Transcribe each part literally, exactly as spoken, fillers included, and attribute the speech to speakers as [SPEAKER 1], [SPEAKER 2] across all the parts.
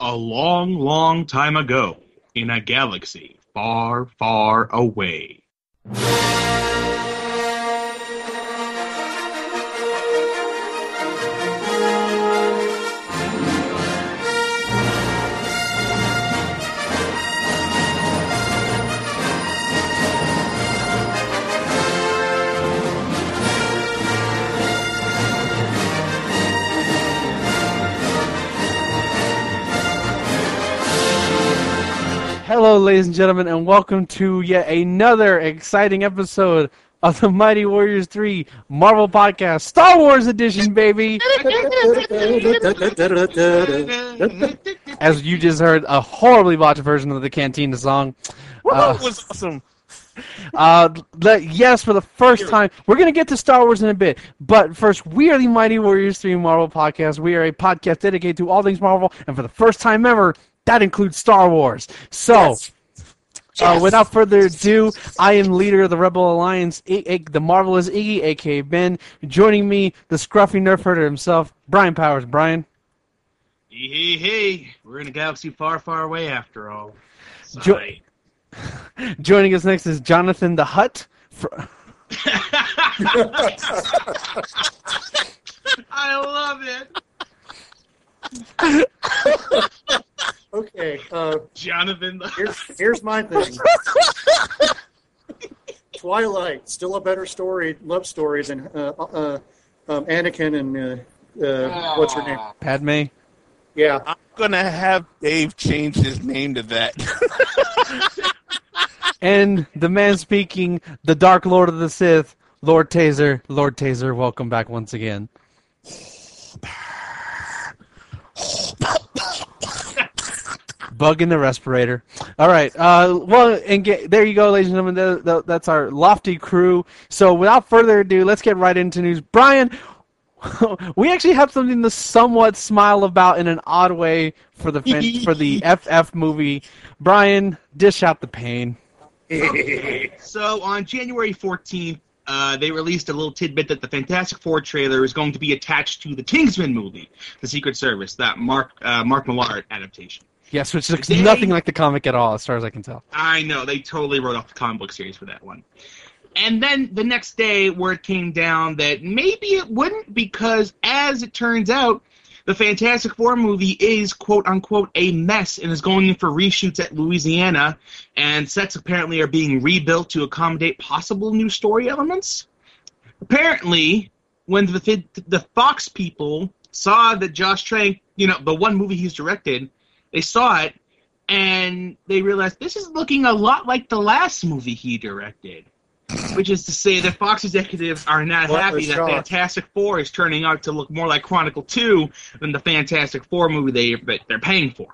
[SPEAKER 1] A long, long time ago, in a galaxy far, far away.
[SPEAKER 2] Hello, ladies and gentlemen, and welcome to yet another exciting episode of the Mighty Warriors three Marvel Podcast, Star Wars Edition, baby! As you just heard, a horribly botched version of the Cantina song.
[SPEAKER 3] Uh, that was awesome.
[SPEAKER 2] Uh, yes, for the first time, we're going to get to Star Wars in a bit, but first, we are the Mighty Warriors three Marvel Podcast. We are a podcast dedicated to all things Marvel, and for the first time ever, that includes Star Wars. So, yes. Uh, yes. Without further ado, I am leader of the Rebel Alliance, a- a- the Marvelous Iggy, a k a. Ben. Joining me, the scruffy nerf herder himself, Brian Powers. Brian?
[SPEAKER 1] Hey, hey, hey. We're in a galaxy far, far away after all.
[SPEAKER 2] Jo- Joining us next is Jonathan the Hutt. Fr-
[SPEAKER 1] I love it.
[SPEAKER 4] Okay, uh,
[SPEAKER 1] Jonathan.
[SPEAKER 4] Here's, here's my thing. Twilight, still a better story, love story than uh, uh, um, Anakin and uh, uh, what's her name?
[SPEAKER 2] Padme.
[SPEAKER 4] Yeah,
[SPEAKER 3] I'm gonna have Dave change his name to that.
[SPEAKER 2] And the man speaking, the Dark Lord of the Sith, Lord Taser. Lord Taser, welcome back once again. Bug in the respirator. All right. Uh, well, and get, there you go, ladies and gentlemen. The, the, that's our lofty crew. So without further ado, let's get right into news. Brian, we actually have something to somewhat smile about in an odd way for the for the F F movie. Brian, dish out the pain.
[SPEAKER 1] So on January fourteenth, uh, they released a little tidbit that the Fantastic Four trailer is going to be attached to the Kingsman movie, The Secret Service, that Mark uh, Mark Millar adaptation.
[SPEAKER 2] Yes, which looks
[SPEAKER 1] Today,
[SPEAKER 2] nothing like the comic at all, as far as I can tell.
[SPEAKER 1] I know, they totally wrote off the comic book series for that one. And then the next day, word came down that maybe it wouldn't, because as it turns out, the Fantastic Four movie is, quote-unquote, a mess and is going in for reshoots at Louisiana, and sets apparently are being rebuilt to accommodate possible new story elements. Apparently, when the, the Fox people saw that Josh Trank, you know, the one movie he's directed, they saw it, and they realized this is looking a lot like the last movie he directed. Which is to say that Fox executives are not
[SPEAKER 4] What
[SPEAKER 1] happy that
[SPEAKER 4] shock.
[SPEAKER 1] Fantastic Four is turning out to look more like Chronicle two than the Fantastic Four movie they, that they're paying for.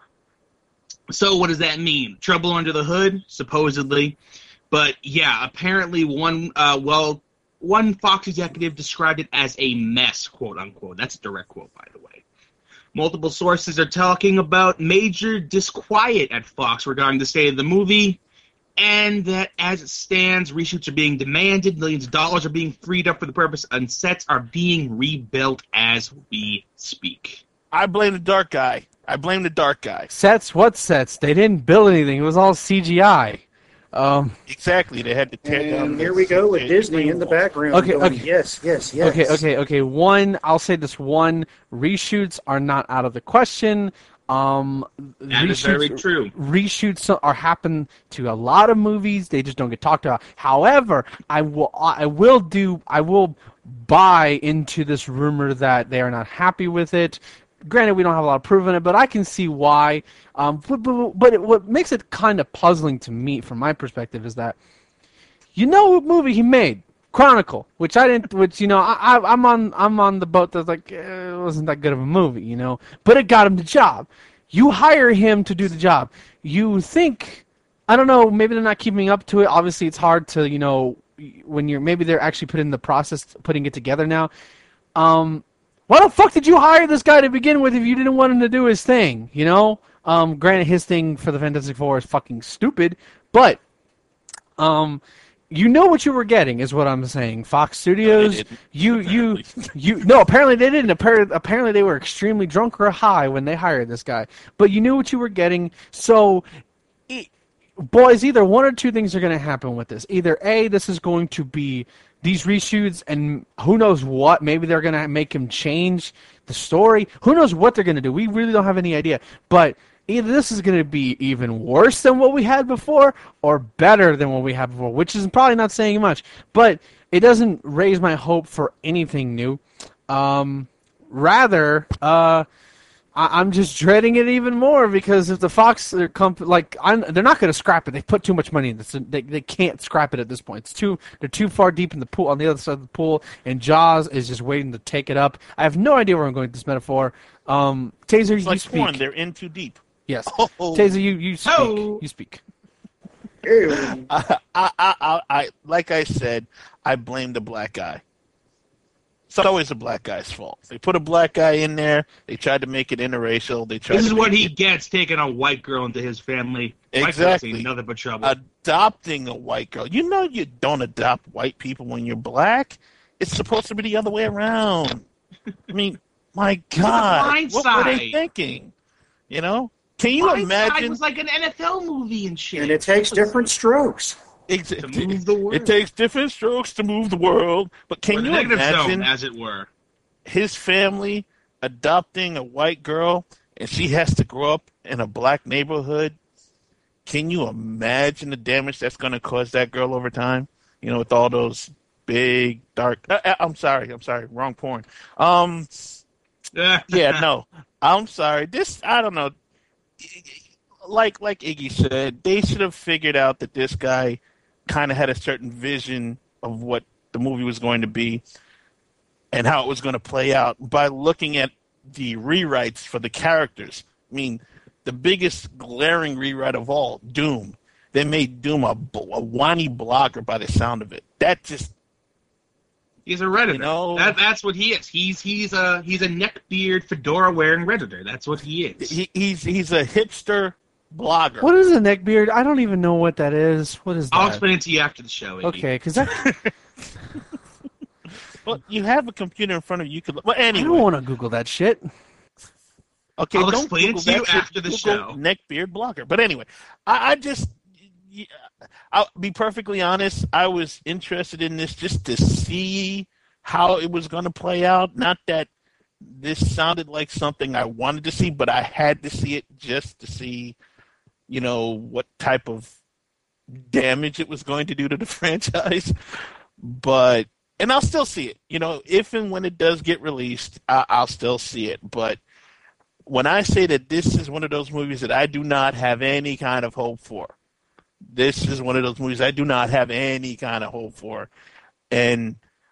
[SPEAKER 1] So what does that mean? Trouble under the hood? Supposedly. But yeah, apparently one, uh, well, one Fox executive described it as a mess, quote unquote. That's a direct quote, by the way. Multiple sources are talking about major disquiet at Fox regarding the state of the movie, and that as it stands, reshoots are being demanded, millions of dollars are being freed up for the purpose, and sets are being rebuilt as we speak.
[SPEAKER 3] I blame the dark guy. I blame the dark guy.
[SPEAKER 2] Sets? What sets? They didn't build anything. It was all C G I. Um,
[SPEAKER 3] exactly. They had to tear down.
[SPEAKER 4] and here we go with Disney in the background.
[SPEAKER 2] Okay,
[SPEAKER 4] going,
[SPEAKER 2] okay.
[SPEAKER 4] Yes, yes, yes.
[SPEAKER 2] Okay, okay, okay. One, I'll say this one, reshoots are not out of the question. Um,
[SPEAKER 1] That
[SPEAKER 2] reshoots,
[SPEAKER 1] is very true.
[SPEAKER 2] Reshoots are happen to a lot of movies. They just don't get talked about. However, I will, I will do, I will buy into this rumor that they are not happy with it. Granted, we don't have a lot of proof in it, but I can see why. Um, but but, but it, what makes it kind of puzzling to me, from my perspective, is that you know what movie he made, Chronicle, which I didn't, which you know, I, I I'm on I'm on the boat that's like eh, it wasn't that good of a movie, you know, but it got him the job. You hire him to do the job. You think, I don't know, maybe they're not keeping up to it. Obviously, it's hard to, you know, when you're maybe they're actually putting the process, putting it together now. Um. Why the fuck did you hire this guy to begin with if you didn't want him to do his thing, you know? Um, granted, his thing for the Fantastic Four is fucking stupid, but um, you know what you were getting, is what I'm saying. Fox Studios,
[SPEAKER 3] No, they didn't.
[SPEAKER 2] you, you, you. No, apparently they didn't. Apparently, apparently they were extremely drunk or high when they hired this guy. But you knew what you were getting. So, it, boys, either one or two things are going to happen with this. Either A, this is going to be these reshoots, and who knows what. Maybe they're going to make him change the story. Who knows what they're going to do? We really don't have any idea. But either this is going to be even worse than what we had before, or better than what we had before, which is probably not saying much. But it doesn't raise my hope for anything new. Um, rather, uh, I- I'm just dreading it even more, because if the Fox are comp- like I'm, they're not going to scrap it. They put too much money in this. They they can't scrap it at this point. It's too they're too far deep in the pool, on the other side of the pool, and Jaws is just waiting to take it up. I have no idea where I'm going with this metaphor. Um, Taser,
[SPEAKER 3] It's
[SPEAKER 2] you
[SPEAKER 3] like
[SPEAKER 2] speak.
[SPEAKER 3] porn. They're in too deep.
[SPEAKER 2] Yes.
[SPEAKER 3] Oh.
[SPEAKER 2] Taser, you, you speak.
[SPEAKER 1] Oh.
[SPEAKER 2] You speak.
[SPEAKER 4] Ew.
[SPEAKER 3] I, I, I, I, like I said, I blame the black guy. It's always the black guy's fault. They put a black guy in there. They tried to make it interracial. They tried
[SPEAKER 1] This
[SPEAKER 3] to
[SPEAKER 1] is what
[SPEAKER 3] make
[SPEAKER 1] he
[SPEAKER 3] it
[SPEAKER 1] gets, taking a white girl into his family. White girls
[SPEAKER 3] Exactly.
[SPEAKER 1] ain't nothing but trouble.
[SPEAKER 3] adopting a white girl. You know you don't adopt white people when you're black. It's supposed to be the other way around. I mean, my God,
[SPEAKER 1] Blind
[SPEAKER 3] what were they
[SPEAKER 1] Side.
[SPEAKER 3] thinking? You know? Can you
[SPEAKER 1] Blindside
[SPEAKER 3] imagine?
[SPEAKER 1] was like an N F L movie and shit.
[SPEAKER 4] And it takes different strokes.
[SPEAKER 3] Ex-
[SPEAKER 1] to move the world.
[SPEAKER 3] It takes different strokes to move the world. But
[SPEAKER 1] Or
[SPEAKER 3] can
[SPEAKER 1] the
[SPEAKER 3] you
[SPEAKER 1] negative
[SPEAKER 3] imagine
[SPEAKER 1] zone, as it were.
[SPEAKER 3] his family adopting a white girl and she has to grow up in a black neighborhood? Can you imagine the damage that's going to cause that girl over time? You know, with all those big, dark... Uh, uh, I'm sorry. I'm sorry. Wrong porn. Um, yeah, no. I'm sorry. This, I don't know. Like like Iggy said, they should have figured out that this guy kind of had a certain vision of what the movie was going to be and how it was going to play out by looking at the rewrites for the characters. I mean, the biggest glaring rewrite of all, Doom. They made Doom a, a whiny blogger by the sound of it. That just...
[SPEAKER 1] He's a redditor.
[SPEAKER 3] You know-
[SPEAKER 1] that, that's what he is. He's he's a he's a neckbeard, fedora wearing redditor. That's what he is.
[SPEAKER 3] He, he's he's a hipster blogger.
[SPEAKER 2] What is a neckbeard? I don't even know what that is. What is that?
[SPEAKER 1] I'll explain it to you after the show. Iggy.
[SPEAKER 2] Okay, because that,
[SPEAKER 3] Well, you have a computer in front of you. You could. Well,
[SPEAKER 2] I
[SPEAKER 3] anyway.
[SPEAKER 2] don't want to Google that shit.
[SPEAKER 3] Okay,
[SPEAKER 1] I'll
[SPEAKER 3] don't
[SPEAKER 1] explain it
[SPEAKER 3] Google
[SPEAKER 1] to you
[SPEAKER 3] that shit.
[SPEAKER 1] after the
[SPEAKER 3] Google
[SPEAKER 1] show.
[SPEAKER 3] Neckbeard blogger. But anyway, I, I just, yeah, I'll be perfectly honest. I was interested in this just to see how it was going to play out. Not that this sounded like something I wanted to see, but I had to see it just to see, you know, what type of damage it was going to do to the franchise. But, and I'll still see it. You know, if and when it does get released, I, I'll still see it. But when I say that this is one of those movies that I do not have any kind of hope for, this is one of those movies I do not have any kind of hope for. And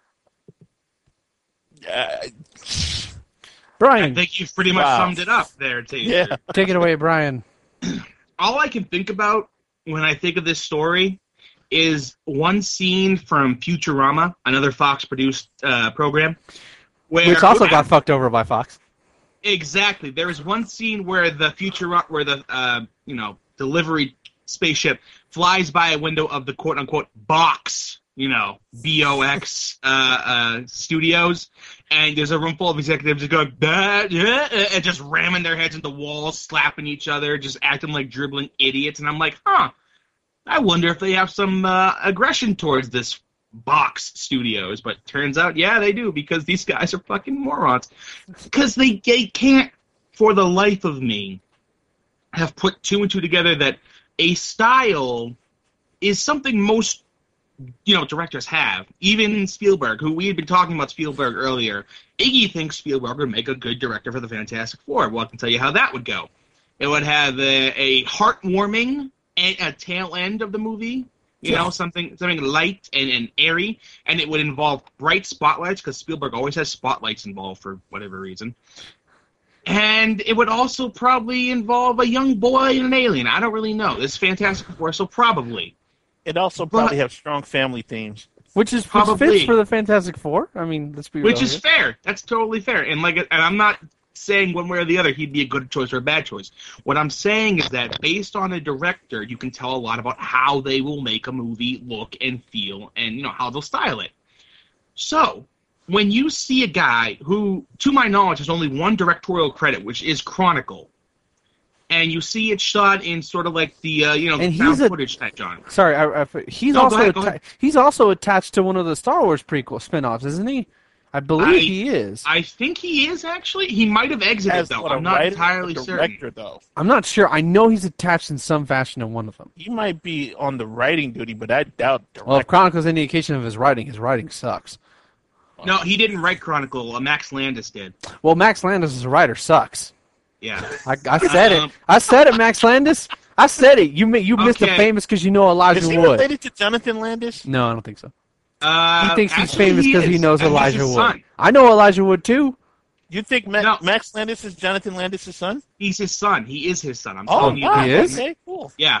[SPEAKER 3] uh,
[SPEAKER 2] Brian,
[SPEAKER 1] I think you've pretty much
[SPEAKER 3] Wow.
[SPEAKER 1] summed it up there, Taser.
[SPEAKER 3] yeah,
[SPEAKER 2] take it away, Brian.
[SPEAKER 1] All I can think about when I think of this story is one scene from Futurama, another Fox-produced uh, program, where
[SPEAKER 2] Which also got fucked over by Fox.
[SPEAKER 1] exactly. There was one scene where the Futura, where the uh, you know delivery spaceship flies by a window of the quote unquote box, you know, B O X uh, uh, studios, and there's a room full of executives just going bah, yeah, and just ramming their heads into walls, slapping each other, just acting like dribbling idiots. And I'm like, huh, I wonder if they have some uh, aggression towards this box studios. But turns out, yeah, they do, because these guys are fucking morons. Because they, they can't, for the life of me, have put two and two together that a style is something most, you know, directors have. Even Spielberg, who we had been talking about Spielberg earlier, Iggy thinks Spielberg would make a good director for the Fantastic Four. Well, I can tell you how that would go. It would have a, a heartwarming a, a tail end of the movie, you know, something something light and, and airy, and it would involve bright spotlights, because Spielberg always has spotlights involved for whatever reason. And it would also probably involve a young boy and an alien. I don't really know. This is Fantastic Four, so probably.
[SPEAKER 3] it also
[SPEAKER 1] But-
[SPEAKER 3] probably have strong family themes.
[SPEAKER 2] Which is which
[SPEAKER 1] Probably.
[SPEAKER 2] fits for the Fantastic Four. I mean, let's be
[SPEAKER 1] Which
[SPEAKER 2] real
[SPEAKER 1] is
[SPEAKER 2] here.
[SPEAKER 1] fair. That's totally fair. And like, and I'm not saying one way or the other he'd be a good choice or a bad choice. What I'm saying is that based on a director, you can tell a lot about how they will make a movie look and feel and, you know, how they'll style it. So, when you see a guy who, to my knowledge, has only one directorial credit, which is Chronicle, and you see it shot in sort of like the, uh, you know,
[SPEAKER 2] And
[SPEAKER 1] found
[SPEAKER 2] he's a-
[SPEAKER 1] footage type genre.
[SPEAKER 2] Sorry, I, I, he's
[SPEAKER 1] No, go
[SPEAKER 2] also
[SPEAKER 1] ahead, go
[SPEAKER 2] atta-
[SPEAKER 1] ahead.
[SPEAKER 2] he's also attached to one of the Star Wars prequel spin-offs, isn't he? I believe
[SPEAKER 1] I-
[SPEAKER 2] he is.
[SPEAKER 1] I think he is, actually. He might have exited,
[SPEAKER 3] As
[SPEAKER 1] though.
[SPEAKER 3] what, a
[SPEAKER 1] I'm not
[SPEAKER 3] writer,
[SPEAKER 1] entirely
[SPEAKER 3] a
[SPEAKER 1] certain.
[SPEAKER 3] director, though.
[SPEAKER 2] I'm not sure. I know he's attached in some fashion to one of them.
[SPEAKER 3] He might be on the writing duty, but I doubt director.
[SPEAKER 2] Well, if Chronicles any indication of his writing, his writing sucks.
[SPEAKER 1] No, he didn't write Chronicle. Uh, Max Landis did.
[SPEAKER 2] Well, Max Landis as a writer sucks.
[SPEAKER 1] Yeah.
[SPEAKER 2] I, I said
[SPEAKER 1] Um,
[SPEAKER 2] it. I said it, Max Landis. I said it. You mi- you missed the
[SPEAKER 1] Okay.
[SPEAKER 2] famous because you know Elijah
[SPEAKER 3] Is he
[SPEAKER 2] Wood.
[SPEAKER 3] related to Jonathan Landis?
[SPEAKER 2] No, I don't think so.
[SPEAKER 1] Uh,
[SPEAKER 2] He thinks he's
[SPEAKER 1] actually,
[SPEAKER 2] famous because he
[SPEAKER 1] is,
[SPEAKER 2] knows
[SPEAKER 1] and he's
[SPEAKER 2] Elijah
[SPEAKER 1] his
[SPEAKER 2] Wood.
[SPEAKER 1] son.
[SPEAKER 2] I know Elijah Wood too.
[SPEAKER 3] You think Ma-
[SPEAKER 1] No.
[SPEAKER 3] Max Landis is Jonathan Landis' son?
[SPEAKER 1] He's his son. He is his son. I'm
[SPEAKER 3] Oh,
[SPEAKER 1] telling you.
[SPEAKER 3] wow.
[SPEAKER 2] he is?
[SPEAKER 3] Okay, cool.
[SPEAKER 1] Yeah.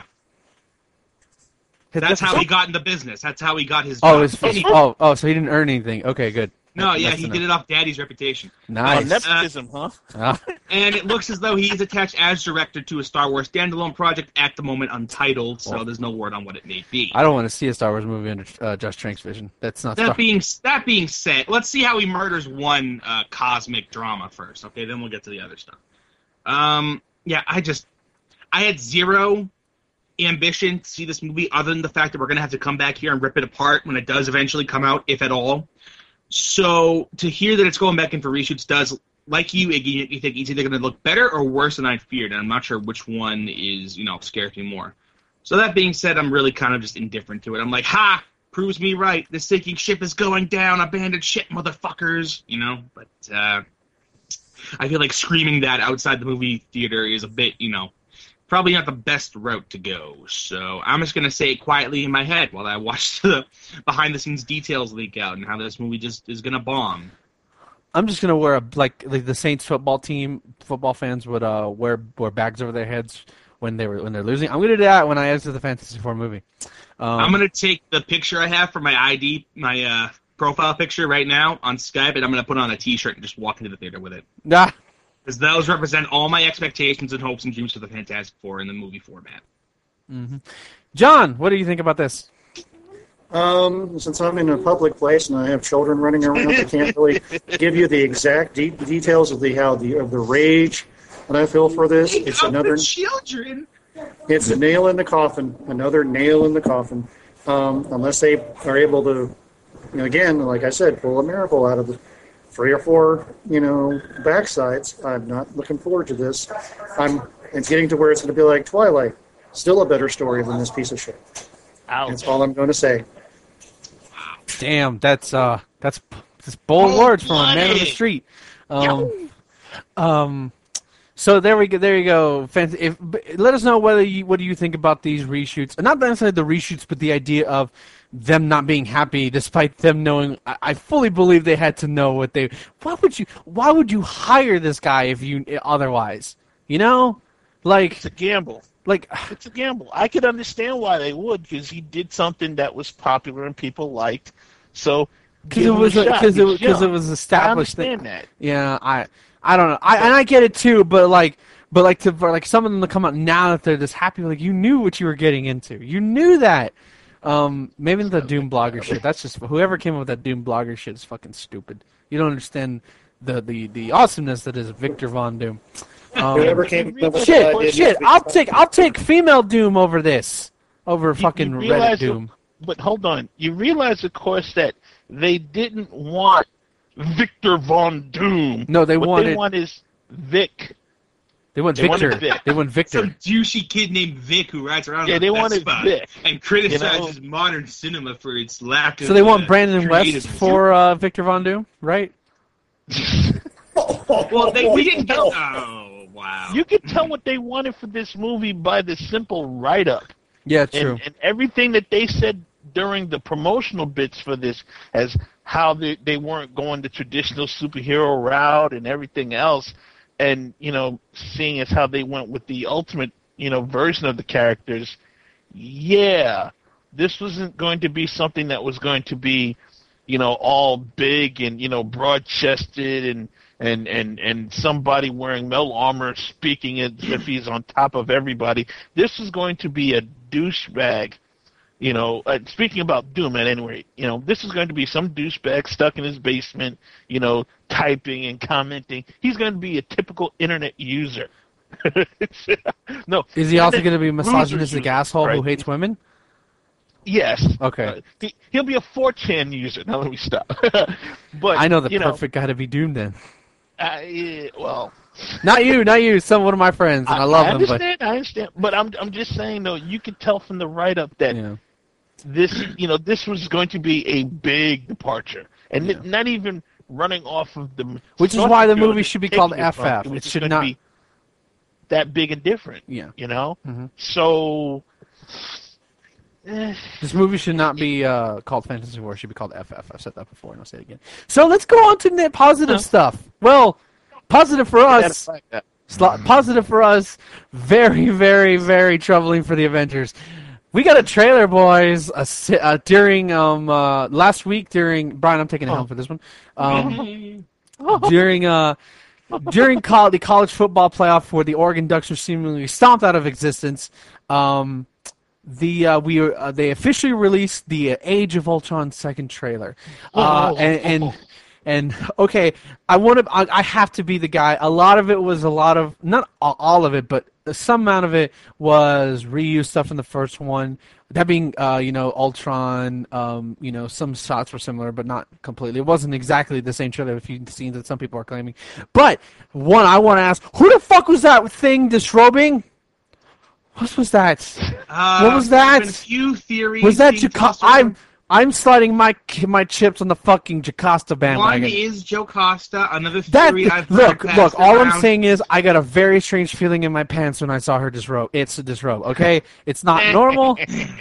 [SPEAKER 1] That's how he got in the business. That's how he got his
[SPEAKER 2] Oh,
[SPEAKER 1] job.
[SPEAKER 2] his,
[SPEAKER 1] And he-
[SPEAKER 2] oh, oh, so he didn't earn anything. Okay, good.
[SPEAKER 1] no, yeah,
[SPEAKER 2] That's
[SPEAKER 1] he
[SPEAKER 2] enough.
[SPEAKER 1] did it off Daddy's reputation.
[SPEAKER 3] Oh,
[SPEAKER 2] Nice.
[SPEAKER 3] nepotism, huh?
[SPEAKER 2] Ah,
[SPEAKER 1] And it looks as though he's attached as director to a Star Wars standalone project, at the moment untitled, so there's no word on what it may be.
[SPEAKER 2] I don't want to see a Star Wars movie under uh, Josh Trank's vision. That's not Star.
[SPEAKER 1] That being that being said, let's see how he murders one uh, cosmic drama first. Okay, then we'll get to the other stuff. Um, yeah, I just I had zero ambition to see this movie, other than the fact that we're gonna have to come back here and rip it apart when it does eventually come out, if at all. So to hear that it's going back in for reshoots does, like you, Iggy, you think it's either gonna look better or worse than I feared, and I'm not sure which one is, you know, scares me more. So that being said, I'm really kind of just indifferent to it. I'm like, ha! Proves me right. The sinking ship is going down. Abandoned ship, motherfuckers. You know, but uh, I feel like screaming that outside the movie theater is a bit, you know, probably not the best route to go. So I'm just gonna say it quietly in my head while I watch the behind-the-scenes details leak out and how this movie just is gonna bomb.
[SPEAKER 2] I'm just gonna wear a like, like the Saints football team. Football fans would uh, wear wear bags over their heads when they were when they're losing. I'm gonna do that when I exit the Fantasy Four movie. Um,
[SPEAKER 1] I'm gonna take the picture I have for my I D, my uh, profile picture right now on Skype, and I'm gonna put on a T-shirt and just walk into the theater with it.
[SPEAKER 2] Nah.
[SPEAKER 1] Because those represent all my expectations and hopes and dreams for the Fantastic Four in the movie format.
[SPEAKER 2] John, what do you think about this?
[SPEAKER 4] Um, since I'm in a public place and I have children running around, I can't really give you the exact de- details of the how the of the rage that I feel for this. It's
[SPEAKER 1] Of
[SPEAKER 4] another
[SPEAKER 1] the children.
[SPEAKER 4] it's a nail in the coffin, another nail in the coffin. Um, unless they are able to, you know, again, like I said, pull a miracle out of the three or four, you know, backsides. I'm not looking forward to this. I'm. It's getting to where it's going to be like Twilight. Still a better story than this piece of shit.
[SPEAKER 3] Ouch.
[SPEAKER 4] That's all I'm going to say.
[SPEAKER 2] Damn, that's uh, that's that's bold
[SPEAKER 1] Oh,
[SPEAKER 2] words from a man on the
[SPEAKER 1] bloody.
[SPEAKER 2] street. Um, um, so there we go. There you go. Fans, if b- let us know whether you what do you think about these reshoots, not necessarily the reshoots, but the idea of them not being happy despite them knowing. I, I fully believe they had to know what they. Why would you? Why would you hire this guy if you otherwise? You know, like
[SPEAKER 3] It's a gamble.
[SPEAKER 2] like.
[SPEAKER 3] It's a gamble. I could understand why they would, because he did something that was popular and people liked. So
[SPEAKER 2] Because
[SPEAKER 3] give
[SPEAKER 2] it
[SPEAKER 3] him
[SPEAKER 2] was
[SPEAKER 3] a shot.
[SPEAKER 2] because it
[SPEAKER 3] He's
[SPEAKER 2] was because it
[SPEAKER 3] young.
[SPEAKER 2] was
[SPEAKER 3] I
[SPEAKER 2] established
[SPEAKER 3] understand
[SPEAKER 2] thing.
[SPEAKER 3] that.
[SPEAKER 2] Yeah, I I don't know. I and I get it too, but like but like to for like some of them to come out now that they're just happy, like you knew what you were getting into. You knew that. Um, maybe the Doom blogger shit. That's just whoever came up with that Doom blogger shit is fucking stupid. You don't understand the the, the awesomeness that is Victor Von Doom. Um,
[SPEAKER 4] Whoever came up with that
[SPEAKER 2] shit,
[SPEAKER 4] idea
[SPEAKER 2] shit.
[SPEAKER 4] needs to be
[SPEAKER 2] I'll
[SPEAKER 4] fired.
[SPEAKER 2] take I'll take female Doom over this. Over
[SPEAKER 3] You-
[SPEAKER 2] fucking
[SPEAKER 3] you
[SPEAKER 2] Reddit
[SPEAKER 3] realize
[SPEAKER 2] Doom.
[SPEAKER 3] But hold on. You realize, of course, that they didn't want Victor Von Doom.
[SPEAKER 2] No, they
[SPEAKER 3] what
[SPEAKER 2] wanted
[SPEAKER 3] they want is Vic.
[SPEAKER 2] they want
[SPEAKER 3] they wanted
[SPEAKER 2] Victor.
[SPEAKER 3] Vic.
[SPEAKER 2] They want Victor.
[SPEAKER 1] Some douchey kid named Vic who rides around
[SPEAKER 3] Yeah,
[SPEAKER 1] on
[SPEAKER 3] they
[SPEAKER 1] a
[SPEAKER 3] wanted
[SPEAKER 1] Vespa
[SPEAKER 3] Vic,
[SPEAKER 1] and criticizes
[SPEAKER 3] you know?
[SPEAKER 1] modern cinema for its lack of.
[SPEAKER 2] So they want
[SPEAKER 1] uh,
[SPEAKER 2] Brandon West
[SPEAKER 1] creativeness.
[SPEAKER 2] for uh, Victor Von Doom, right?
[SPEAKER 1] Well, they, we didn't get. Oh wow!
[SPEAKER 3] You can tell what they wanted for this movie by the simple write-up.
[SPEAKER 2] Yeah, true.
[SPEAKER 3] And, and everything that they said during the promotional bits for this, as how they, they weren't going the traditional superhero route and everything else, and, you know, seeing as how they went with the ultimate, you know, version of the characters, yeah, this wasn't going to be something that was going to be, you know, all big and, you know, broad-chested and, and, and, and somebody wearing metal armor speaking as if he's on top of everybody. This is going to be a douchebag. You know, uh, speaking about Doom at any rate, you know, this is going to be some douchebag stuck in his basement, you know, typing and commenting. He's going to be a typical internet user. No.
[SPEAKER 2] Is he also going to be a misogynistic
[SPEAKER 3] user,
[SPEAKER 2] asshole
[SPEAKER 3] right?
[SPEAKER 2] who hates women?
[SPEAKER 3] Yes.
[SPEAKER 2] Okay.
[SPEAKER 3] Uh, he, he'll be a four chan user. Now let me stop. But
[SPEAKER 2] I know the
[SPEAKER 3] you
[SPEAKER 2] perfect guy to be Doom then.
[SPEAKER 3] Uh, yeah, well,
[SPEAKER 2] Not you, not you. Some one of my friends, and I,
[SPEAKER 3] I
[SPEAKER 2] love
[SPEAKER 3] I
[SPEAKER 2] them.
[SPEAKER 3] understand. I understand. But I'm I'm just saying though, you can tell from the write up that
[SPEAKER 2] But yeah.
[SPEAKER 3] this, you know, this was going to be a big departure, and
[SPEAKER 2] Yeah.
[SPEAKER 3] not even running off of the.
[SPEAKER 2] Which is
[SPEAKER 3] source
[SPEAKER 2] why the
[SPEAKER 3] material
[SPEAKER 2] movie
[SPEAKER 3] that
[SPEAKER 2] should be
[SPEAKER 3] taking
[SPEAKER 2] called
[SPEAKER 3] it
[SPEAKER 2] F
[SPEAKER 3] from.
[SPEAKER 2] F.
[SPEAKER 3] It, was
[SPEAKER 2] It
[SPEAKER 3] just
[SPEAKER 2] should
[SPEAKER 3] going
[SPEAKER 2] not-
[SPEAKER 3] to be that big and different.
[SPEAKER 2] Yeah.
[SPEAKER 3] You know.
[SPEAKER 2] Mhm.
[SPEAKER 3] So. eh,
[SPEAKER 2] This movie should not be uh, called Fantasy Four. It should be called F F. I've said that before, and I'll say it again. So let's go on to net positive
[SPEAKER 3] Huh.
[SPEAKER 2] stuff. Well, positive for
[SPEAKER 3] that
[SPEAKER 2] us.
[SPEAKER 3] effect, that-
[SPEAKER 2] Sli- Positive for us. Very, very, very troubling for the Avengers. We got a trailer, boys. A, si- uh, during um uh, last week during Brian, I'm taking a helm for this one. Um, during uh during col- the college football playoff where the Oregon Ducks were seemingly stomped out of existence. Um, the uh, we uh, they officially released the uh, Age of Ultron second trailer, uh,
[SPEAKER 3] Whoa.
[SPEAKER 2] and, and and okay, I want to I, I have to be the guy. A lot of it was a lot of not all all of it, but some amount of it was reused stuff from the first one. That being, uh, you know, Ultron. Um, you know, some shots were similar, but not completely. It wasn't exactly the same trailer. A few scenes that some people are claiming. But one, I want to ask, who the fuck was that thing disrobing? What was that?
[SPEAKER 1] Uh,
[SPEAKER 2] What was
[SPEAKER 1] there's
[SPEAKER 2] that?
[SPEAKER 1] been a few theories.
[SPEAKER 2] Was that
[SPEAKER 1] being
[SPEAKER 2] Jacasta?
[SPEAKER 1] tossed around.
[SPEAKER 2] I'm I'm sliding my my chips on the fucking Jocasta
[SPEAKER 1] One
[SPEAKER 2] bandwagon.
[SPEAKER 1] is Joe Costa. Another
[SPEAKER 2] That
[SPEAKER 1] theory I've
[SPEAKER 2] look,
[SPEAKER 1] heard
[SPEAKER 2] look.
[SPEAKER 1] passed
[SPEAKER 2] All I'm
[SPEAKER 1] around.
[SPEAKER 2] saying is, I got a very strange feeling in my pants when I saw her disrobe. It's a disrobe, okay? It's not normal.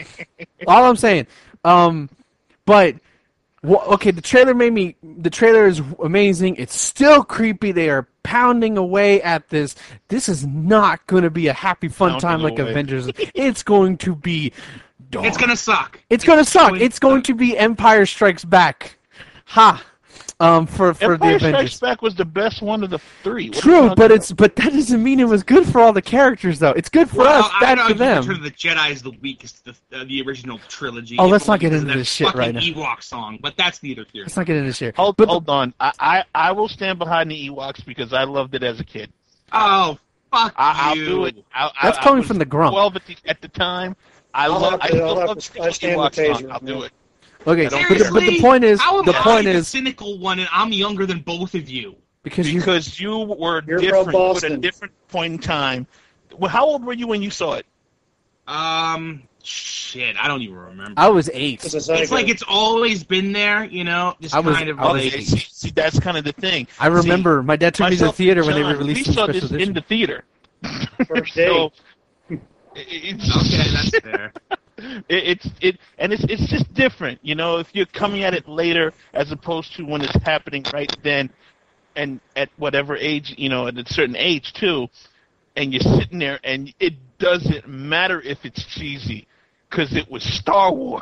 [SPEAKER 2] All I'm saying, um, but wha- okay, the trailer made me. The trailer is amazing. It's still creepy. They are pounding away at this. This is not going to be a happy, fun
[SPEAKER 3] Pounding
[SPEAKER 2] time like
[SPEAKER 3] away.
[SPEAKER 2] Avengers. It's going to be. Dark.
[SPEAKER 1] It's gonna suck.
[SPEAKER 2] It's gonna suck.
[SPEAKER 1] going
[SPEAKER 2] It's
[SPEAKER 1] to
[SPEAKER 2] going
[SPEAKER 1] suck.
[SPEAKER 2] to be Empire Strikes Back. Ha. Um, for for
[SPEAKER 3] Empire
[SPEAKER 2] the Avengers.
[SPEAKER 3] Strikes Back was the best one of the three. What are you
[SPEAKER 2] True,
[SPEAKER 3] talking
[SPEAKER 2] but
[SPEAKER 3] about?
[SPEAKER 2] it's but that doesn't mean it was good for all the characters though. It's good for
[SPEAKER 1] Well,
[SPEAKER 2] us,
[SPEAKER 1] I
[SPEAKER 2] bad
[SPEAKER 1] know
[SPEAKER 2] for them.
[SPEAKER 1] Return of the Jedi is the weakest, the, uh, the original trilogy.
[SPEAKER 2] Oh, let's not get
[SPEAKER 1] Because
[SPEAKER 2] into
[SPEAKER 1] of that
[SPEAKER 2] this shit right now.
[SPEAKER 1] fucking Ewok song, but that's neither here.
[SPEAKER 2] Let's not get into this here.
[SPEAKER 3] Hold,
[SPEAKER 2] But the-
[SPEAKER 3] hold on. I, I, I will stand behind the Ewoks because I loved it as a kid.
[SPEAKER 1] Oh, fuck
[SPEAKER 3] I, I'll
[SPEAKER 1] you.
[SPEAKER 3] do it. I,
[SPEAKER 2] That's
[SPEAKER 3] I,
[SPEAKER 2] coming
[SPEAKER 3] I was
[SPEAKER 2] from the grump.
[SPEAKER 3] twelve at the, at the time. I
[SPEAKER 4] I'll
[SPEAKER 3] love.
[SPEAKER 4] have
[SPEAKER 3] I
[SPEAKER 4] to-
[SPEAKER 3] still
[SPEAKER 4] I'll have
[SPEAKER 3] love
[SPEAKER 4] to-
[SPEAKER 3] the
[SPEAKER 4] I stand with
[SPEAKER 3] Ewok song.
[SPEAKER 4] Taser,
[SPEAKER 3] I'll do
[SPEAKER 4] yeah.
[SPEAKER 3] it.
[SPEAKER 2] Okay,
[SPEAKER 3] I don't
[SPEAKER 2] but the,
[SPEAKER 3] care.
[SPEAKER 2] but the point is,
[SPEAKER 1] How am
[SPEAKER 2] the
[SPEAKER 1] I
[SPEAKER 2] point
[SPEAKER 1] the
[SPEAKER 2] is
[SPEAKER 1] cynical one, and I'm younger than both of you?
[SPEAKER 2] because you
[SPEAKER 3] Because you were
[SPEAKER 4] You're from
[SPEAKER 3] different at a
[SPEAKER 4] Boston.
[SPEAKER 3] different point in time. Well, how old were you when you saw it?
[SPEAKER 1] Um, shit, I don't even remember.
[SPEAKER 2] I was eight.
[SPEAKER 4] It's a Zygo.
[SPEAKER 1] It's like it's always been there, you know, just
[SPEAKER 2] I was-
[SPEAKER 1] kind of
[SPEAKER 2] I was
[SPEAKER 1] like.
[SPEAKER 3] Okay, see, see, that's kind of the thing.
[SPEAKER 2] I remember my dad took me to the
[SPEAKER 3] Myself
[SPEAKER 2] theater
[SPEAKER 3] and
[SPEAKER 2] when they
[SPEAKER 3] John,
[SPEAKER 2] re-released
[SPEAKER 3] we
[SPEAKER 2] the
[SPEAKER 3] saw
[SPEAKER 2] special
[SPEAKER 3] this
[SPEAKER 2] edition.
[SPEAKER 3] in the theater.
[SPEAKER 4] First day.
[SPEAKER 3] So, it- it's,
[SPEAKER 1] Okay, that's fair.
[SPEAKER 3] it, it's it and it's it's just different, you know. If you're coming at it later as opposed to when it's happening right then, and at whatever age, you know, at a certain age too, and you're sitting there, and it doesn't matter if it's cheesy, because it was Star Wars.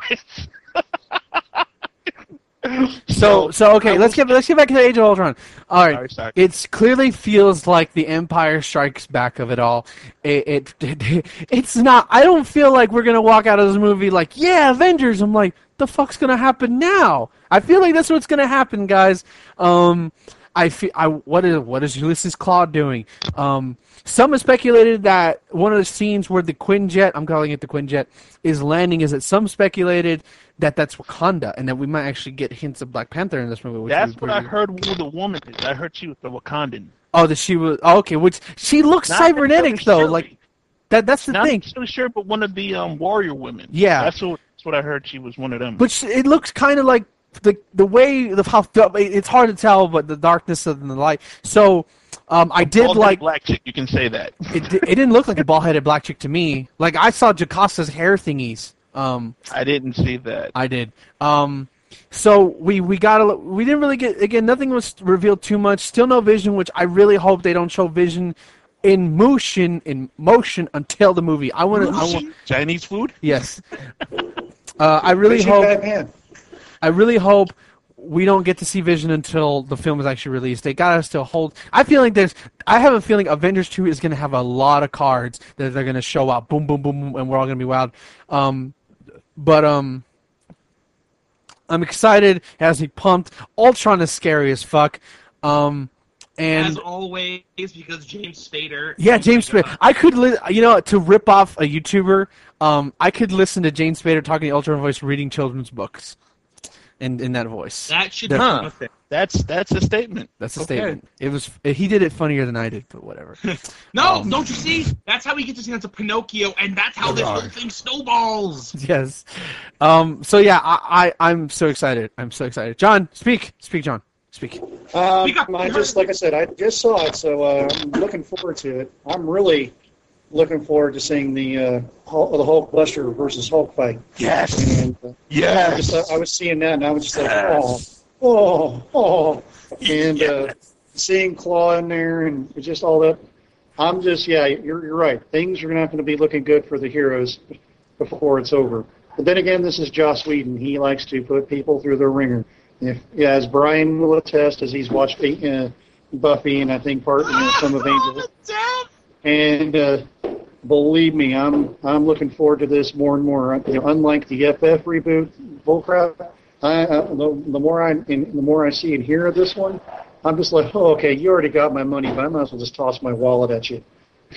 [SPEAKER 2] So so okay,
[SPEAKER 3] I
[SPEAKER 2] let's
[SPEAKER 3] was-
[SPEAKER 2] get let's get back to the Age of Ultron. All right,
[SPEAKER 3] Sorry, sorry.
[SPEAKER 2] it's clearly feels like the Empire Strikes Back of it all. It, it, it it's not. I don't feel like we're gonna walk out of this movie like, yeah, Avengers. I'm like, the fuck's gonna happen now? I feel like that's what's gonna happen, guys. Um, I feel I what is what is Ulysses Claw doing? Um, some have speculated that one of the scenes where the Quinjet, I'm calling it the Quinjet, is landing is that some speculated that that's Wakanda and that we might actually get hints of Black Panther in this movie. Which
[SPEAKER 3] That's
[SPEAKER 2] would
[SPEAKER 3] what
[SPEAKER 2] be
[SPEAKER 3] I
[SPEAKER 2] really-
[SPEAKER 3] heard. Who the woman is? I heard she was the Wakandan.
[SPEAKER 2] Oh, that she was oh, okay. Which she looks
[SPEAKER 3] Not
[SPEAKER 2] cybernetic
[SPEAKER 3] necessarily
[SPEAKER 2] though. Like
[SPEAKER 3] Shuri.
[SPEAKER 2] that. That's the
[SPEAKER 3] Not
[SPEAKER 2] thing.
[SPEAKER 3] necessarily sure, but one of the um, warrior women.
[SPEAKER 2] Yeah.
[SPEAKER 3] that's what that's what I heard. She was one of them.
[SPEAKER 2] But sh- it looks kind of like the the way the how it's hard to tell, but the darkness of the light. So. Um, I did
[SPEAKER 3] Bald-headed
[SPEAKER 2] like
[SPEAKER 3] black chick. You can say that.
[SPEAKER 2] it. di- It didn't look like a bald-headed black chick to me. Like I saw Jocasta's hair thingies. Um,
[SPEAKER 3] I didn't see that.
[SPEAKER 2] I did. Um, so we we got a, we didn't really get again. Nothing was revealed too much. Still no Vision, which I really hope they don't show Vision in motion in motion until the movie. I want to. I want
[SPEAKER 3] Chinese food.
[SPEAKER 2] yes. Uh, I really
[SPEAKER 4] Vision
[SPEAKER 2] hope.
[SPEAKER 4] Batman.
[SPEAKER 2] I really hope we don't get to see Vision until the film is actually released. They got us to hold. I feel like there's. I have a feeling Avengers two is going to have a lot of cards that they're going to show out. Boom, boom, boom, boom, and we're all going to be wild. Um, but um, I'm excited. It has me pumped. Ultron is scary as fuck. Um, and
[SPEAKER 1] as always, because James Spader.
[SPEAKER 2] Yeah,
[SPEAKER 1] oh
[SPEAKER 2] James
[SPEAKER 1] my
[SPEAKER 2] Spader.
[SPEAKER 1] God.
[SPEAKER 2] I could, li- you know, to rip off a YouTuber. Um, I could listen to James Spader talking to Ultron voice, reading children's books. In, in that voice.
[SPEAKER 1] That should
[SPEAKER 2] That-
[SPEAKER 1] be
[SPEAKER 3] Huh.
[SPEAKER 1] a thing.
[SPEAKER 3] That's that's a statement.
[SPEAKER 2] That's a
[SPEAKER 3] Okay.
[SPEAKER 2] statement. It was. He did it funnier than I did, but whatever.
[SPEAKER 1] No,
[SPEAKER 2] Um,
[SPEAKER 1] don't you see? That's how we get to see into Pinocchio, and that's how this whole thing snowballs.
[SPEAKER 2] Yes. Um. So yeah, I, I I'm so excited. I'm so excited. John, speak. Speak, John. Speak.
[SPEAKER 4] Um,
[SPEAKER 1] We got-
[SPEAKER 4] I just, like I said, I just saw it, so uh, I'm looking forward to it. I'm really looking forward to seeing the uh, Hulk, the Hulkbuster versus Hulk fight.
[SPEAKER 3] Yes.
[SPEAKER 4] And uh, I,
[SPEAKER 3] Yes.
[SPEAKER 4] just, I was seeing that, and I was just like, oh, oh, oh. And uh, seeing Claw in there and just all that. I'm just, yeah, you're, you're right. Things are not going to be looking good for the heroes before it's over. But then again, this is Joss Whedon. He likes to put people through the ringer. If, yeah, as Brian will attest, as he's watched uh, Buffy and I think part you know, some of Angel. And uh, believe me, I'm I'm looking forward to this more and more. You know, unlike the F F reboot bullcrap, I, uh, the, the more I and the more I see and hear of this one, I'm just like, oh, okay, you already got my money, but I might as well just toss my wallet at you.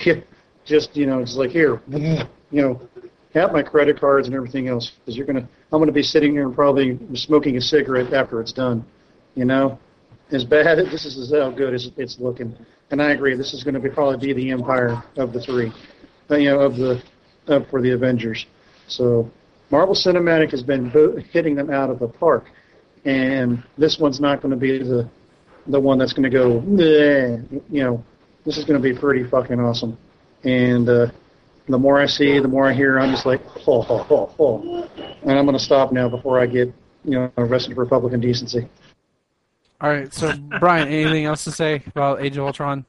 [SPEAKER 4] Just you know, it's like here, you know, have my credit cards and everything else because you're gonna. I'm gonna be sitting here and probably smoking a cigarette after it's done. You know, as bad this is as how good as it's looking. And I agree, this is going to be probably be the empire of the three, uh, you know, of the uh, for the Avengers. So Marvel Cinematic has been bo- hitting them out of the park, and this one's not going to be the the one that's going to go. Bleh. You know, this is going to be pretty fucking awesome. And uh, the more I see, the more I hear, I'm just like, ho ho ho ho. And I'm going to stop now before I get you know arrested for Republican decency.
[SPEAKER 2] All right. So Brian, anything else to say about Age of Ultron?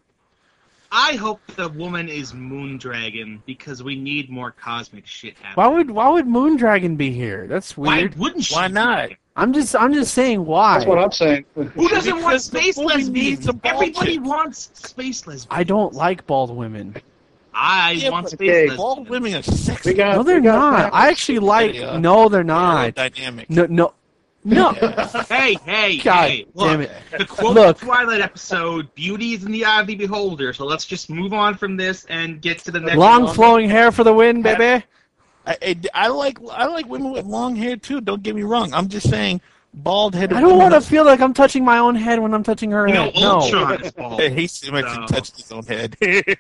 [SPEAKER 1] I hope the woman is Moondragon because we need more cosmic shit happening.
[SPEAKER 2] Why would Why would Moondragon be here? That's
[SPEAKER 1] Why
[SPEAKER 2] weird.
[SPEAKER 1] wouldn't she?
[SPEAKER 3] Why not?
[SPEAKER 2] I'm just I'm just saying why.
[SPEAKER 4] That's what I'm saying.
[SPEAKER 1] Who doesn't want
[SPEAKER 3] Because the
[SPEAKER 1] space
[SPEAKER 3] movie
[SPEAKER 1] lesbians?
[SPEAKER 3] needs a bald
[SPEAKER 1] Everybody
[SPEAKER 3] chick.
[SPEAKER 1] wants space lesbians.
[SPEAKER 2] I don't like bald women.
[SPEAKER 1] I
[SPEAKER 3] Yeah,
[SPEAKER 1] want
[SPEAKER 3] but
[SPEAKER 1] space
[SPEAKER 4] okay,
[SPEAKER 1] lesbians.
[SPEAKER 3] All women are sexy.
[SPEAKER 4] We got,
[SPEAKER 2] No, they're
[SPEAKER 4] we got
[SPEAKER 2] not. I actually like.
[SPEAKER 3] They are.
[SPEAKER 2] No, they're not.
[SPEAKER 3] Dynamic.
[SPEAKER 2] No, no, no.
[SPEAKER 1] Hey, hey,
[SPEAKER 2] God
[SPEAKER 1] hey! Look,
[SPEAKER 2] damn it.
[SPEAKER 1] the quote
[SPEAKER 2] Look.
[SPEAKER 1] the Twilight episode: "Beauty is in the eye of the beholder." So let's just move on from this and get to the next.
[SPEAKER 2] Long
[SPEAKER 1] one.
[SPEAKER 2] flowing hair for the win, baby.
[SPEAKER 3] I, I, I like I like women with long hair too. Don't get me wrong. I'm just saying, bald headed.
[SPEAKER 2] I don't want to feel like I'm touching my own head when I'm touching her
[SPEAKER 1] You know,
[SPEAKER 2] head. No.
[SPEAKER 1] Ultron is bald.
[SPEAKER 3] He seems like
[SPEAKER 1] So-
[SPEAKER 3] he touched his own head.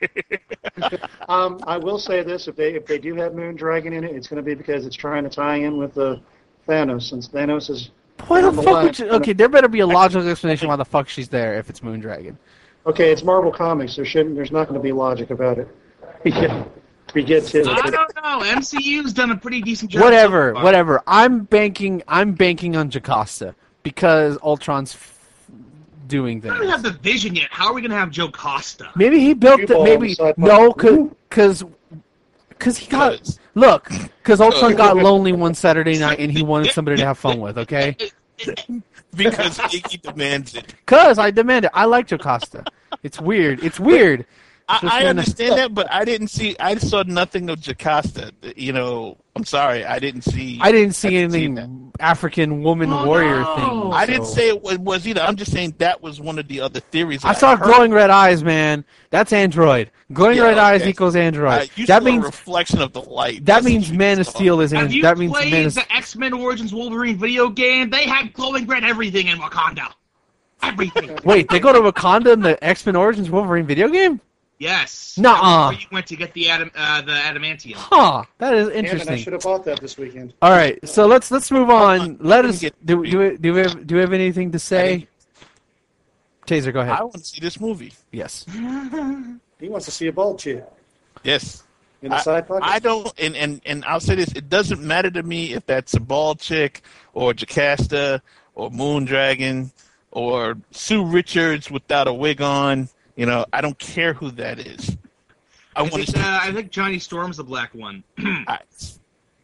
[SPEAKER 4] Um, I will say this: if they if they do have Moondragon in it, it's going to be because it's trying to tie in with the Thanos, since Thanos is
[SPEAKER 2] Why the
[SPEAKER 4] on the
[SPEAKER 2] fuck
[SPEAKER 4] line.
[SPEAKER 2] would you? Okay, there better be a logical explanation why the fuck she's there if it's Moondragon.
[SPEAKER 4] Okay, it's Marvel Comics. There shouldn't. There's not going to be logic about it. Yeah, we get to
[SPEAKER 1] I
[SPEAKER 4] it.
[SPEAKER 1] don't know. M C U's done a pretty decent job.
[SPEAKER 2] Whatever,
[SPEAKER 1] so far.
[SPEAKER 2] whatever. I'm banking. I'm banking on Jocasta because Ultron's f- doing
[SPEAKER 1] We don't
[SPEAKER 2] things.
[SPEAKER 1] have the vision yet. How are we gonna have Joe Costa?
[SPEAKER 2] Maybe he built
[SPEAKER 4] Cue
[SPEAKER 2] it.
[SPEAKER 4] ball
[SPEAKER 2] Maybe
[SPEAKER 4] side
[SPEAKER 2] no,
[SPEAKER 4] button.
[SPEAKER 2] because because he got
[SPEAKER 3] Because-
[SPEAKER 2] look because Ultron got lonely one Saturday night and he wanted somebody to have fun with. Okay,
[SPEAKER 3] because Iggy demands it.
[SPEAKER 2] because I demand it. I like Jocasta. It's weird. It's weird. Just
[SPEAKER 3] I, I
[SPEAKER 2] when-
[SPEAKER 3] understand that, but I didn't see. I saw nothing of Jocasta. You know, I'm sorry, I didn't see.
[SPEAKER 2] I didn't see
[SPEAKER 3] I didn't see
[SPEAKER 2] anything African woman
[SPEAKER 1] Oh,
[SPEAKER 2] warrior
[SPEAKER 1] no.
[SPEAKER 2] thing.
[SPEAKER 3] I didn't
[SPEAKER 2] so-
[SPEAKER 3] say it was, was either. I'm just saying that was one of the other theories.
[SPEAKER 2] I
[SPEAKER 3] that
[SPEAKER 2] saw
[SPEAKER 3] heard.
[SPEAKER 2] glowing red eyes, man. That's Android. Glowing
[SPEAKER 3] Yeah,
[SPEAKER 2] red eyes
[SPEAKER 3] okay.
[SPEAKER 2] equals Android.
[SPEAKER 3] Uh, you
[SPEAKER 2] that
[SPEAKER 3] saw a
[SPEAKER 2] means
[SPEAKER 3] reflection of the light.
[SPEAKER 2] that
[SPEAKER 3] That's
[SPEAKER 2] means
[SPEAKER 3] what you
[SPEAKER 2] Man of
[SPEAKER 3] saw.
[SPEAKER 2] Steel is
[SPEAKER 1] Have
[SPEAKER 2] Android.
[SPEAKER 1] you
[SPEAKER 2] That means
[SPEAKER 1] played
[SPEAKER 2] Man of
[SPEAKER 1] the X-Men Origins Wolverine video game? They had glowing red everything in Wakanda. Everything.
[SPEAKER 2] Wait, they go to Wakanda in the X Men Origins Wolverine video game?
[SPEAKER 1] Yes.
[SPEAKER 2] Nuh-uh.
[SPEAKER 1] That was where you went to get the adam, uh, the adamantium.
[SPEAKER 2] Huh. That is
[SPEAKER 4] Damn it, I
[SPEAKER 2] interesting.
[SPEAKER 4] should have bought that this weekend.
[SPEAKER 2] All right, so let's let's move on.
[SPEAKER 3] on,
[SPEAKER 2] Let
[SPEAKER 3] let me
[SPEAKER 2] us
[SPEAKER 3] get-
[SPEAKER 2] do do we, do we have, do we have anything to say? Taser, go ahead.
[SPEAKER 3] I want to see this movie.
[SPEAKER 2] Yes.
[SPEAKER 4] He wants to see a bald chick
[SPEAKER 3] Yes.
[SPEAKER 4] in the
[SPEAKER 3] I,
[SPEAKER 4] side pocket.
[SPEAKER 3] I don't, and, and, and I'll say this: it doesn't matter to me if that's a bald chick or Jocasta or Moondragon or Sue Richards without a wig on. You know, I don't care who that is. I
[SPEAKER 1] I
[SPEAKER 3] want
[SPEAKER 1] think,
[SPEAKER 3] to see.
[SPEAKER 1] uh, I think Johnny Storm's the black one.
[SPEAKER 3] I,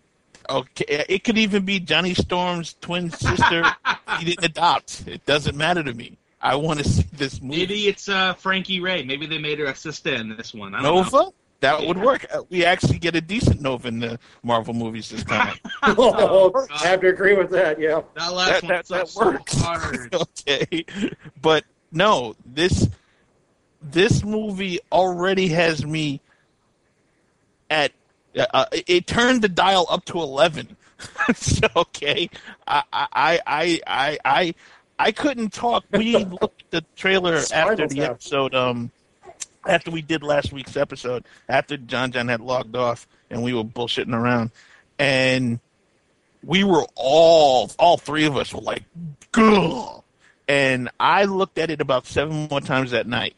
[SPEAKER 3] Okay, it could even be Johnny Storm's twin sister he didn't adopt. It doesn't matter to me. I want to see this movie.
[SPEAKER 1] Maybe it's uh, Frankie Ray. Maybe they made her a sister in this one. I don't
[SPEAKER 3] Nova?
[SPEAKER 1] know.
[SPEAKER 3] That
[SPEAKER 1] Yeah.
[SPEAKER 3] would work. Uh, We actually get a decent Nova in the Marvel movies this time.
[SPEAKER 4] Oh, I have to agree with that. Yeah.
[SPEAKER 1] That last
[SPEAKER 3] that
[SPEAKER 1] one
[SPEAKER 3] that, that
[SPEAKER 1] sucks
[SPEAKER 3] works.
[SPEAKER 1] so hard.
[SPEAKER 3] Okay, but no, this this movie already has me at. Uh, it turned the dial up to eleven. So, okay, I I I I I I couldn't talk. We looked at the trailer
[SPEAKER 4] Spinal
[SPEAKER 3] after the
[SPEAKER 4] tap.
[SPEAKER 3] episode. Um, after we did last week's episode, after John John had logged off and we were bullshitting around, and we were all all three of us were like, "Gah." And I looked at it about seven more times that night.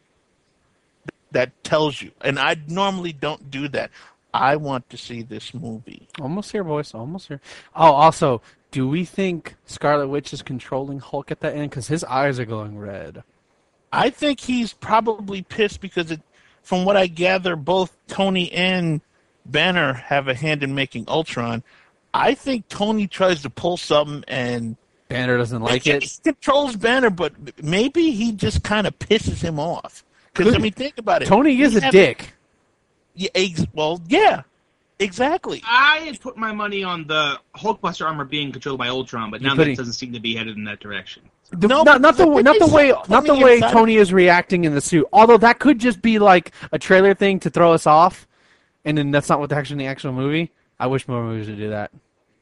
[SPEAKER 3] That tells you, and I normally don't do that. I want to see this movie.
[SPEAKER 2] Almost here, boys. Almost here. Oh, also, do we think Scarlet Witch is controlling Hulk at the end? Because his eyes are glowing red.
[SPEAKER 3] I think he's probably pissed because, it, from what I gather, both Tony and Banner have a hand in making Ultron. I think Tony tries to pull something and
[SPEAKER 2] Banner doesn't like
[SPEAKER 3] he
[SPEAKER 2] it.
[SPEAKER 3] controls Banner, but maybe he just kind of pisses him off. Because I mean, think about it.
[SPEAKER 2] Tony is
[SPEAKER 3] We
[SPEAKER 2] a
[SPEAKER 3] have-
[SPEAKER 2] dick.
[SPEAKER 3] Yeah, ex- well, yeah, exactly.
[SPEAKER 1] I had put my money on the Hulkbuster armor being controlled by Ultron, but now
[SPEAKER 2] You put
[SPEAKER 1] that
[SPEAKER 2] it-
[SPEAKER 1] doesn't seem to be headed in that direction.
[SPEAKER 2] The-
[SPEAKER 3] No,
[SPEAKER 2] not, not the
[SPEAKER 3] but
[SPEAKER 2] not the
[SPEAKER 3] they
[SPEAKER 2] way
[SPEAKER 3] said
[SPEAKER 2] not the
[SPEAKER 3] Tony
[SPEAKER 2] way
[SPEAKER 3] inside-
[SPEAKER 2] Tony is reacting in the suit. Although that could just be like a trailer thing to throw us off, and then that's not what actually in the actual movie. I wish more movies would do that.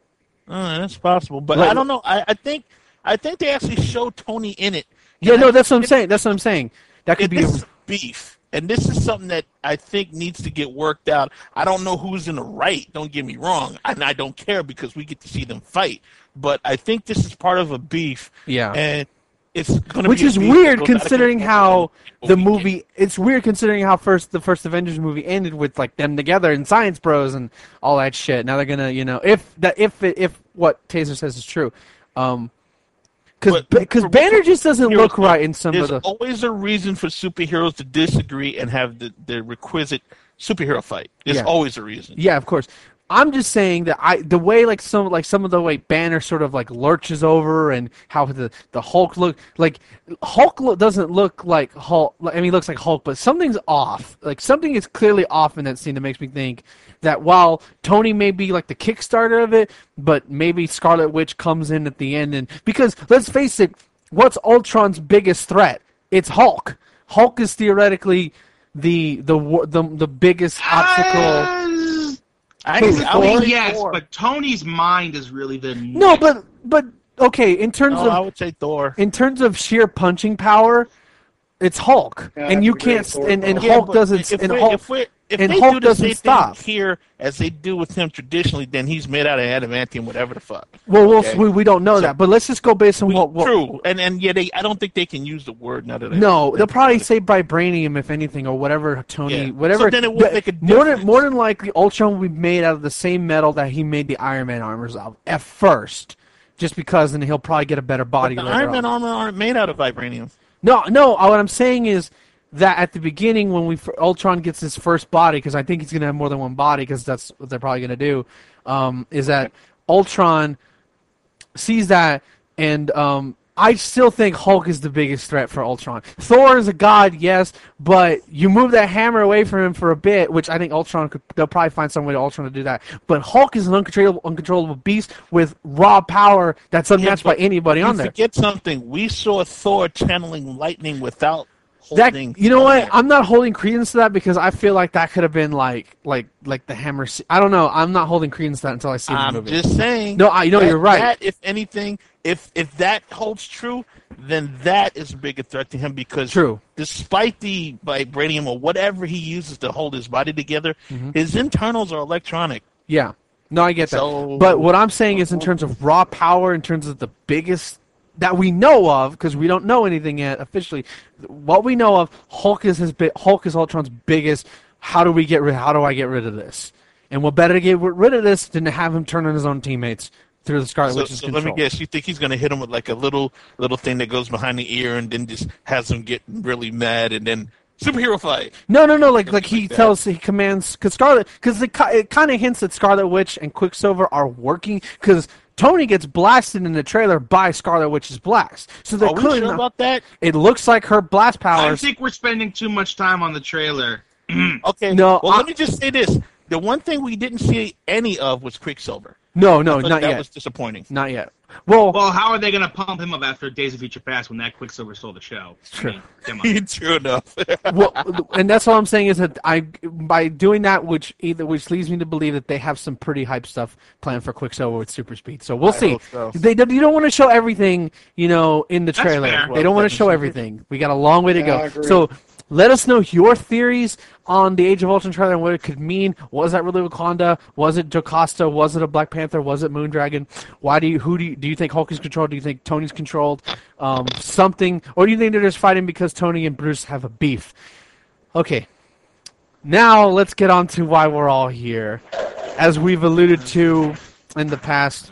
[SPEAKER 3] Uh, that's possible, but
[SPEAKER 2] Like-
[SPEAKER 3] I don't know. I, I think I think they actually show Tony in it.
[SPEAKER 2] Yeah,
[SPEAKER 3] And
[SPEAKER 2] no,
[SPEAKER 3] I-
[SPEAKER 2] that's what I'm saying. That's what I'm saying. That could
[SPEAKER 3] And
[SPEAKER 2] be.
[SPEAKER 3] this
[SPEAKER 2] A,
[SPEAKER 3] is beef, and this is something that I think needs to get worked out. I don't know who's in the right. Don't get me wrong, and I don't care because we get to see them fight. But I think this is part of a beef.
[SPEAKER 2] Yeah.
[SPEAKER 3] and it's going to
[SPEAKER 2] which
[SPEAKER 3] be a
[SPEAKER 2] is
[SPEAKER 3] beef
[SPEAKER 2] weird
[SPEAKER 3] that goes out
[SPEAKER 2] considering
[SPEAKER 3] against
[SPEAKER 2] how
[SPEAKER 3] what
[SPEAKER 2] the
[SPEAKER 3] we
[SPEAKER 2] movie.
[SPEAKER 3] get.
[SPEAKER 2] It's weird considering how first the first Avengers movie ended with like them together and Science Bros and all that shit. Now they're gonna, you know, if that if it, if what Taser says is true, um, because
[SPEAKER 3] But-
[SPEAKER 2] because
[SPEAKER 3] but-
[SPEAKER 2] Banner just doesn't
[SPEAKER 3] Heroes-
[SPEAKER 2] look right in some of
[SPEAKER 3] There's
[SPEAKER 2] the.
[SPEAKER 3] always a reason for superheroes to disagree and have the, the requisite superhero fight. There's
[SPEAKER 2] Yeah.
[SPEAKER 3] always a reason.
[SPEAKER 2] Yeah, of course. I'm just saying that I the way like some like some of the way Banner sort of like lurches over and how the the Hulk look like Hulk lo- doesn't look like Hulk. I mean, he looks like Hulk, but something's off. Like something is clearly off in that scene that makes me think that while Tony may be like the Kickstarter of it, but maybe Scarlet Witch comes in at the end and because let's face it, what's Ultron's biggest threat? It's Hulk. Hulk is theoretically the the wa- the the biggest obstacle.
[SPEAKER 1] Uh,
[SPEAKER 3] I,
[SPEAKER 2] Who,
[SPEAKER 3] I
[SPEAKER 1] I
[SPEAKER 3] would
[SPEAKER 1] mean,
[SPEAKER 3] say
[SPEAKER 1] yes,
[SPEAKER 3] Thor.
[SPEAKER 1] but Tony's mind is really the
[SPEAKER 2] No, but but okay. In terms
[SPEAKER 3] No, I
[SPEAKER 2] of
[SPEAKER 3] would say Thor.
[SPEAKER 2] in terms of sheer punching power, it's Hulk,
[SPEAKER 4] Yeah,
[SPEAKER 2] and you
[SPEAKER 4] I agree
[SPEAKER 2] can't.
[SPEAKER 4] with Thor.
[SPEAKER 2] And, and
[SPEAKER 3] Yeah,
[SPEAKER 2] Hulk
[SPEAKER 3] but
[SPEAKER 2] doesn't.
[SPEAKER 3] If
[SPEAKER 2] And
[SPEAKER 3] we're,
[SPEAKER 2] Hulk.
[SPEAKER 3] if we're, if
[SPEAKER 2] and
[SPEAKER 3] they
[SPEAKER 2] Hulk
[SPEAKER 3] do the
[SPEAKER 2] doesn't
[SPEAKER 3] same
[SPEAKER 2] stop.
[SPEAKER 3] thing here as they do with him traditionally, then he's made out of adamantium, whatever the fuck.
[SPEAKER 2] Well, we'll
[SPEAKER 3] okay.
[SPEAKER 2] we, we don't know
[SPEAKER 3] So-
[SPEAKER 2] that, but let's just go based on
[SPEAKER 3] We-
[SPEAKER 2] what. what
[SPEAKER 3] True, and and yeah, they. I don't think they can use the word now that I
[SPEAKER 2] no,
[SPEAKER 3] think
[SPEAKER 2] they'll probably
[SPEAKER 3] about it.
[SPEAKER 2] say vibranium if anything, or whatever Tony,
[SPEAKER 3] Yeah.
[SPEAKER 2] whatever.
[SPEAKER 3] So then it would
[SPEAKER 2] but
[SPEAKER 3] make a
[SPEAKER 2] more than
[SPEAKER 3] difference.
[SPEAKER 2] more than likely, Ultron will be made out of the same metal that he made the Iron Man armors of at first, just because, then he'll probably get a better body.
[SPEAKER 3] But the
[SPEAKER 2] later
[SPEAKER 3] Iron Man
[SPEAKER 2] on.
[SPEAKER 3] armor aren't made out of vibranium.
[SPEAKER 2] No, no. uh, What I'm saying is that at the beginning, when we Ultron gets his first body, because I think he's going to have more than one body, because that's what they're probably going to do, um, is that Ultron sees that, and um, I still think Hulk is the biggest threat for Ultron. Thor is a god, yes, but you move that hammer away from him for a bit, which I think Ultron could. They'll probably find some way to Ultron to do that. But Hulk is an uncontrollable, uncontrollable beast with raw power that's unmatched by
[SPEAKER 3] but
[SPEAKER 2] anybody
[SPEAKER 3] You
[SPEAKER 2] on there.
[SPEAKER 3] forget something. We saw Thor channeling lightning without
[SPEAKER 2] That
[SPEAKER 3] holding.
[SPEAKER 2] you know what?
[SPEAKER 3] fire.
[SPEAKER 2] I'm not holding credence to that because I feel like that could have been like like like the hammer. se- I don't know. I'm not holding credence to that until I see the
[SPEAKER 3] I'm
[SPEAKER 2] movie.
[SPEAKER 3] just saying.
[SPEAKER 2] No, I- you know,
[SPEAKER 3] that-
[SPEAKER 2] you're right.
[SPEAKER 3] That, if anything, if if that holds true, then that is a bigger threat to him because
[SPEAKER 2] True.
[SPEAKER 3] despite the vibranium or whatever he uses to hold his body together,
[SPEAKER 2] Mm-hmm.
[SPEAKER 3] his internals are electronic.
[SPEAKER 2] Yeah. No, I get that.
[SPEAKER 3] So-
[SPEAKER 2] But what I'm saying is, in terms of raw power, in terms of the biggest that we know of, because we don't know anything yet officially, what we know of, Hulk is his bi- Hulk is Ultron's biggest. How do we get rid? How do I get rid of this? And what better to get rid of this than to have him turn on his own teammates through the Scarlet
[SPEAKER 3] So,
[SPEAKER 2] Witch's
[SPEAKER 3] so
[SPEAKER 2] control?
[SPEAKER 3] let me guess. You think he's going to hit him with like a little little thing that goes behind the ear and then just has him get really mad and then Superhero fight.
[SPEAKER 2] No, no, no. Like, like he
[SPEAKER 3] like that.
[SPEAKER 2] tells, he commands, because Scarlet, because it, ki- it kind of hints that Scarlet Witch and Quicksilver are working, because Tony gets blasted in the trailer by Scarlet Witch's blast. So they're
[SPEAKER 3] Are we
[SPEAKER 2] clearly
[SPEAKER 3] sure
[SPEAKER 2] not-
[SPEAKER 3] about that?
[SPEAKER 2] It looks like her blast
[SPEAKER 1] I
[SPEAKER 2] powers.
[SPEAKER 1] think we're spending too much time on the trailer.
[SPEAKER 3] Okay.
[SPEAKER 2] No,
[SPEAKER 3] Well,
[SPEAKER 2] I-
[SPEAKER 3] let me just say this: the one thing we didn't see any of was Quicksilver.
[SPEAKER 2] No, no,
[SPEAKER 3] I thought
[SPEAKER 2] not
[SPEAKER 3] that
[SPEAKER 2] yet.
[SPEAKER 3] was disappointing.
[SPEAKER 2] Not yet. Well,
[SPEAKER 1] Well, how are they going to pump him up after Days of Future Past when that Quicksilver stole the show?
[SPEAKER 2] True.
[SPEAKER 1] I mean, come on.
[SPEAKER 3] True enough.
[SPEAKER 2] well, and that's all I'm saying is that I, by doing that, which either which leads me to believe that they have some pretty hype stuff planned for Quicksilver with super speed. So we'll
[SPEAKER 3] I
[SPEAKER 2] see.
[SPEAKER 3] hope so.
[SPEAKER 2] They don't- you don't want to show everything, you know, in the
[SPEAKER 1] That's
[SPEAKER 2] trailer.
[SPEAKER 1] fair.
[SPEAKER 2] They don't want to
[SPEAKER 3] Well,
[SPEAKER 2] show
[SPEAKER 3] that's-
[SPEAKER 2] everything. We got a long way to
[SPEAKER 4] Yeah, I
[SPEAKER 2] go.
[SPEAKER 4] agree.
[SPEAKER 2] So let us know your theories on the Age of Ultron trailer and what it could mean. Was that really Wakanda? Was it Jocasta? Was it a Black Panther? Was it Moondragon? Why do you who do you, do you think Hulk is controlled? Do you think Tony's controlled? Um, something, or do you think they're just fighting because Tony and Bruce have a beef? Okay, now let's get on to why we're all here. As we've alluded to in the past.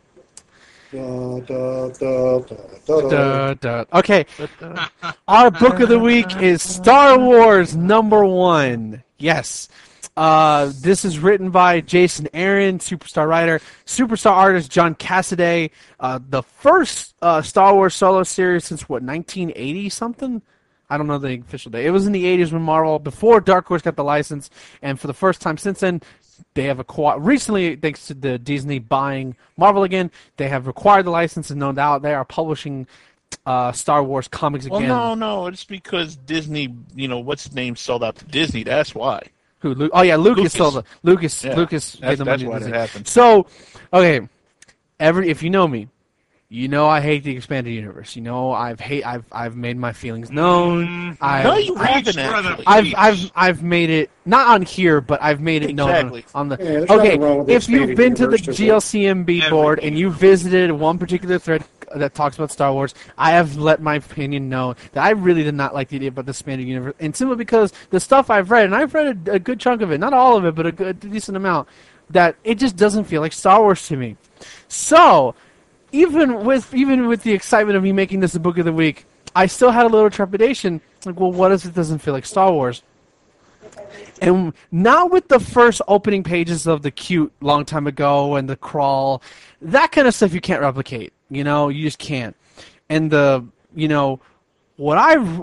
[SPEAKER 4] Da, da, da, da, da, da.
[SPEAKER 2] Duh, duh. Okay, our book of the week is Star Wars number one. Yes. Uh, this is written by Jason Aaron, superstar writer, superstar artist John Cassaday. Uh, the first uh, Star Wars solo series since, what, nineteen eighty something? I don't know the official date. It was in the eighties when Marvel, before Dark Horse got the license, and for the first time since then, they have acquired, recently, thanks to the Disney buying Marvel again, they have acquired the license, and no doubt they are publishing uh, Star Wars comics
[SPEAKER 3] Well,
[SPEAKER 2] again.
[SPEAKER 3] no, no, it's because Disney, you know, what's his name sold out to Disney. That's why.
[SPEAKER 2] Who? Lu- oh yeah, Lucas
[SPEAKER 3] Lucas.
[SPEAKER 2] sold the Lucas.
[SPEAKER 3] Yeah,
[SPEAKER 2] Lucas
[SPEAKER 3] that's-
[SPEAKER 2] paid the
[SPEAKER 3] that's
[SPEAKER 2] money.
[SPEAKER 3] why
[SPEAKER 2] to
[SPEAKER 3] that
[SPEAKER 2] Disney.
[SPEAKER 3] happened.
[SPEAKER 2] So, okay, every if you know me, you know I hate the expanded universe. You know I've hate I've I've made my feelings known.
[SPEAKER 1] Mm,
[SPEAKER 2] I
[SPEAKER 3] No, you
[SPEAKER 1] Preach,
[SPEAKER 3] haven't
[SPEAKER 1] brother,
[SPEAKER 3] actually.
[SPEAKER 2] I've
[SPEAKER 1] preach.
[SPEAKER 2] I've I've made it not on here, but I've made it
[SPEAKER 3] Exactly.
[SPEAKER 2] known on the.
[SPEAKER 4] Yeah, there's
[SPEAKER 2] okay,
[SPEAKER 4] nothing wrong with the
[SPEAKER 2] if you've
[SPEAKER 4] expanded
[SPEAKER 2] been to the
[SPEAKER 4] universe, just
[SPEAKER 2] G L C M B board and you visited one particular thread that talks about Star Wars, I have let my opinion known that I really did not like the idea about the expanded universe, and simply because the stuff I've read, and I've read a, a good chunk of it, not all of it, but a good a decent amount, that it just doesn't feel like Star Wars to me. So. Even with even with the excitement of me making this a book of the week, I still had a little trepidation. Like, well, what if it doesn't feel like Star Wars? And not with the first opening pages of the cute long time ago and the crawl, that kind of stuff you can't replicate. You know, you just can't. And the you know what I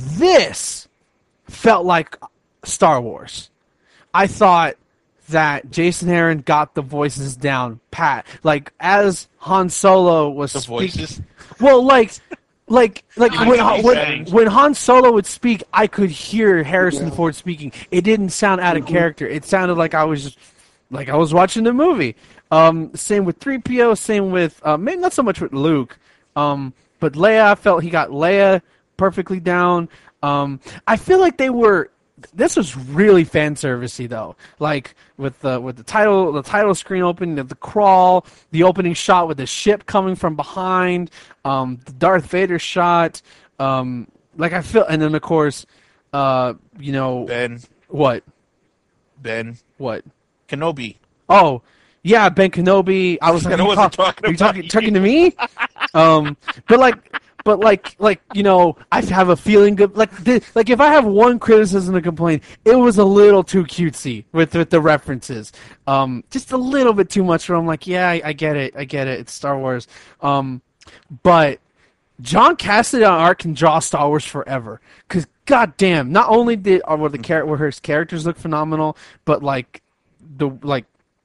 [SPEAKER 2] this felt like Star Wars. I thought that Jason Aaron got the voices down pat. Like, as Han Solo was
[SPEAKER 3] The
[SPEAKER 2] speaking.
[SPEAKER 3] voices.
[SPEAKER 2] Well, like, like, like
[SPEAKER 1] I
[SPEAKER 2] when,
[SPEAKER 1] know what you're
[SPEAKER 2] when,
[SPEAKER 1] saying.
[SPEAKER 2] when Han Solo would speak, I could hear Harrison Ford speaking. It didn't sound out of character. It sounded like I was just, like I was watching the movie. Um, same with three P O, same with, uh, maybe not so much with Luke, um, but Leia, I felt he got Leia perfectly down. Um, I feel like they were, this was really fan servicey though. Like with the with the title the title screen opening, the, the crawl, the opening shot with the ship coming from behind, um, the Darth Vader shot. Um, like I feel, and then of course, uh, you know
[SPEAKER 3] Ben,
[SPEAKER 2] what
[SPEAKER 3] Ben,
[SPEAKER 2] what?
[SPEAKER 3] Kenobi.
[SPEAKER 2] Oh, yeah, Ben Kenobi. I was like,
[SPEAKER 3] I
[SPEAKER 2] are you,
[SPEAKER 3] wasn't
[SPEAKER 2] call-
[SPEAKER 3] talking
[SPEAKER 2] are you
[SPEAKER 3] about
[SPEAKER 2] talking,
[SPEAKER 3] you.
[SPEAKER 2] talking to me? um, but like, but like, like you know, I have a feeling good. Like, the, like if I have one criticism to complain, it was a little too cutesy with with the references. Um, just a little bit too much. Where I'm like, yeah, I, I get it, I get it. It's Star Wars. Um, but John Cassidy on art can draw Star Wars forever. Because goddamn, not only did or were the char- were his characters look phenomenal, but like the like.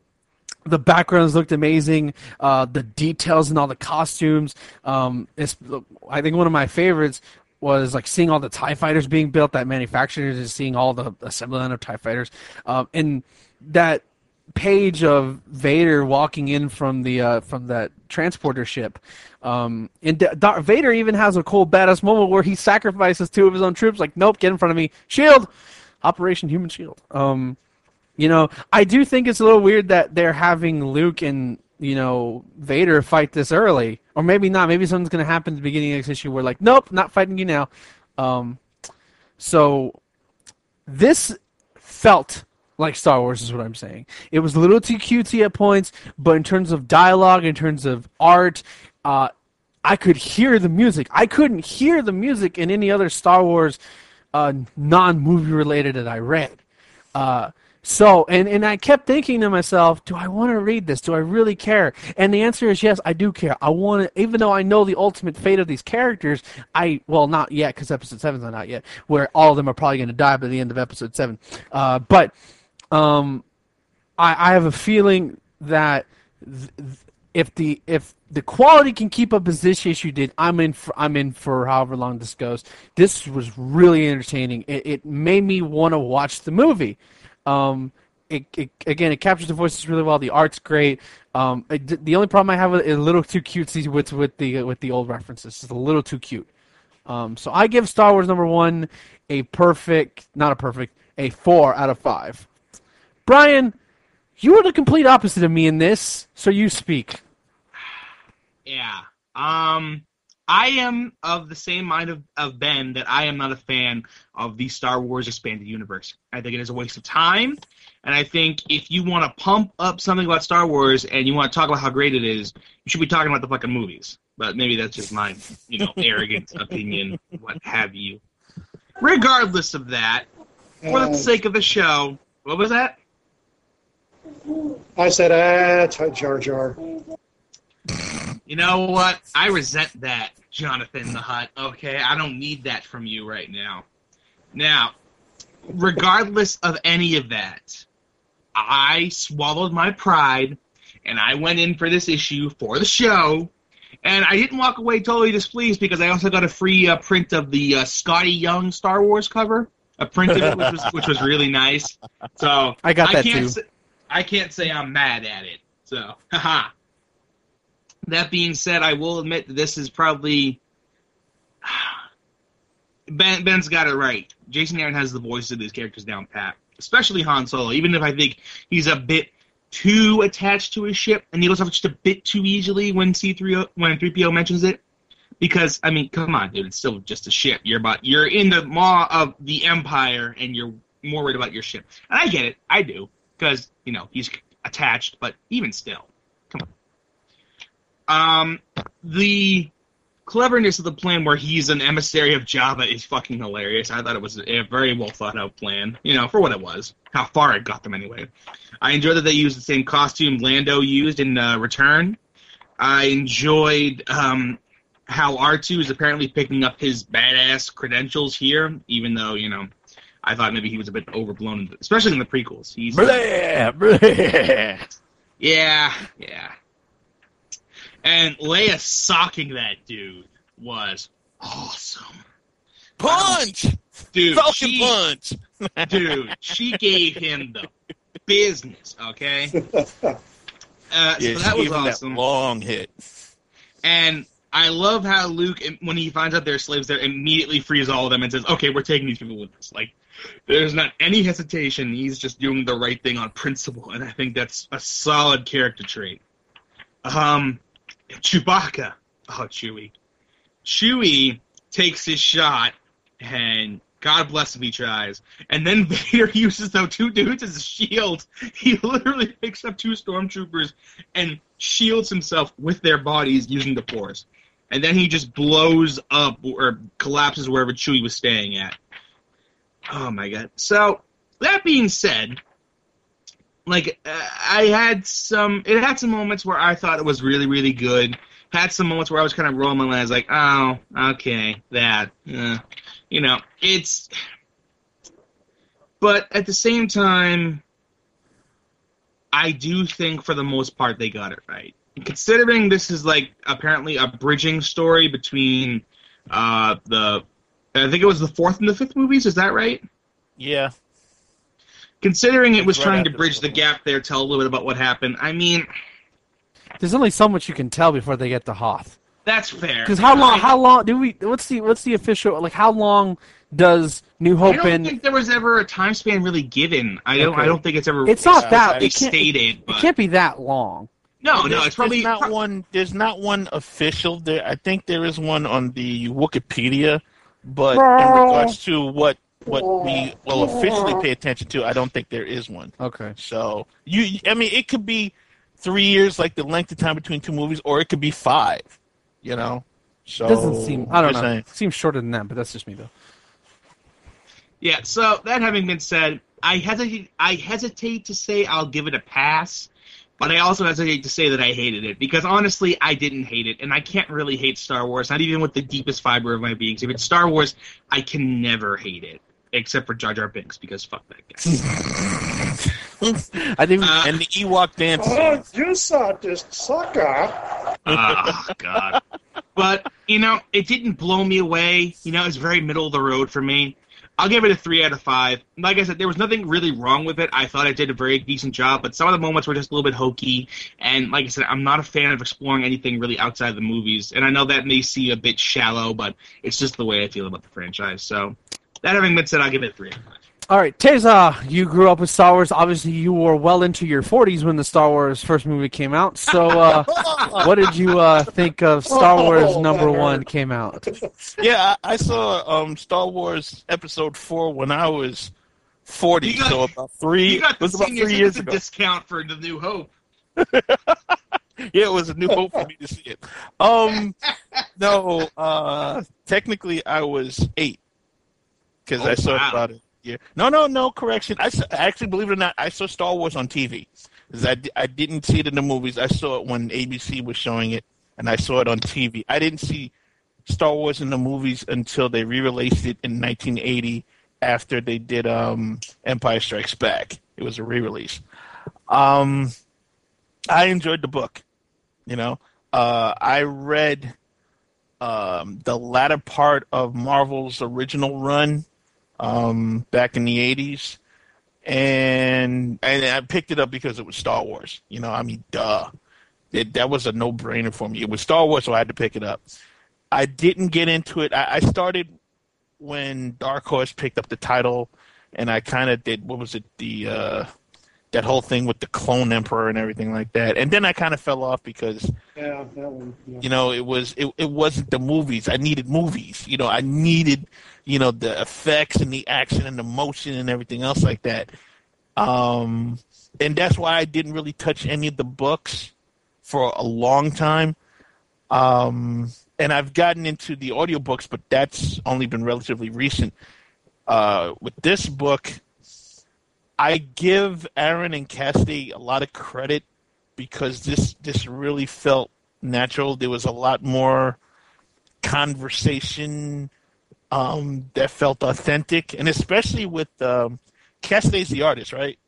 [SPEAKER 2] The backgrounds looked amazing. Uh, the details and all the costumes. Um, it's, I think one of my favorites was like seeing all the TIE fighters being built, that manufacturers, and seeing all the assembly line of TIE fighters. Um, and that page of Vader walking in from the uh, from that transporter ship. Um, and D- Darth Vader even has a cool badass moment where he sacrifices two of his own troops. Like, nope, get in front of me. Shield, Operation Human Shield. Um, You know, I do think it's a little weird that they're having Luke and, you know, Vader fight this early. Or maybe not. Maybe something's going to happen at the beginning of this issue where, like, nope, not fighting you now. Um, so, this felt like Star Wars is what I'm saying. It was a little too cutesy at points, but in terms of dialogue, in terms of art, uh, I could hear the music. I couldn't hear the music in any other Star Wars uh, non-movie related that I read. Uh, so, and, and I kept thinking to myself, do I want to read this? Do I really care? And the answer is yes, I do care. I want to, even though I know the ultimate fate of these characters, I, well, not yet, because episode seven's not out yet, where all of them are probably going to die by the end of episode seven. Uh, but um, I, I have a feeling that th- if the if the quality can keep up as this issue did, I'm in for, I'm in for however long this goes. This was really entertaining. It, it made me want to watch the movie. Um, it, it again, it captures the voices really well. The art's great. Um, it, the only problem I have with it is a little too cutesy with with the with the old references. It's a little too cute. Um, so I give Star Wars number one a perfect, not a perfect, a four out of five. Brian, you were the complete opposite of me in this, so you speak.
[SPEAKER 1] Yeah. Um, I am of the same mind of, of Ben that I am not a fan of the Star Wars expanded universe. I think it is a waste of time, and I think if you want to pump up something about Star Wars and you want to talk about how great it is, you should be talking about the fucking movies. But maybe that's just my, you know, arrogant opinion, what have you. Regardless of that, for the sake of the show, what was that?
[SPEAKER 4] I said, ah, t- Jar Jar.
[SPEAKER 1] You know what? I resent that, Jonathan the Hutt. Okay, I don't need that from you right now. Now, regardless of any of that, I swallowed my pride, and I went in for this issue for the show, and I didn't walk away totally displeased because I also got a free uh, print of the uh, Scotty Young Star Wars cover, a print of it, which was which was really nice. So
[SPEAKER 2] I got that
[SPEAKER 1] can't
[SPEAKER 2] too.
[SPEAKER 1] Say, I can't say I'm mad at it. So, haha. That being said, I will admit that this is probably Ben. Ben's got it right. Jason Aaron has the voices of these characters down pat, especially Han Solo. Even if I think he's a bit too attached to his ship, and he goes off just a bit too easily when C three O when three P O mentions it. Because I mean, come on, dude, it's still just a ship. You're about you're in the maw of the Empire, and you're more worried about your ship. And I get it, I do, because you know he's attached. But even still, come on. Um, the cleverness of the plan where he's an emissary of Jabba is fucking hilarious. I thought it was a very well thought out plan, you know, for what it was. How far it got them anyway. I enjoyed that they used the same costume Lando used in uh, Return. I enjoyed um, how R two is apparently picking up his badass credentials here, even though, you know, I thought maybe he was a bit overblown, especially in the prequels. He's
[SPEAKER 3] Blah, blah.
[SPEAKER 1] Yeah, yeah. And Leia socking that dude was awesome.
[SPEAKER 3] Punch!
[SPEAKER 1] Dude,
[SPEAKER 3] Falcon
[SPEAKER 1] she,
[SPEAKER 3] punch!
[SPEAKER 1] dude, she gave him the business, okay? Uh,
[SPEAKER 3] Yeah,
[SPEAKER 1] so
[SPEAKER 3] she
[SPEAKER 1] that was
[SPEAKER 3] gave him
[SPEAKER 1] awesome.
[SPEAKER 3] that long hit.
[SPEAKER 1] And I love how Luke, when he finds out they're slaves, there immediately frees all of them and says, okay, we're taking these people with us. Like, there's not any hesitation. He's just doing the right thing on principle, and I think that's a solid character trait. Um... Chewbacca. Oh, Chewie. Chewie takes his shot, and God bless him, he tries. And then Vader uses those two dudes as a shield. He literally picks up two stormtroopers and shields himself with their bodies using the Force. And then he just blows up or collapses wherever Chewie was staying at. Oh, my God. So, that being said, like, uh, I had some, it had some moments where I thought it was really, really good. Had some moments where I was kind of rolling my eyes like, oh, okay, that, uh, you know, it's, but at the same time, I do think for the most part they got it right. Considering this is like apparently a bridging story between uh, the, I think it was the fourth and the fifth movies, is that right?
[SPEAKER 3] Yeah.
[SPEAKER 1] Considering it was
[SPEAKER 3] Right
[SPEAKER 1] trying to
[SPEAKER 3] after
[SPEAKER 1] bridge the
[SPEAKER 3] the
[SPEAKER 1] gap there, tell a little bit about what happened, I mean,
[SPEAKER 2] There's only so much you can tell before they get to Hoth.
[SPEAKER 1] that's fair.
[SPEAKER 2] Because how long?
[SPEAKER 1] I-
[SPEAKER 2] How long do we? What's the what's the official? Like how long does New
[SPEAKER 1] I
[SPEAKER 2] Hope
[SPEAKER 1] don't
[SPEAKER 2] and?
[SPEAKER 1] think there was ever a time span really given. I don't.
[SPEAKER 2] Okay.
[SPEAKER 1] I don't think it's ever.
[SPEAKER 2] It's not
[SPEAKER 3] Yeah,
[SPEAKER 2] that.
[SPEAKER 3] I-
[SPEAKER 2] It can't, it,
[SPEAKER 1] stated,
[SPEAKER 2] it
[SPEAKER 1] but
[SPEAKER 2] can't be that long.
[SPEAKER 1] no, no.
[SPEAKER 3] There's-
[SPEAKER 1] It's probably
[SPEAKER 3] there's not
[SPEAKER 1] pro-
[SPEAKER 3] one. There's not one official. There, I think there is one on the Wikipedia, but in regards to what what we will officially pay attention to, I don't think there is one.
[SPEAKER 2] Okay.
[SPEAKER 3] So you, I mean, it could be three years, like the length of time between two movies, or it could be five. You know, so
[SPEAKER 2] Doesn't seem. I don't
[SPEAKER 3] just
[SPEAKER 2] know.
[SPEAKER 3] saying.
[SPEAKER 2] Seems shorter than that, but that's just me though.
[SPEAKER 1] Yeah, so that having been said, I hesitate I hesitate to say I'll give it a pass, but I also hesitate to say that I hated it, because honestly, I didn't hate it, and I can't really hate Star Wars, not even with the deepest fiber of my being. If it's Star Wars, I can never hate it, except for Jar Jar Binks, because fuck that guy.
[SPEAKER 2] I think
[SPEAKER 1] Uh,
[SPEAKER 3] And the Ewok dance.
[SPEAKER 4] Oh, you saw this sucker.
[SPEAKER 1] Oh, God. But, you know, it didn't blow me away. You know, it's very middle of the road for me. I'll give it a three out of five. Like I said, there was nothing really wrong with it. I thought I did a very decent job, but some of the moments were just a little bit hokey. And like I said, I'm not a fan of exploring anything really outside of the movies. And I know that may seem a bit shallow, but it's just the way I feel about the franchise. So, that having been said, I'll give it a three out of five.
[SPEAKER 2] All right, Teza, you grew up with Star Wars. Obviously, you were well into your forties when the Star Wars first movie came out. So, uh, what did you uh, think of Star Wars
[SPEAKER 4] Oh,
[SPEAKER 2] number
[SPEAKER 4] that
[SPEAKER 2] one
[SPEAKER 4] hurt.
[SPEAKER 2] came out?
[SPEAKER 3] Yeah, I, I saw um, Star Wars Episode Four when I was forty,
[SPEAKER 1] You got-
[SPEAKER 3] so about three.
[SPEAKER 1] You got
[SPEAKER 3] It
[SPEAKER 1] the
[SPEAKER 3] was about
[SPEAKER 1] senior
[SPEAKER 3] three years
[SPEAKER 1] citizen
[SPEAKER 3] ago.
[SPEAKER 1] discount for the New Hope.
[SPEAKER 3] Yeah, it was a new hope for me to see it. Um, no, uh, technically I was eight because
[SPEAKER 1] Oh,
[SPEAKER 3] I saw
[SPEAKER 1] wow.
[SPEAKER 3] it about it. Yeah, no, no, no correction. I saw, actually, believe it or not, I saw Star Wars on T V. 'Cause I, di- I didn't see it in the movies. I saw it when A B C was showing it, and I saw it on T V. I didn't see Star Wars in the movies until they re-released it in nineteen eighty after they did um, Empire Strikes Back. It was a re-release. Um, I enjoyed the book. You know, uh, I read um, the latter part of Marvel's original run um, back in the eighties, and and I picked it up because it was Star Wars. You know, I mean, duh, it, that was a no-brainer for me. It was Star Wars, so I had to pick it up. I didn't get into it. I, I started when Dark Horse picked up the title, and I kind of did. What was it? The uh, that whole thing with the clone emperor and everything like that. And then I kind of fell off because,
[SPEAKER 4] Yeah, that one. Yeah.
[SPEAKER 3] you know, it was it, it wasn't the movies. I needed movies. You know, I needed, you know, the effects and the action and the motion and everything else like that. Um, and that's why I didn't really touch any of the books for a long time. Um, and I've gotten into the audiobooks, but that's only been relatively recent. Uh, with this book, I give Aaron and Cassidy a lot of credit because this this really felt natural. There was a lot more conversation um, that felt authentic, and especially with um, Cassidy's the artist, right?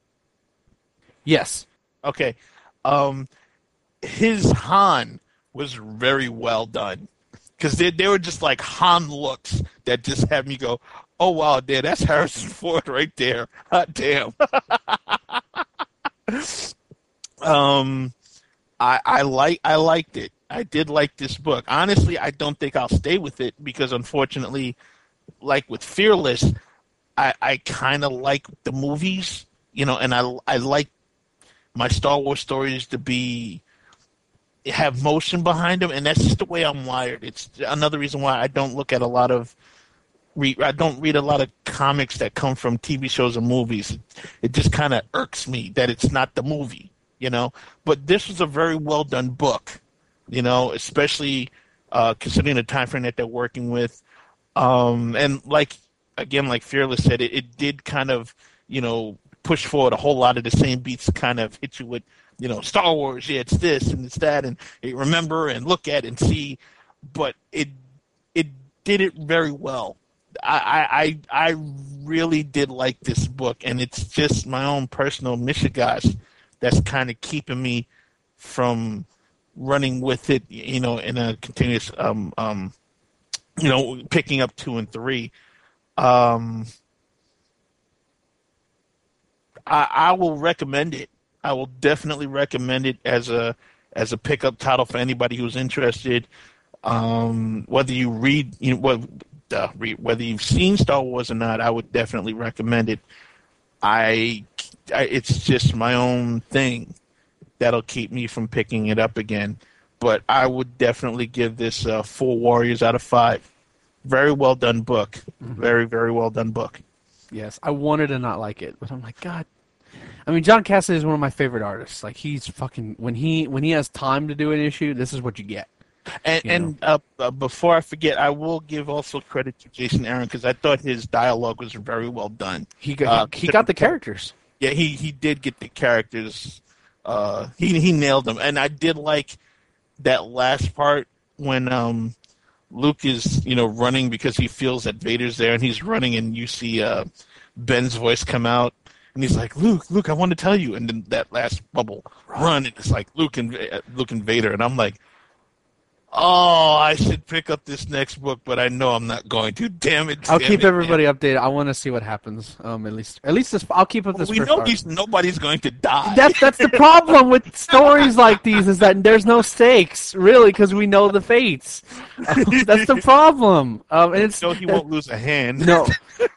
[SPEAKER 2] Yes.
[SPEAKER 3] Okay. Um, his Han was very well done because they they were just like Han looks that just had me go, oh wow, there, that's Harrison Ford right there. Hot damn. um, I I like I liked it. I did like this book. Honestly, I don't think I'll stay with it because unfortunately, like with Fearless, I I kind of like the movies, you know, and I I like my Star Wars stories to be have motion behind them, and that's just the way I'm wired. It's another reason why I don't look at a lot of read. I don't read a lot of comics that come from T V shows and movies. It, it just kind of irks me that it's not the movie, you know. But this was a very well done book, you know, especially uh, considering the time frame that they're working with. Um, and like again, like Fearless said, it, it did kind of, you know, push forward a whole lot of the same beats, kind of hit you with, you know, Star Wars, yeah, it's this and it's that, and you remember and look at and see, but it it did it very well. I I I really did like this book, and it's just my own personal mishigas that's kind of keeping me from running with it, you know, in a continuous, um, um, you know, picking up two and three. Um, I, I will recommend it. I will definitely recommend it as a as a pickup title for anybody who's interested. Um, whether you read, you know, what, uh, read, whether you've seen Star Wars or not, I would definitely recommend it. I, I, it's just my own thing that'll keep me from picking it up again. But I would definitely give this uh, four Warriors out of five. Very well done book.
[SPEAKER 2] Mm-hmm.
[SPEAKER 3] Very very well done book.
[SPEAKER 2] Yes. I wanted to not like it, but I'm like, God. I mean, John Cassidy is one of my favorite artists. Like, he's fucking when he when he has time to do an issue, this is what you get.
[SPEAKER 3] And, and uh, uh, before I forget, I will give also credit to Jason Aaron because I thought his dialogue was very well done.
[SPEAKER 2] He got, uh, he, he got the characters.
[SPEAKER 3] Yeah, he, he did get the characters. Uh, he he nailed them, and I did like that last part when um, Luke is you know running because he feels that Vader's there, and he's running, and you see uh, Ben's voice come out. And he's like, Luke, Luke, I want to tell you. And then that last bubble run, and it's like Luke and uh, Luke and Vader. And I'm like, oh, I should pick up this next book, but I know I'm not going to. Damn it!
[SPEAKER 2] I'll
[SPEAKER 3] damn
[SPEAKER 2] keep
[SPEAKER 3] it,
[SPEAKER 2] everybody
[SPEAKER 3] damn.
[SPEAKER 2] updated. I want to see what happens. Um, at least, at least this. I'll keep up this.
[SPEAKER 3] Well, we
[SPEAKER 2] first
[SPEAKER 3] know
[SPEAKER 2] arc.
[SPEAKER 3] these, nobody's going to die.
[SPEAKER 2] That's that's the problem with stories like these is that there's no stakes really because we know the fates. That's the problem. Um, and it's
[SPEAKER 3] no, he won't lose a hand.
[SPEAKER 2] No.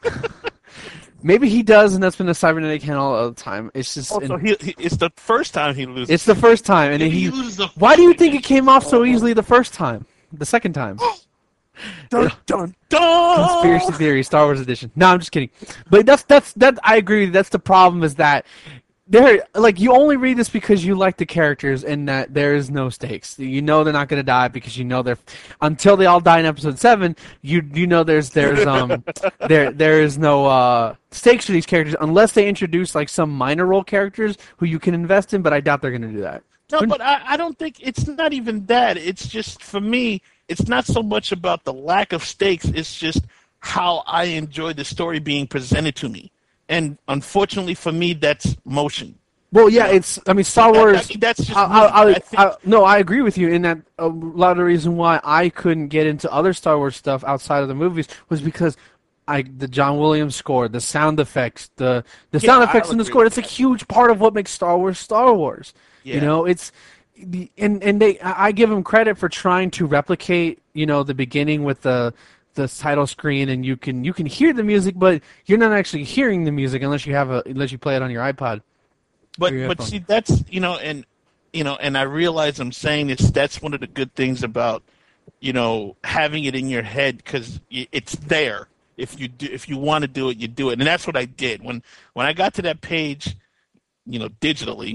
[SPEAKER 2] Maybe he does, and that's been a cybernetic hand all the time. It's just.
[SPEAKER 3] Also,
[SPEAKER 2] and,
[SPEAKER 3] he, he, it's the first time he loses.
[SPEAKER 2] It's the first time, and
[SPEAKER 1] If
[SPEAKER 2] he.
[SPEAKER 1] he loses the
[SPEAKER 2] Why do you
[SPEAKER 1] first
[SPEAKER 2] think it
[SPEAKER 1] against-
[SPEAKER 2] came off so easily the first time? The second time.
[SPEAKER 3] dun dun dun.
[SPEAKER 2] Conspiracy theory, Star Wars edition. No, I'm just kidding. But that's that's that. I agree with you. That's the problem. Is that there, like, you only read this because you like the characters, and that there is no stakes. You know they're not going to die because you know they're until they all die in episode seven. You you know there's there's um there there is no uh stakes for these characters unless they introduce like some minor role characters who you can invest in. But I doubt they're going to do that.
[SPEAKER 3] No, but I, I don't think it's not even that. It's just, for me, it's not so much about the lack of stakes. It's just how I enjoy the story being presented to me. And unfortunately for me, that's motion.
[SPEAKER 2] Well, yeah, it's. I mean, Star Wars.
[SPEAKER 3] I, I, that's just
[SPEAKER 2] I,
[SPEAKER 3] me.
[SPEAKER 2] I, I,
[SPEAKER 3] I think,
[SPEAKER 2] I, no, I agree with you in that a lot of the reason why I couldn't get into other Star Wars stuff outside of the movies was because I the John Williams score, the sound effects, the the
[SPEAKER 3] Yeah,
[SPEAKER 2] sound effects
[SPEAKER 3] I'll
[SPEAKER 2] in the
[SPEAKER 3] agree
[SPEAKER 2] score.
[SPEAKER 3] with
[SPEAKER 2] It's a huge part of what makes Star Wars Star Wars.
[SPEAKER 3] Yeah.
[SPEAKER 2] You know, it's the and and they. I give them credit for trying to replicate. You know, the beginning with the. the title screen, and you can you can hear the music, but you're not actually hearing the music unless you have a unless you play it on your iPod.
[SPEAKER 3] But
[SPEAKER 2] your
[SPEAKER 3] but
[SPEAKER 2] headphone.
[SPEAKER 3] see, that's you know, and you know, and I realize I'm saying this. That's one of the good things about you know having it in your head because it's there. If you do, if you want to do it, you do it, and that's what I did when when I got to that page. You know, digitally,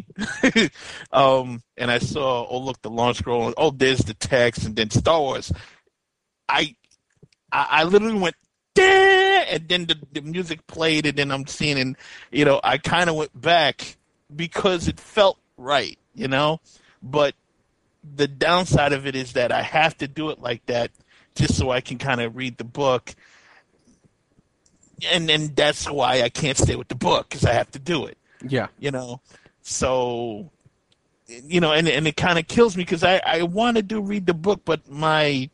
[SPEAKER 3] um, and I saw, oh look, the launch scroll, and, oh, there's the text, and then Star Wars. I, I, I literally went, Dah! And then the, the music played, and then I'm seeing, and you know, I kind of went back because it felt right, you know. But the downside of it is that I have to do it like that just so I can kind of read the book, and and that's why I can't stay with the book because I have to do it.
[SPEAKER 2] Yeah.
[SPEAKER 3] You know, so, you know, and and it kind of kills me because I, I want to do read the book, but my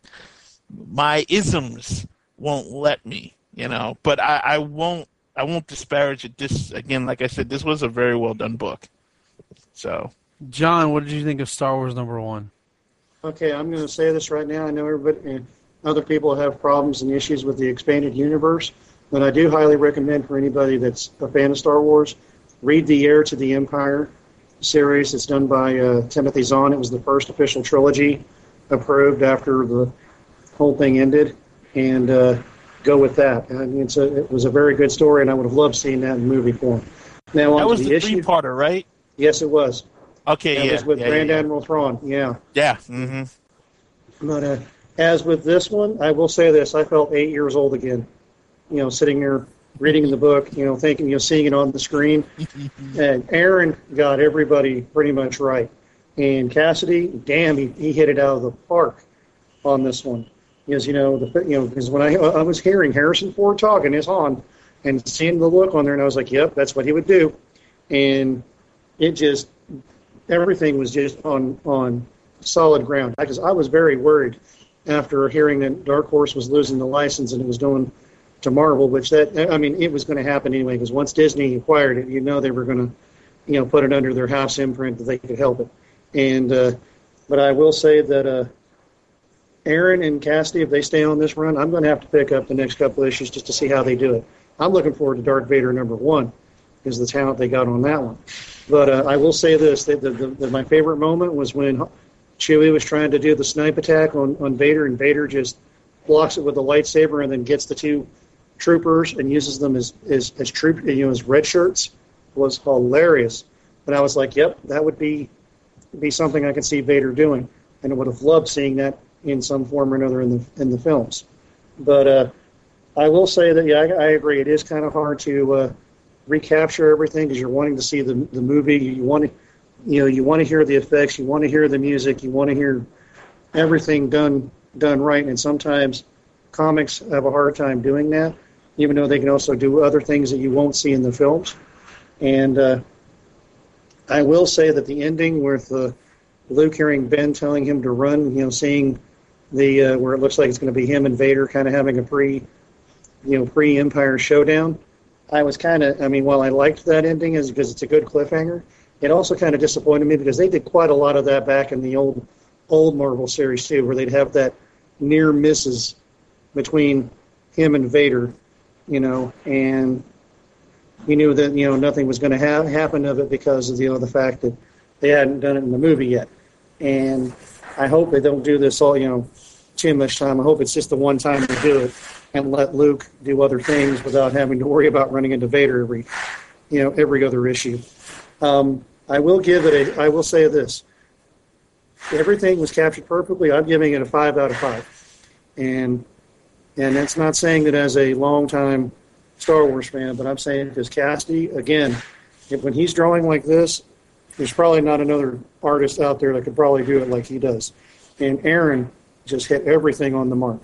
[SPEAKER 3] my isms won't let me, you know. But I, I won't I won't disparage it. This, again, like I said, this was a very well done book. So,
[SPEAKER 2] John, what did you think of Star Wars number one?
[SPEAKER 4] Okay, I'm going to say this right now. I know everybody, and other people have problems and issues with the expanded universe, but I do highly recommend for anybody that's a fan of Star Wars, read the Heir to the Empire series. It's done by uh, Timothy Zahn. It was the first official trilogy approved after the whole thing ended, and uh, go with that. I mean, it's a, it was a very good story, and I would have loved seeing that in movie form. Now,
[SPEAKER 3] that
[SPEAKER 4] on
[SPEAKER 3] was
[SPEAKER 4] to
[SPEAKER 3] the,
[SPEAKER 4] the issue.
[SPEAKER 3] three-parter, right?
[SPEAKER 4] Yes, it was.
[SPEAKER 3] Okay,
[SPEAKER 4] That
[SPEAKER 3] yeah.
[SPEAKER 4] was with
[SPEAKER 3] yeah,
[SPEAKER 4] Grand
[SPEAKER 3] yeah,
[SPEAKER 4] Admiral Thrawn, yeah.
[SPEAKER 3] Yeah, mm-hmm.
[SPEAKER 4] But uh, as with this one, I will say this: I felt eight years old again. You know, sitting there reading the book, you know, thinking, you know, seeing it on the screen. And Aaron got everybody pretty much right. And Cassidy, damn, he, he hit it out of the park on this one. Because, you know, the you know, because when I I was hearing Harrison Ford talking his Han and seeing the look on there, and I was like, yep, that's what he would do. And it just, everything was just on on solid ground. Because I was very worried after hearing that Dark Horse was losing the license and it was going to Marvel, which that, I mean, it was going to happen anyway, because once Disney acquired it, you know they were going to, you know, put it under their house imprint that they could help it. And, uh, but I will say that uh, Aaron and Cassidy, if they stay on this run, I'm going to have to pick up the next couple issues just to see how they do it. I'm looking forward to Darth Vader number one, because the talent they got on that one. But uh, I will say this, that the, the, the, my favorite moment was when Chewie was trying to do the snipe attack on, on Vader, and Vader just blocks it with a lightsaber and then gets the two troopers and uses them as as, as troop you know as red shirts. Was hilarious. But I was like, yep, that would be be something I could see Vader doing, and I would have loved seeing that in some form or another in the in the films. But uh, I will say that yeah, I, I agree. It is kind of hard to uh, recapture everything because you're wanting to see the the movie. You want to, you know, you want to hear the effects. You want to hear the music. You want to hear everything done done right. And sometimes comics have a hard time doing that, even though they can also do other things that you won't see in the films. And uh, I will say that the ending with uh, Luke hearing Ben telling him to run, you know, seeing the uh, where it looks like it's going to be him and Vader kind of having a pre, you know, pre-Empire showdown. I was kind of, I mean, while I liked that ending is because it's a good cliffhanger, it also kind of disappointed me because they did quite a lot of that back in the old, old Marvel series too, where they'd have that near misses between him and Vader, you know, and you knew that, you know, nothing was going to ha- happen of it because of, you know, the fact that they hadn't done it in the movie yet. And I hope they don't do this all, you know, too much time. I hope it's just the one time they do it and let Luke do other things without having to worry about running into Vader every, you know, every other issue. Um, I will give it a, I will say this. Everything was captured perfectly. I'm giving it a five out of five. And, and that's not saying that as a long-time Star Wars fan, but I'm saying because Cassidy, again, if, when he's drawing like this, there's probably not another artist out there that could probably do it like he does. And Aaron just hit everything on the mark.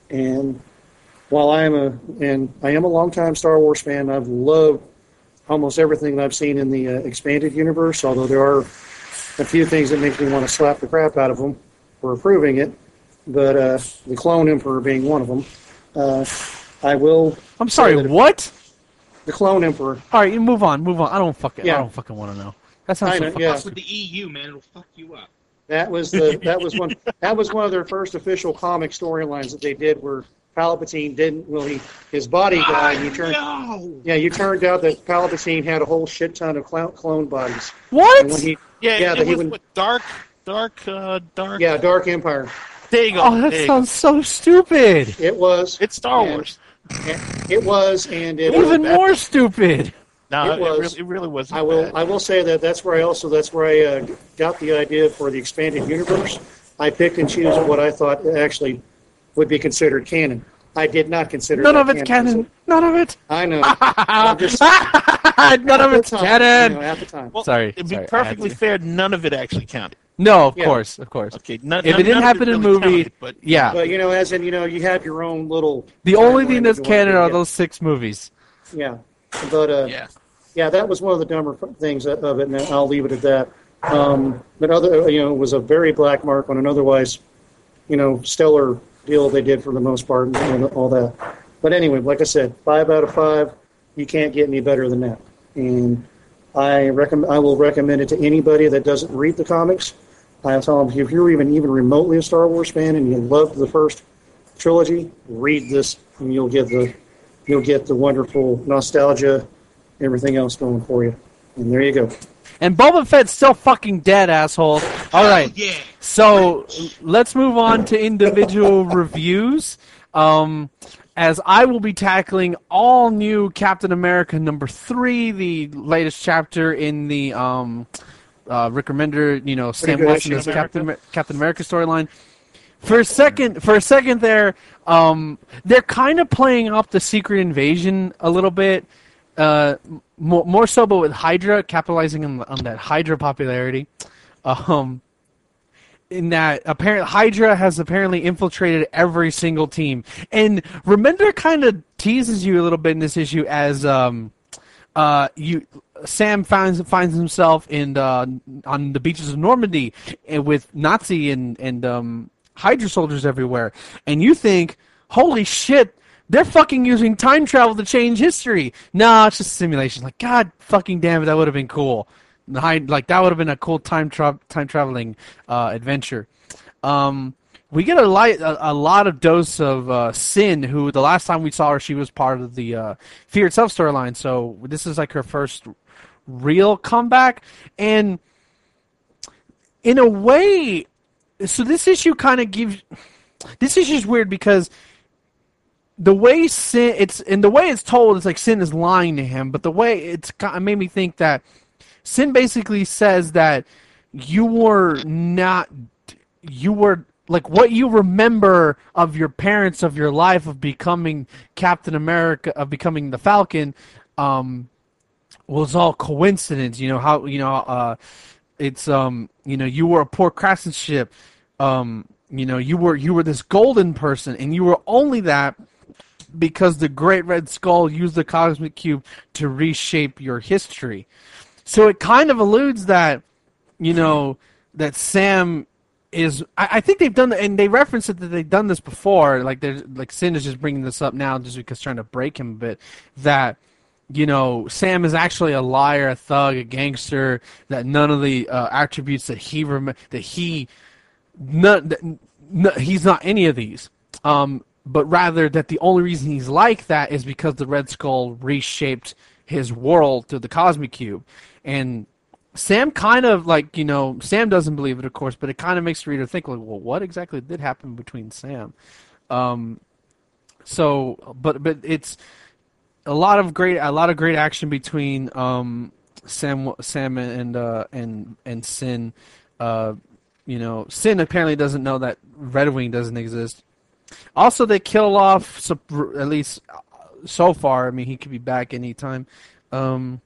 [SPEAKER 4] And while I am a and I am a longtime Star Wars fan, I've loved almost everything that I've seen in the uh, expanded universe. Although there are a few things that make me want to slap the crap out of them for approving it, but uh, the Clone Emperor being one of them. Uh, I will.
[SPEAKER 2] I'm sorry. What?
[SPEAKER 4] The Clone Emperor.
[SPEAKER 2] All right, you move on. Move on. I don't fucking.
[SPEAKER 4] Yeah.
[SPEAKER 2] I don't fucking want to know. That sounds
[SPEAKER 4] I
[SPEAKER 2] so
[SPEAKER 4] know,
[SPEAKER 2] fucking
[SPEAKER 4] yeah.
[SPEAKER 1] Fuck with the E U, man. It'll fuck you up.
[SPEAKER 4] That was the that was one that was one of their first official comic storylines that they did where Palpatine didn't well he his body died and you turned
[SPEAKER 1] No!
[SPEAKER 4] yeah you turned out that Palpatine had a whole shit ton of clone, clone bodies.
[SPEAKER 2] What?
[SPEAKER 4] And when he,
[SPEAKER 3] Yeah,
[SPEAKER 4] yeah,
[SPEAKER 3] it
[SPEAKER 4] that he
[SPEAKER 3] was
[SPEAKER 4] would,
[SPEAKER 3] what, dark, dark, uh, dark.
[SPEAKER 4] yeah, Dark Empire.
[SPEAKER 3] There you go.
[SPEAKER 2] Oh, that
[SPEAKER 3] there you
[SPEAKER 2] sounds so stupid.
[SPEAKER 4] It was
[SPEAKER 3] go. It's Star
[SPEAKER 4] and-
[SPEAKER 3] Wars.
[SPEAKER 4] it was and it
[SPEAKER 2] Even
[SPEAKER 3] bad.
[SPEAKER 2] more stupid.
[SPEAKER 3] No,
[SPEAKER 4] it
[SPEAKER 3] it,
[SPEAKER 4] was.
[SPEAKER 3] really, it really wasn't.
[SPEAKER 4] I will
[SPEAKER 3] bad.
[SPEAKER 4] I will say that that's where I also that's where I uh, got the idea for the expanded universe. I picked and chose what I thought actually would be considered canon. I did not consider
[SPEAKER 2] None
[SPEAKER 4] that
[SPEAKER 2] of it's canon. None of it.
[SPEAKER 4] I know. I'm just-
[SPEAKER 2] None of it's
[SPEAKER 4] at the time,
[SPEAKER 2] canon.
[SPEAKER 4] you know, at the time.
[SPEAKER 3] Well,
[SPEAKER 2] Sorry,
[SPEAKER 3] To be
[SPEAKER 2] sorry, I had
[SPEAKER 3] perfectly
[SPEAKER 2] to.
[SPEAKER 3] fair, none of it actually counted.
[SPEAKER 2] No, of
[SPEAKER 4] Yeah.
[SPEAKER 2] course, of course.
[SPEAKER 3] Okay, none,
[SPEAKER 2] If
[SPEAKER 3] none,
[SPEAKER 2] it didn't
[SPEAKER 3] none
[SPEAKER 2] happen
[SPEAKER 3] of it
[SPEAKER 2] in
[SPEAKER 3] really
[SPEAKER 2] the movie,
[SPEAKER 3] counted, but
[SPEAKER 2] yeah.
[SPEAKER 4] But you know, as in you know, you have your own little.
[SPEAKER 2] The only
[SPEAKER 4] timeline
[SPEAKER 2] thing
[SPEAKER 4] that
[SPEAKER 2] that's
[SPEAKER 4] you wanna
[SPEAKER 2] canon
[SPEAKER 4] do,
[SPEAKER 2] are
[SPEAKER 4] yeah.
[SPEAKER 2] those six movies.
[SPEAKER 4] Yeah, but uh,
[SPEAKER 3] yeah.
[SPEAKER 4] yeah, that was one of the dumber things of it, and I'll leave it at that. Um, but other, you know, it was a very black mark on an otherwise, you know, stellar deal they did for the most part, and all that. But anyway, like I said, five out of five. You can't get any better than that. And I recommend, I will recommend it to anybody that doesn't read the comics. I tell them if you're even even remotely a Star Wars fan and you loved the first trilogy, read this, and you'll get the you'll get the wonderful nostalgia, everything else going for you. And there you go.
[SPEAKER 2] And Boba Fett's still fucking dead, asshole. All right.
[SPEAKER 1] Yeah.
[SPEAKER 2] So let's move on to individual reviews. Um, as I will be tackling all new Captain America number three, the latest chapter in the um, uh, Rick Remender, you know, Sam
[SPEAKER 4] good
[SPEAKER 2] Wilson
[SPEAKER 4] issue,
[SPEAKER 2] as
[SPEAKER 3] America.
[SPEAKER 2] Captain Amer- Captain America storyline. For a second, for a second there, um, they're kind of playing up the Secret Invasion a little bit. Uh, more, more so, but with Hydra, capitalizing on, on that Hydra popularity. Um, in that, apparently, Hydra has apparently infiltrated every single team. And Remender kind of teases you a little bit in this issue as um, uh, you Sam finds finds himself in uh, on the beaches of Normandy and with Nazi and and um, Hydra soldiers everywhere, and you think, holy shit. They're fucking using time travel to change history. No, it's just a simulation. Like, God fucking damn it, that would have been cool. Like, that would have been a cool time tra- time traveling uh, adventure. Um, we get a, light, a, a lot of dose of uh, Sin, who the last time we saw her, she was part of the uh, Fear Itself storyline. So this is like her first real comeback. And in a way, so this issue kind of gives... This issue is weird because... The way Sin, it's in the way it's told, it's like Sin is lying to him. But the way it's it made me think that Sin basically says that you were not, you were like what you remember of your parents, of your life, of becoming Captain America, of becoming the Falcon, um, was all coincidence. You know how you know uh, it's um you know you were a poor craftsmanship, um you know you were you were this golden person, and you were only that because the Great Red Skull used the Cosmic Cube to reshape your history. So it kind of alludes that you know that Sam. Is I, I think they've done and they reference it that they've done this before. Like there's like Sin is just bringing this up now just because trying to break him a bit. That you know Sam is actually a liar, a thug, a gangster. That none of the uh, attributes that he rem- that he none, that, no, he's not any of these. Um, but rather that the only reason he's like that is because the Red Skull reshaped his world to the Cosmic Cube, and Sam kind of like, you know, Sam doesn't believe it, of course, but it kind of makes the reader think, like, well, what exactly did happen between Sam? Um, so, but but it's a lot of great a lot of great action between um, Sam Sam and uh, and and Sin. Uh, you know, Sin apparently doesn't know that Red Wing doesn't exist. Also, they kill off at least so far. I mean, he could be back anytime. Um,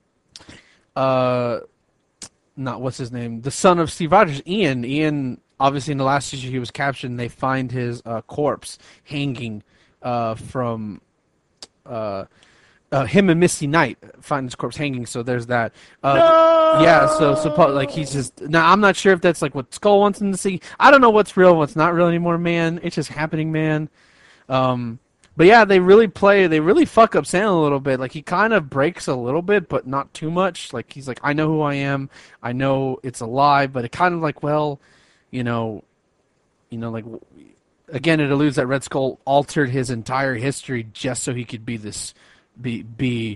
[SPEAKER 2] uh. Not what's his name, the son of Steve Rogers, Ian. Ian, obviously, in the last issue, he was captured, and they find his uh, corpse hanging uh, from uh, uh, him and Misty Knight find his corpse hanging. So there's that. Uh,
[SPEAKER 3] No!
[SPEAKER 2] Yeah. So suppose like he's just now. I'm not sure if that's like what Skull wants him to see. I don't know what's real, and what's not real anymore, man. It's just happening, man. Um, But yeah, they really play, they really fuck up Sam a little bit. Like, he kind of breaks a little bit, but not too much. Like, he's like, I know who I am. I know it's a lie, but it kind of like, well, you know, you know, like, again, it alludes that Red Skull altered his entire history just so he could be this, be, be,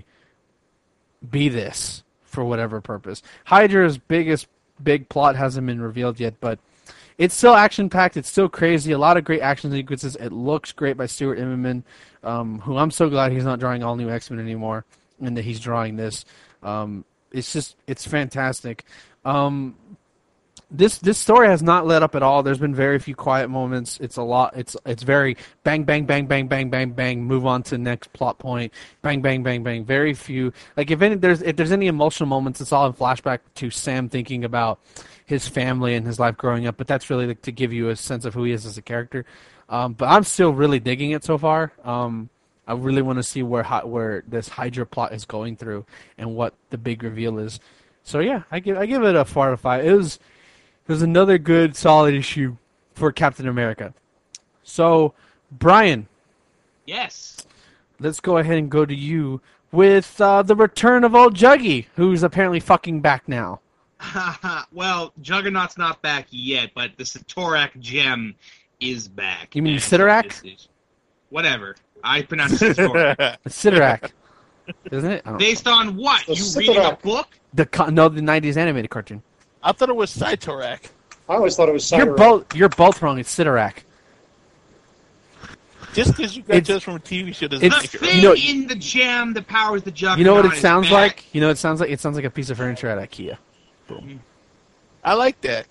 [SPEAKER 2] be this for whatever purpose. Hydra's biggest, big plot hasn't been revealed yet, but it's still action-packed. It's still crazy. A lot of great action sequences. It looks great by Stuart Immonen, um, who I'm so glad he's not drawing all new X-Men anymore, and that he's drawing this. Um, it's just, it's fantastic. Um, this this story has not let up at all. There's been very few quiet moments. It's a lot. It's it's very bang, bang, bang, bang, bang, bang, bang. Move on to the next plot point. Bang, bang, bang, bang. Very few. Like if any, there's if there's any emotional moments, it's all in flashback to Sam thinking about his family and his life growing up, but that's really to give you a sense of who he is as a character. Um, but I'm still really digging it so far. Um, I really want to see where where this Hydra plot is going through and what the big reveal is. So yeah, I give I give it a four out of five. It was it was another good solid issue for Captain America. So Brian,
[SPEAKER 1] Yes.
[SPEAKER 2] let's go ahead and go to you with uh, the return of old Juggy, who's apparently fucking back now.
[SPEAKER 1] Well, Juggernaut's not back yet, but the Satorak gem is back.
[SPEAKER 2] You mean
[SPEAKER 1] And
[SPEAKER 2] Sidorak?
[SPEAKER 1] this is- Whatever. I pronounce it Satorak.
[SPEAKER 2] The Sidorak, isn't it? I don't know.
[SPEAKER 1] Based on what?
[SPEAKER 4] The
[SPEAKER 1] You reading a
[SPEAKER 4] Sidorak.
[SPEAKER 1] book?
[SPEAKER 2] The co- no, the nineties animated cartoon.
[SPEAKER 3] I thought it was Cytorak.
[SPEAKER 4] I always thought it was
[SPEAKER 2] You're
[SPEAKER 4] Cyber.
[SPEAKER 2] both you're both wrong. It's Sidorak.
[SPEAKER 3] Just because you got
[SPEAKER 2] It's-
[SPEAKER 3] just from a T V show doesn't
[SPEAKER 2] it's-
[SPEAKER 3] make it
[SPEAKER 1] The
[SPEAKER 3] right.
[SPEAKER 1] thing
[SPEAKER 2] You know-
[SPEAKER 1] in the gem that powers the Juggernaut
[SPEAKER 2] You know what it
[SPEAKER 1] is
[SPEAKER 2] sounds
[SPEAKER 1] back.
[SPEAKER 2] like? You know what it sounds like? It sounds like a piece of furniture at IKEA.
[SPEAKER 3] I like that.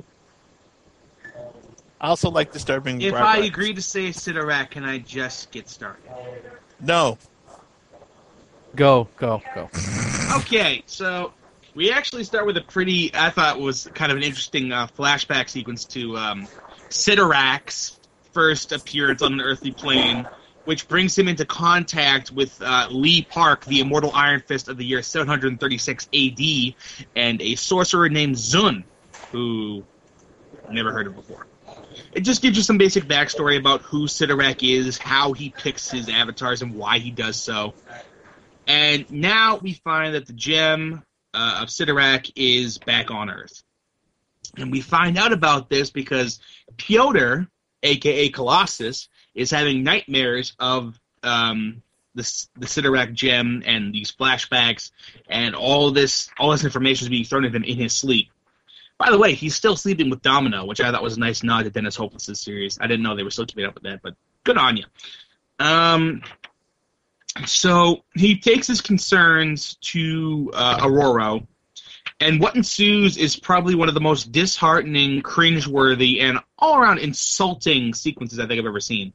[SPEAKER 3] I also like disturbing.
[SPEAKER 1] If
[SPEAKER 3] bright
[SPEAKER 1] I
[SPEAKER 3] lights.
[SPEAKER 1] agree to say Sidorak, can I just get started?
[SPEAKER 3] No.
[SPEAKER 2] Go, go, go.
[SPEAKER 1] Okay, so we actually start with a pretty, I thought was kind of an interesting uh, flashback sequence to um, Sidorak's first appearance on an earthly plane, which brings him into contact with uh, Lee Park, the immortal Iron Fist of the year seven hundred thirty-six A D, and a sorcerer named Zun, who never heard of before. It just gives you some basic backstory about who Sidorak is, how he picks his avatars, and why he does so. And now we find that the gem uh, of Sidorak is back on Earth. And we find out about this because Piotr, a k a. Colossus, is having nightmares of um, the, the Sidorak gem and these flashbacks, and all this all this information is being thrown at him in his sleep. By the way, he's still sleeping with Domino, which I thought was a nice nod to Dennis Hopeless's series. I didn't know they were still keeping up with that, but good on you. Um, so he takes his concerns to uh, Aurora, And what ensues is probably one of the most disheartening, cringeworthy, and all-around insulting sequences I think I've ever seen.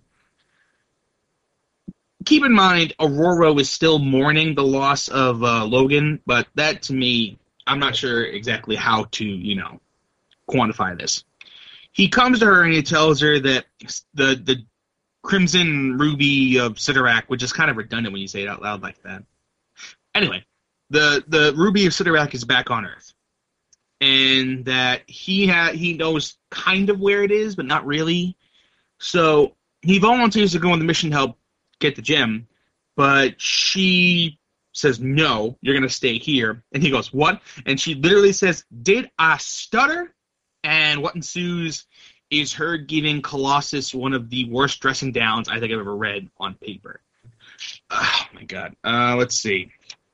[SPEAKER 1] Keep in mind, Aurora is still mourning the loss of uh, Logan, but that, to me, I'm not sure exactly how to, you know, quantify this. He comes to her and he tells her that the the Crimson Ruby of Sidorak, which is kind of redundant when you say it out loud like that. Anyway, the the Ruby of Sidorak is back on Earth, and that he ha- he knows kind of where it is, but not really. So he volunteers to go on the mission to help get the gem, but she says, no, you're going to stay here. And he goes, what? And she literally says, did I stutter? And what ensues is her giving Colossus one of the worst dressing downs I think I've ever read on paper. Oh, my God. Uh, let's see.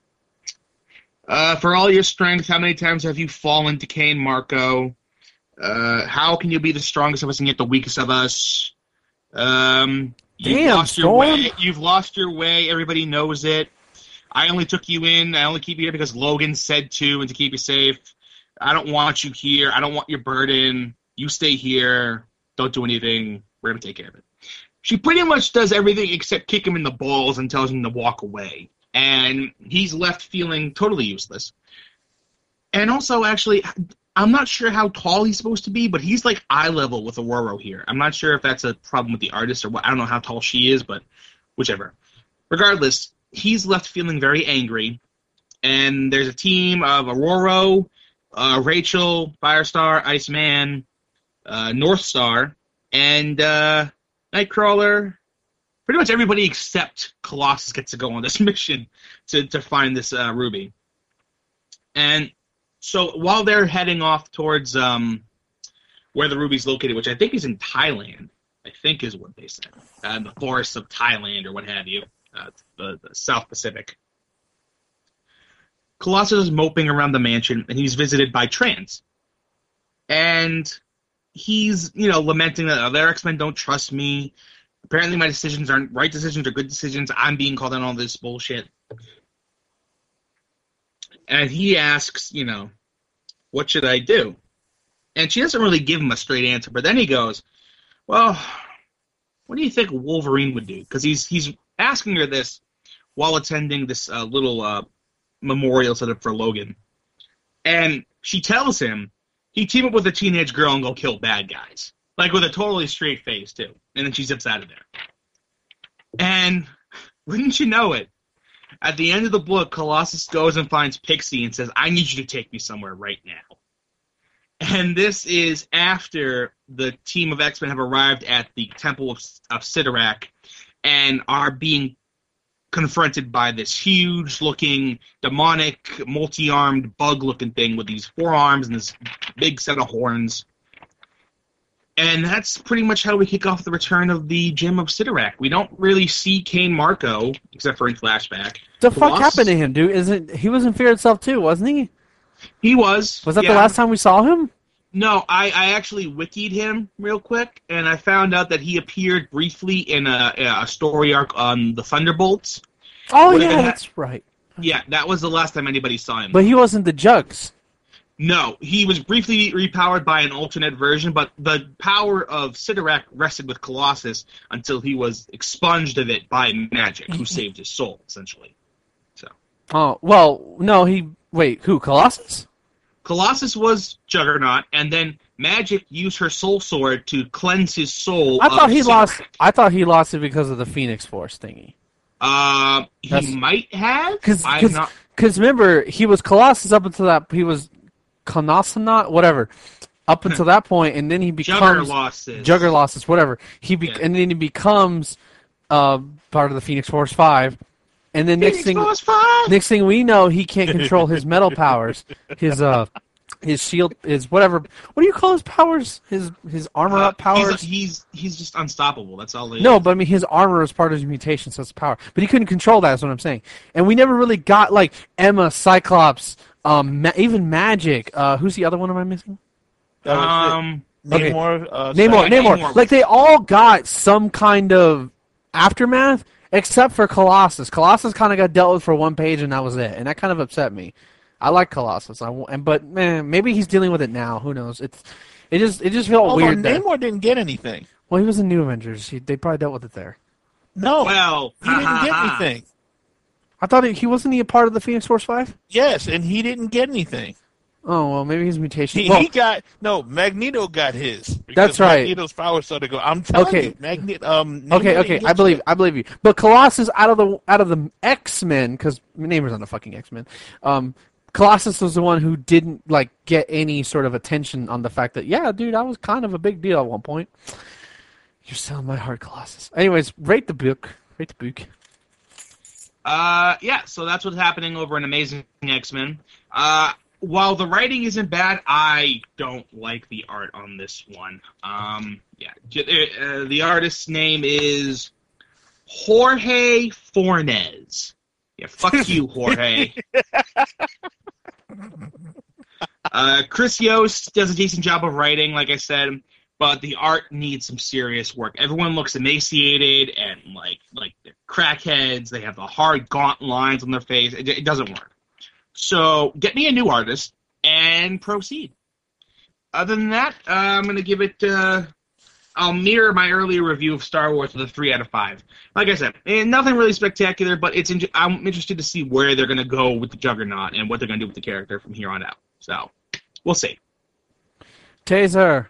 [SPEAKER 1] Uh, for all your strength, how many times have you fallen to Cain Marko? Uh, how can you be the strongest of us and yet the weakest of us? Um... You've
[SPEAKER 2] Damn,
[SPEAKER 1] lost your
[SPEAKER 2] Storm.
[SPEAKER 1] way. You've lost your way. Everybody knows it. I only took you in. I only keep you here because Logan said to and to keep you safe. I don't want you here. I don't want your burden. You stay here. Don't do anything. We're going to take care of it. She pretty much does everything except kick him in the balls and tells him to walk away. And he's left feeling totally useless. And also, actually, I'm not sure how tall he's supposed to be, but he's like eye level with Aurora here. I'm not sure if that's a problem with the artist or what. I don't know how tall she is, but whichever. Regardless, he's left feeling very angry. And there's a team of Aurora, uh, Rachel, Firestar, Iceman, uh, Northstar, and uh, Nightcrawler. Pretty much everybody except Colossus gets to go on this mission to, to find this uh, ruby. And so while they're heading off towards um, where the ruby's located, which I think is in Thailand, I think is what they said, uh, in the forests of Thailand or what have you, uh, the, the South Pacific. Colossus is moping around the mansion, and he's visited by Trans. And he's, you know, lamenting that other X-Men don't trust me. Apparently my decisions aren't right decisions or good decisions. I'm being called on all this bullshit. And he asks, you know, what should I do? And she doesn't really give him a straight answer. But then he goes, well, what do you think Wolverine would do? Because he's he's asking her this while attending this uh, little uh, memorial set up for Logan. And she tells him he'd team up with a teenage girl and go kill bad guys. Like with a totally straight face, too. And then she zips out of there. And wouldn't you know it? At the end of the book, Colossus goes and finds Pixie and says, I need you to take me somewhere right now. And this is after the team of X-Men have arrived at the Temple of, of Sidorak and are being confronted by this huge-looking, demonic, multi-armed, bug-looking thing with these four arms and this big set of horns. And that's pretty much how we kick off the return of the Gem of Sidorak. We don't really see Cain Marko, except for in flashback.
[SPEAKER 2] The fuck
[SPEAKER 1] Colossus-
[SPEAKER 2] happened to him, dude? Isn't he was in Fear itself too, wasn't he?
[SPEAKER 1] He was.
[SPEAKER 2] Was that
[SPEAKER 1] yeah.
[SPEAKER 2] the last time we saw him?
[SPEAKER 1] No, I, I actually wikied him real quick, and I found out that he appeared briefly in a, a story arc on the Thunderbolts.
[SPEAKER 2] Oh
[SPEAKER 1] What if
[SPEAKER 2] yeah,
[SPEAKER 1] it ha-
[SPEAKER 2] that's right.
[SPEAKER 1] Yeah, that was the last time anybody saw him.
[SPEAKER 2] But he wasn't the Jugs.
[SPEAKER 1] No, he was briefly repowered by an alternate version, but the power of Sidorak rested with Colossus until he was expunged of it by Magic, who saved his soul, essentially. So
[SPEAKER 2] Oh well, no, he wait who Colossus?
[SPEAKER 1] Colossus was Juggernaut, and then Magic used her soul sword to cleanse his soul.
[SPEAKER 2] I thought
[SPEAKER 1] of
[SPEAKER 2] he
[SPEAKER 1] Sidorak.
[SPEAKER 2] lost. I thought he lost it because of the Phoenix Force thingy.
[SPEAKER 1] Uh, he
[SPEAKER 2] That's-
[SPEAKER 1] might have.
[SPEAKER 2] Because
[SPEAKER 1] I'm not.
[SPEAKER 2] remember he was Colossus up until that he was Colossonaut whatever up until that point, and then he becomes
[SPEAKER 1] Juggerlosses.
[SPEAKER 2] Juggerlossus whatever he be-
[SPEAKER 1] Yeah.
[SPEAKER 2] and then he becomes uh, part of the Phoenix Force Five, and then next
[SPEAKER 1] Phoenix
[SPEAKER 2] thing
[SPEAKER 1] Force five!
[SPEAKER 2] next thing we know he can't control his metal powers, his uh his shield his whatever what do you call his powers his his armor
[SPEAKER 1] Uh,
[SPEAKER 2] up powers.
[SPEAKER 1] He's, he's he's just unstoppable. That's all. It
[SPEAKER 2] No,
[SPEAKER 1] is.
[SPEAKER 2] but I mean his armor is part of his mutation, so it's power. But he couldn't control that. That's what I'm saying. And we never really got like Emma, Cyclops, um, Ma- even Magic. Uh, who's the other one? Am I missing?
[SPEAKER 3] That was
[SPEAKER 1] Um,
[SPEAKER 3] it.
[SPEAKER 2] okay.
[SPEAKER 3] Namor. Uh,
[SPEAKER 2] Namor.
[SPEAKER 3] Cyclops.
[SPEAKER 2] Namor.
[SPEAKER 1] Namor.
[SPEAKER 2] Like they all got some kind of aftermath, except for Colossus. Colossus kind of got dealt with for one page, and that was it. And that kind of upset me. I like Colossus. I w- and but man, maybe he's dealing with it now. Who knows? It's it just it just felt
[SPEAKER 3] Hold
[SPEAKER 2] weird.
[SPEAKER 3] on,
[SPEAKER 2] that,
[SPEAKER 3] Namor didn't get anything.
[SPEAKER 2] well, he was in New Avengers. He, they probably dealt with it there.
[SPEAKER 3] No,
[SPEAKER 1] Well,
[SPEAKER 3] he didn't
[SPEAKER 1] ha,
[SPEAKER 3] get
[SPEAKER 1] ha, ha.
[SPEAKER 3] anything.
[SPEAKER 2] I thought he, he wasn't he a part of the Phoenix Force Five?
[SPEAKER 3] Yes, and he didn't get anything.
[SPEAKER 2] Oh well, maybe his mutation.
[SPEAKER 3] He,
[SPEAKER 2] well,
[SPEAKER 3] he got no. Magneto got his. because
[SPEAKER 2] That's right.
[SPEAKER 3] Magneto's power started to go. I'm telling
[SPEAKER 2] Okay.
[SPEAKER 3] you, Magneto. Um, Namor
[SPEAKER 2] okay,
[SPEAKER 3] didn't
[SPEAKER 2] okay,
[SPEAKER 3] get
[SPEAKER 2] I believe
[SPEAKER 3] shit.
[SPEAKER 2] I believe you. But Colossus out of the out of the X Men, because Namor's on the fucking X Men. Um, Colossus was the one who didn't like get any sort of attention on the fact that yeah, dude, I was kind of a big deal at one point. You're selling my heart, Colossus. Anyways, rate the book. Rate the book.
[SPEAKER 1] Uh, yeah, so that's what's happening over in Amazing X-Men. Uh, while the writing isn't bad, I don't like the art on this one. Um, yeah, j- uh, the artist's name is Jorge Fornes. Yeah, fuck you, Jorge. uh, Chris Yost does a decent job of writing, like I said, but the art needs some serious work. Everyone looks emaciated and like like they're crackheads. They have the hard, gaunt lines on their face. It, it doesn't work. So get me a new artist and proceed. Other than that, uh, I'm going to give it... Uh, I'll mirror my earlier review of Star Wars with a three out of five. Like I said, eh, nothing really spectacular, but it's. In, I'm interested to see where they're going to go with the Juggernaut and what they're going to do with the character from here on out. So, we'll see.
[SPEAKER 2] Taser.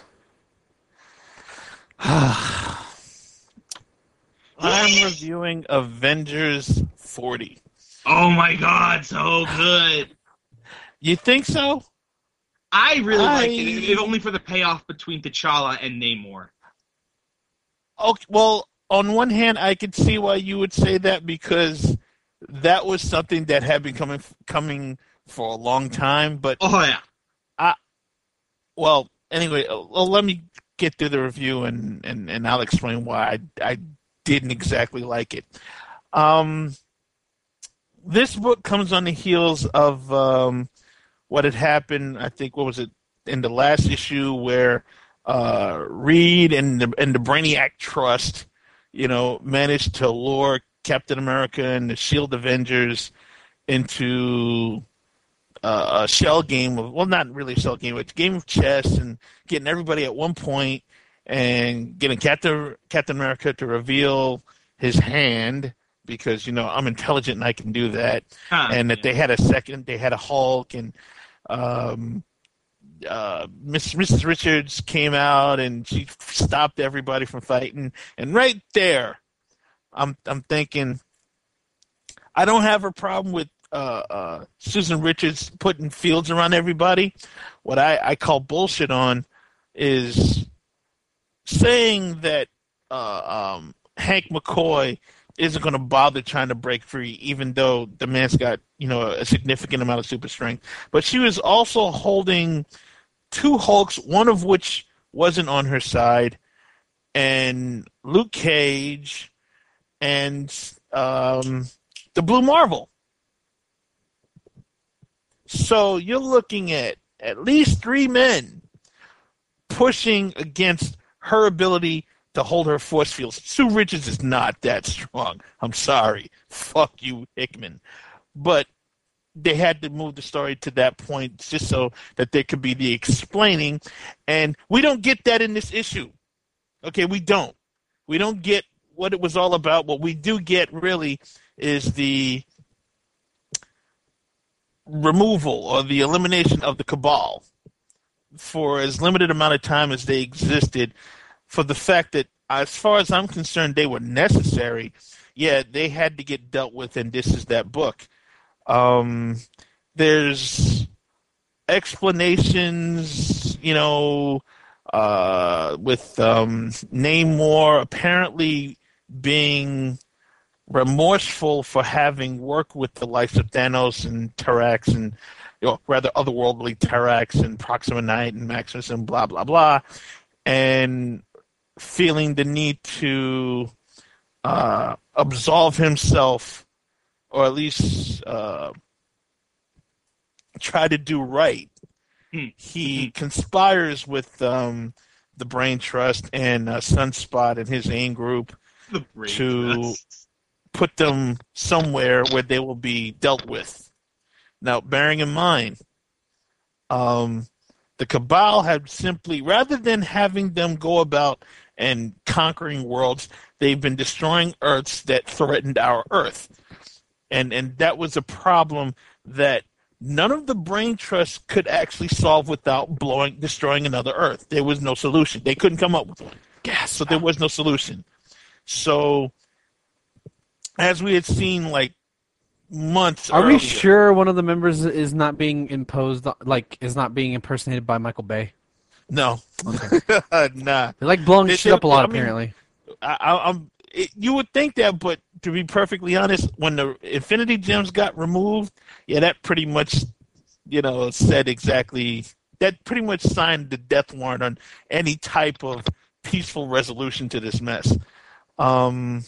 [SPEAKER 3] I'm reviewing Avengers forty.
[SPEAKER 1] Oh my god, so good.
[SPEAKER 3] You think so?
[SPEAKER 1] I really
[SPEAKER 3] I-
[SPEAKER 1] liked it, if only for the payoff between T'Challa and Namor.
[SPEAKER 3] Okay, well, on one hand, I could see why you would say that because that was something that had been coming coming for a long time. But
[SPEAKER 1] Oh yeah.
[SPEAKER 3] well, anyway, uh, well, let me get through the review and, and, and I'll explain why I, I didn't exactly like it. Um, this book comes on the heels of um, what had happened. I think what was it in the last issue where uh, Reed and the and the Brainiac Trust, you know, managed to lure Captain America and the Shield Avengers into uh, a shell game of well, not really a shell game, but a game of chess and getting everybody at one point and getting Captain Captain America to reveal his hand because you know I'm intelligent and I can do that,
[SPEAKER 1] Huh,
[SPEAKER 3] and that
[SPEAKER 1] yeah.
[SPEAKER 3] they had a second, they had a Hulk and. Um, uh, Miss Missus Richards came out and she stopped everybody from fighting. And right there, I'm I'm thinking, I don't have a problem with uh, uh, Susan Richards putting fields around everybody. What I, I call bullshit on is saying that uh, um, Hank McCoy isn't going to bother trying to break free, even though the man's got you know a significant amount of super strength. But she was also holding two Hulks, one of which wasn't on her side, and Luke Cage and um, the Blue Marvel. So you're looking at at least three men pushing against her ability to hold her force fields. Sue Richards is not that strong. I'm sorry. Fuck you, Hickman. But they had to move the story to that point just so that there could be the explaining. And we don't get that in this issue. Okay, we don't. We don't get what it was all about. What we do get, really, is the removal or the elimination of the Cabal for as limited amount of time as they existed, for the fact that, as far as I'm concerned, they were necessary. Yeah, they had to get dealt with, and this is that book. Um, there's explanations, you know, uh, with um, Namor apparently being remorseful for having worked with the likes of Thanos and Terax and, you know, rather otherworldly Terax and Proxima Knight and Maximus and blah, blah, blah, and feeling the need to uh, absolve himself, or at least uh, try to do right.
[SPEAKER 1] Hmm.
[SPEAKER 3] He conspires with um, the Brain Trust and uh, Sunspot and his AIM group
[SPEAKER 1] The brain
[SPEAKER 3] to
[SPEAKER 1] trust.
[SPEAKER 3] put them somewhere where they will be dealt with. Now, bearing in mind, um, the Cabal had simply, rather than having them go about and conquering worlds, they've been destroying Earths that threatened our Earth. And and that was a problem that none of the brain trusts could actually solve without blowing, destroying another Earth. There was no solution. They couldn't come up with one. Yeah, so there was no solution. So, as we had seen, like, months
[SPEAKER 2] Are
[SPEAKER 3] earlier,
[SPEAKER 2] we sure one of the members is not being imposed, like, is not being impersonated by Michael Bay?
[SPEAKER 3] No.
[SPEAKER 2] Okay.
[SPEAKER 3] Nah.
[SPEAKER 2] They like blowing
[SPEAKER 3] They-
[SPEAKER 2] shit
[SPEAKER 3] they-
[SPEAKER 2] up a lot,
[SPEAKER 3] I mean,
[SPEAKER 2] apparently.
[SPEAKER 3] I, I, I'm. It, you would think that, but to be perfectly honest, when the Infinity Gems got removed, yeah, that pretty much, you know, said exactly that. Pretty much signed the death warrant on any type of peaceful resolution to this mess. Um,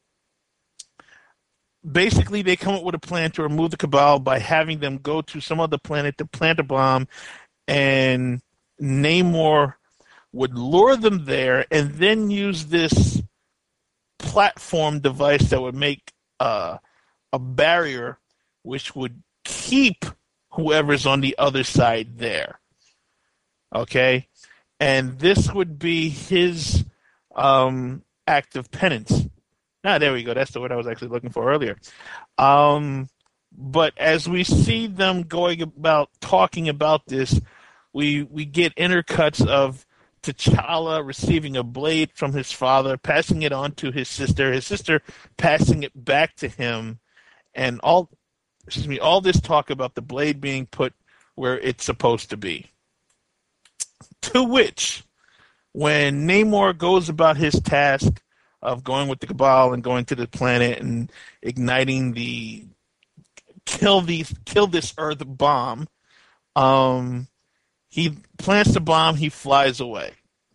[SPEAKER 3] basically, they come up with a plan to remove the Cabal by having them go to some other planet to plant a bomb, and Namor would lure them there and then use this platform device that would make uh, a barrier which would keep whoever's on the other side there. Okay? And this would be his um, act of penance. Ah, there we go. That's the word I was actually looking for earlier. Um, but as we see them going about talking about this, we we get intercuts of T'Challa receiving a blade from his father, passing it on to his sister, his sister passing it back to him, and all excuse me, all this talk about the blade being put where it's supposed to be. To which, when Namor goes about his task of going with the Cabal and going to the planet and igniting the kill these kill this Earth bomb, um, he plants the bomb, he flies away.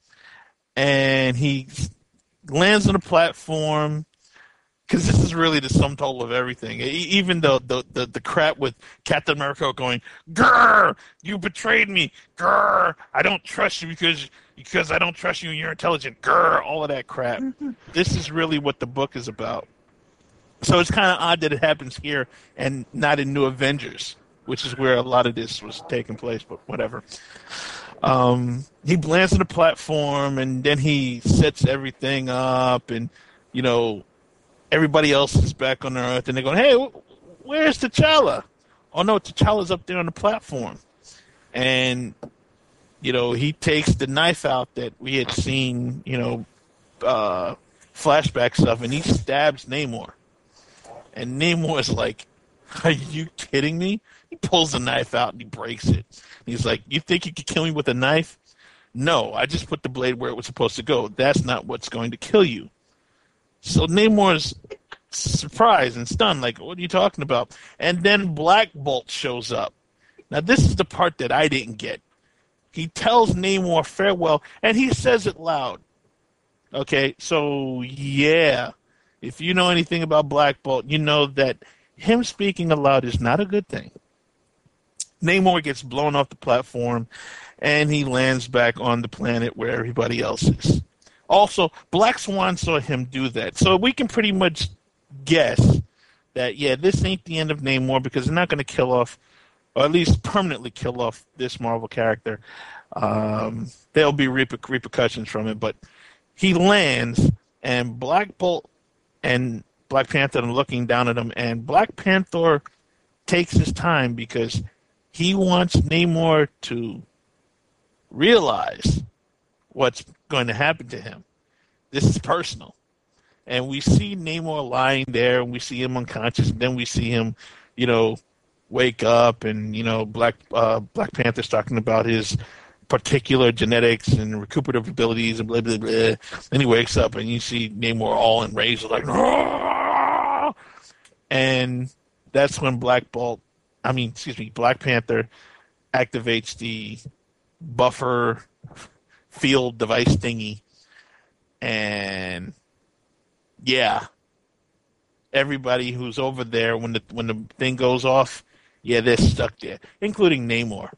[SPEAKER 3] And he lands on a platform, because this is really the sum total of everything. Even though the, the, the crap with Captain America going, grrr, you betrayed me, grrr, I don't trust you because because I don't trust you and you're intelligent, grrr, all of that crap. This is really what the book is about. So it's kind of odd that it happens here and not in New Avengers, which is where a lot of this was taking place, but whatever. Um, he lands on the platform, and then he sets everything up, and, you know, everybody else is back on Earth, and they're going, hey, wh- where's T'Challa? Oh, no, T'Challa's up there on the platform. And, you know, he takes the knife out that we had seen, you know, uh, flashbacks of, and he stabs Namor. And Namor is like, are you kidding me? He pulls the knife out and he breaks it. He's like, you think you could kill me with a knife? No, I just put the blade where it was supposed to go. That's not what's going to kill you. So Namor's surprised and stunned, like, what are you talking about? And then Black Bolt shows up. Now, this is the part that I didn't get. He tells Namor farewell, and he says it loud. Okay, so, yeah, if you know anything about Black Bolt, you know that him speaking aloud is not a good thing. Namor gets blown off the platform, and he lands back on the planet where everybody else is. Also, Black Swan saw him do that, so we can pretty much guess that, yeah, this ain't the end of Namor, because they're not going to kill off, or at least permanently kill off this Marvel character. Um, there'll be reper- repercussions from it, but he lands, and Black Bolt and Black Panther are looking down at him, and Black Panther takes his time because he wants Namor to realize what's going to happen to him. This is personal. And we see Namor lying there, and we see him unconscious, and then we see him, you know, wake up, and, you know, Black uh, Black Panther's talking about his particular genetics and recuperative abilities and blah, blah, blah. Then he wakes up, and you see Namor all enraged, like, Aah! And that's when Black Bolt, I mean, excuse me, Black Panther activates the buffer field device thingy, and yeah, everybody who's over there when the when the thing goes off, yeah, they're stuck there, including Namor.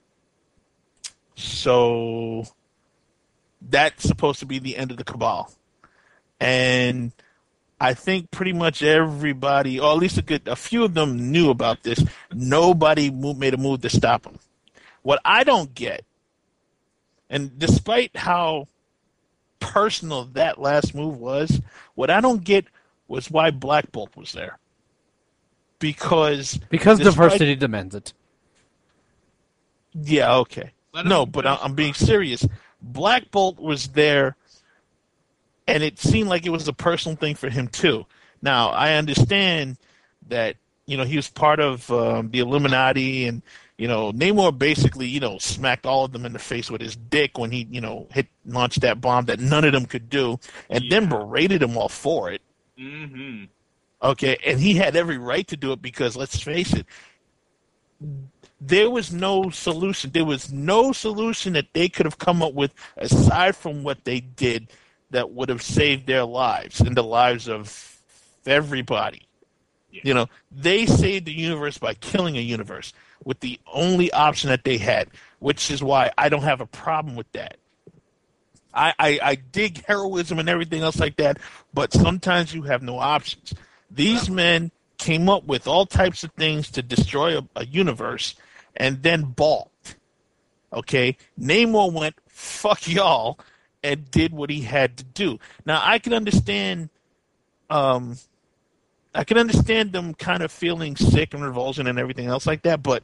[SPEAKER 3] So that's supposed to be the end of the Cabal, and I think pretty much everybody, or at least a good, a few of them knew about this. Nobody move, made a move to stop him. What I don't get, and despite how personal that last move was, what I don't get was why Black Bolt was there. Because
[SPEAKER 2] Because
[SPEAKER 3] despite,
[SPEAKER 2] diversity demands it.
[SPEAKER 3] Yeah, okay. No, but I, I'm being serious. Black Bolt was there, and it seemed like it was a personal thing for him too. Now, I understand that, you know, he was part of um, the Illuminati, and, you know, Namor basically, you know, smacked all of them in the face with his dick when he, you know, hit launched that bomb that none of them could do, and yeah. then berated them all for it.
[SPEAKER 1] Mm-hmm.
[SPEAKER 3] Okay, and he had every right to do it because, let's face it, there was no solution. There was no solution that they could have come up with aside from what they did that would have saved their lives and the lives of everybody. Yeah. You know, they saved the universe by killing a universe with the only option that they had, which is why I don't have a problem with that. I, I, I dig heroism and everything else like that, but sometimes you have no options. These men came up with all types of things to destroy a, a universe and then balked. Okay? Namor went, fuck y'all, and did what he had to do. Now, I can understand um, I can understand them kind of feeling sick and revulsion and everything else like that, but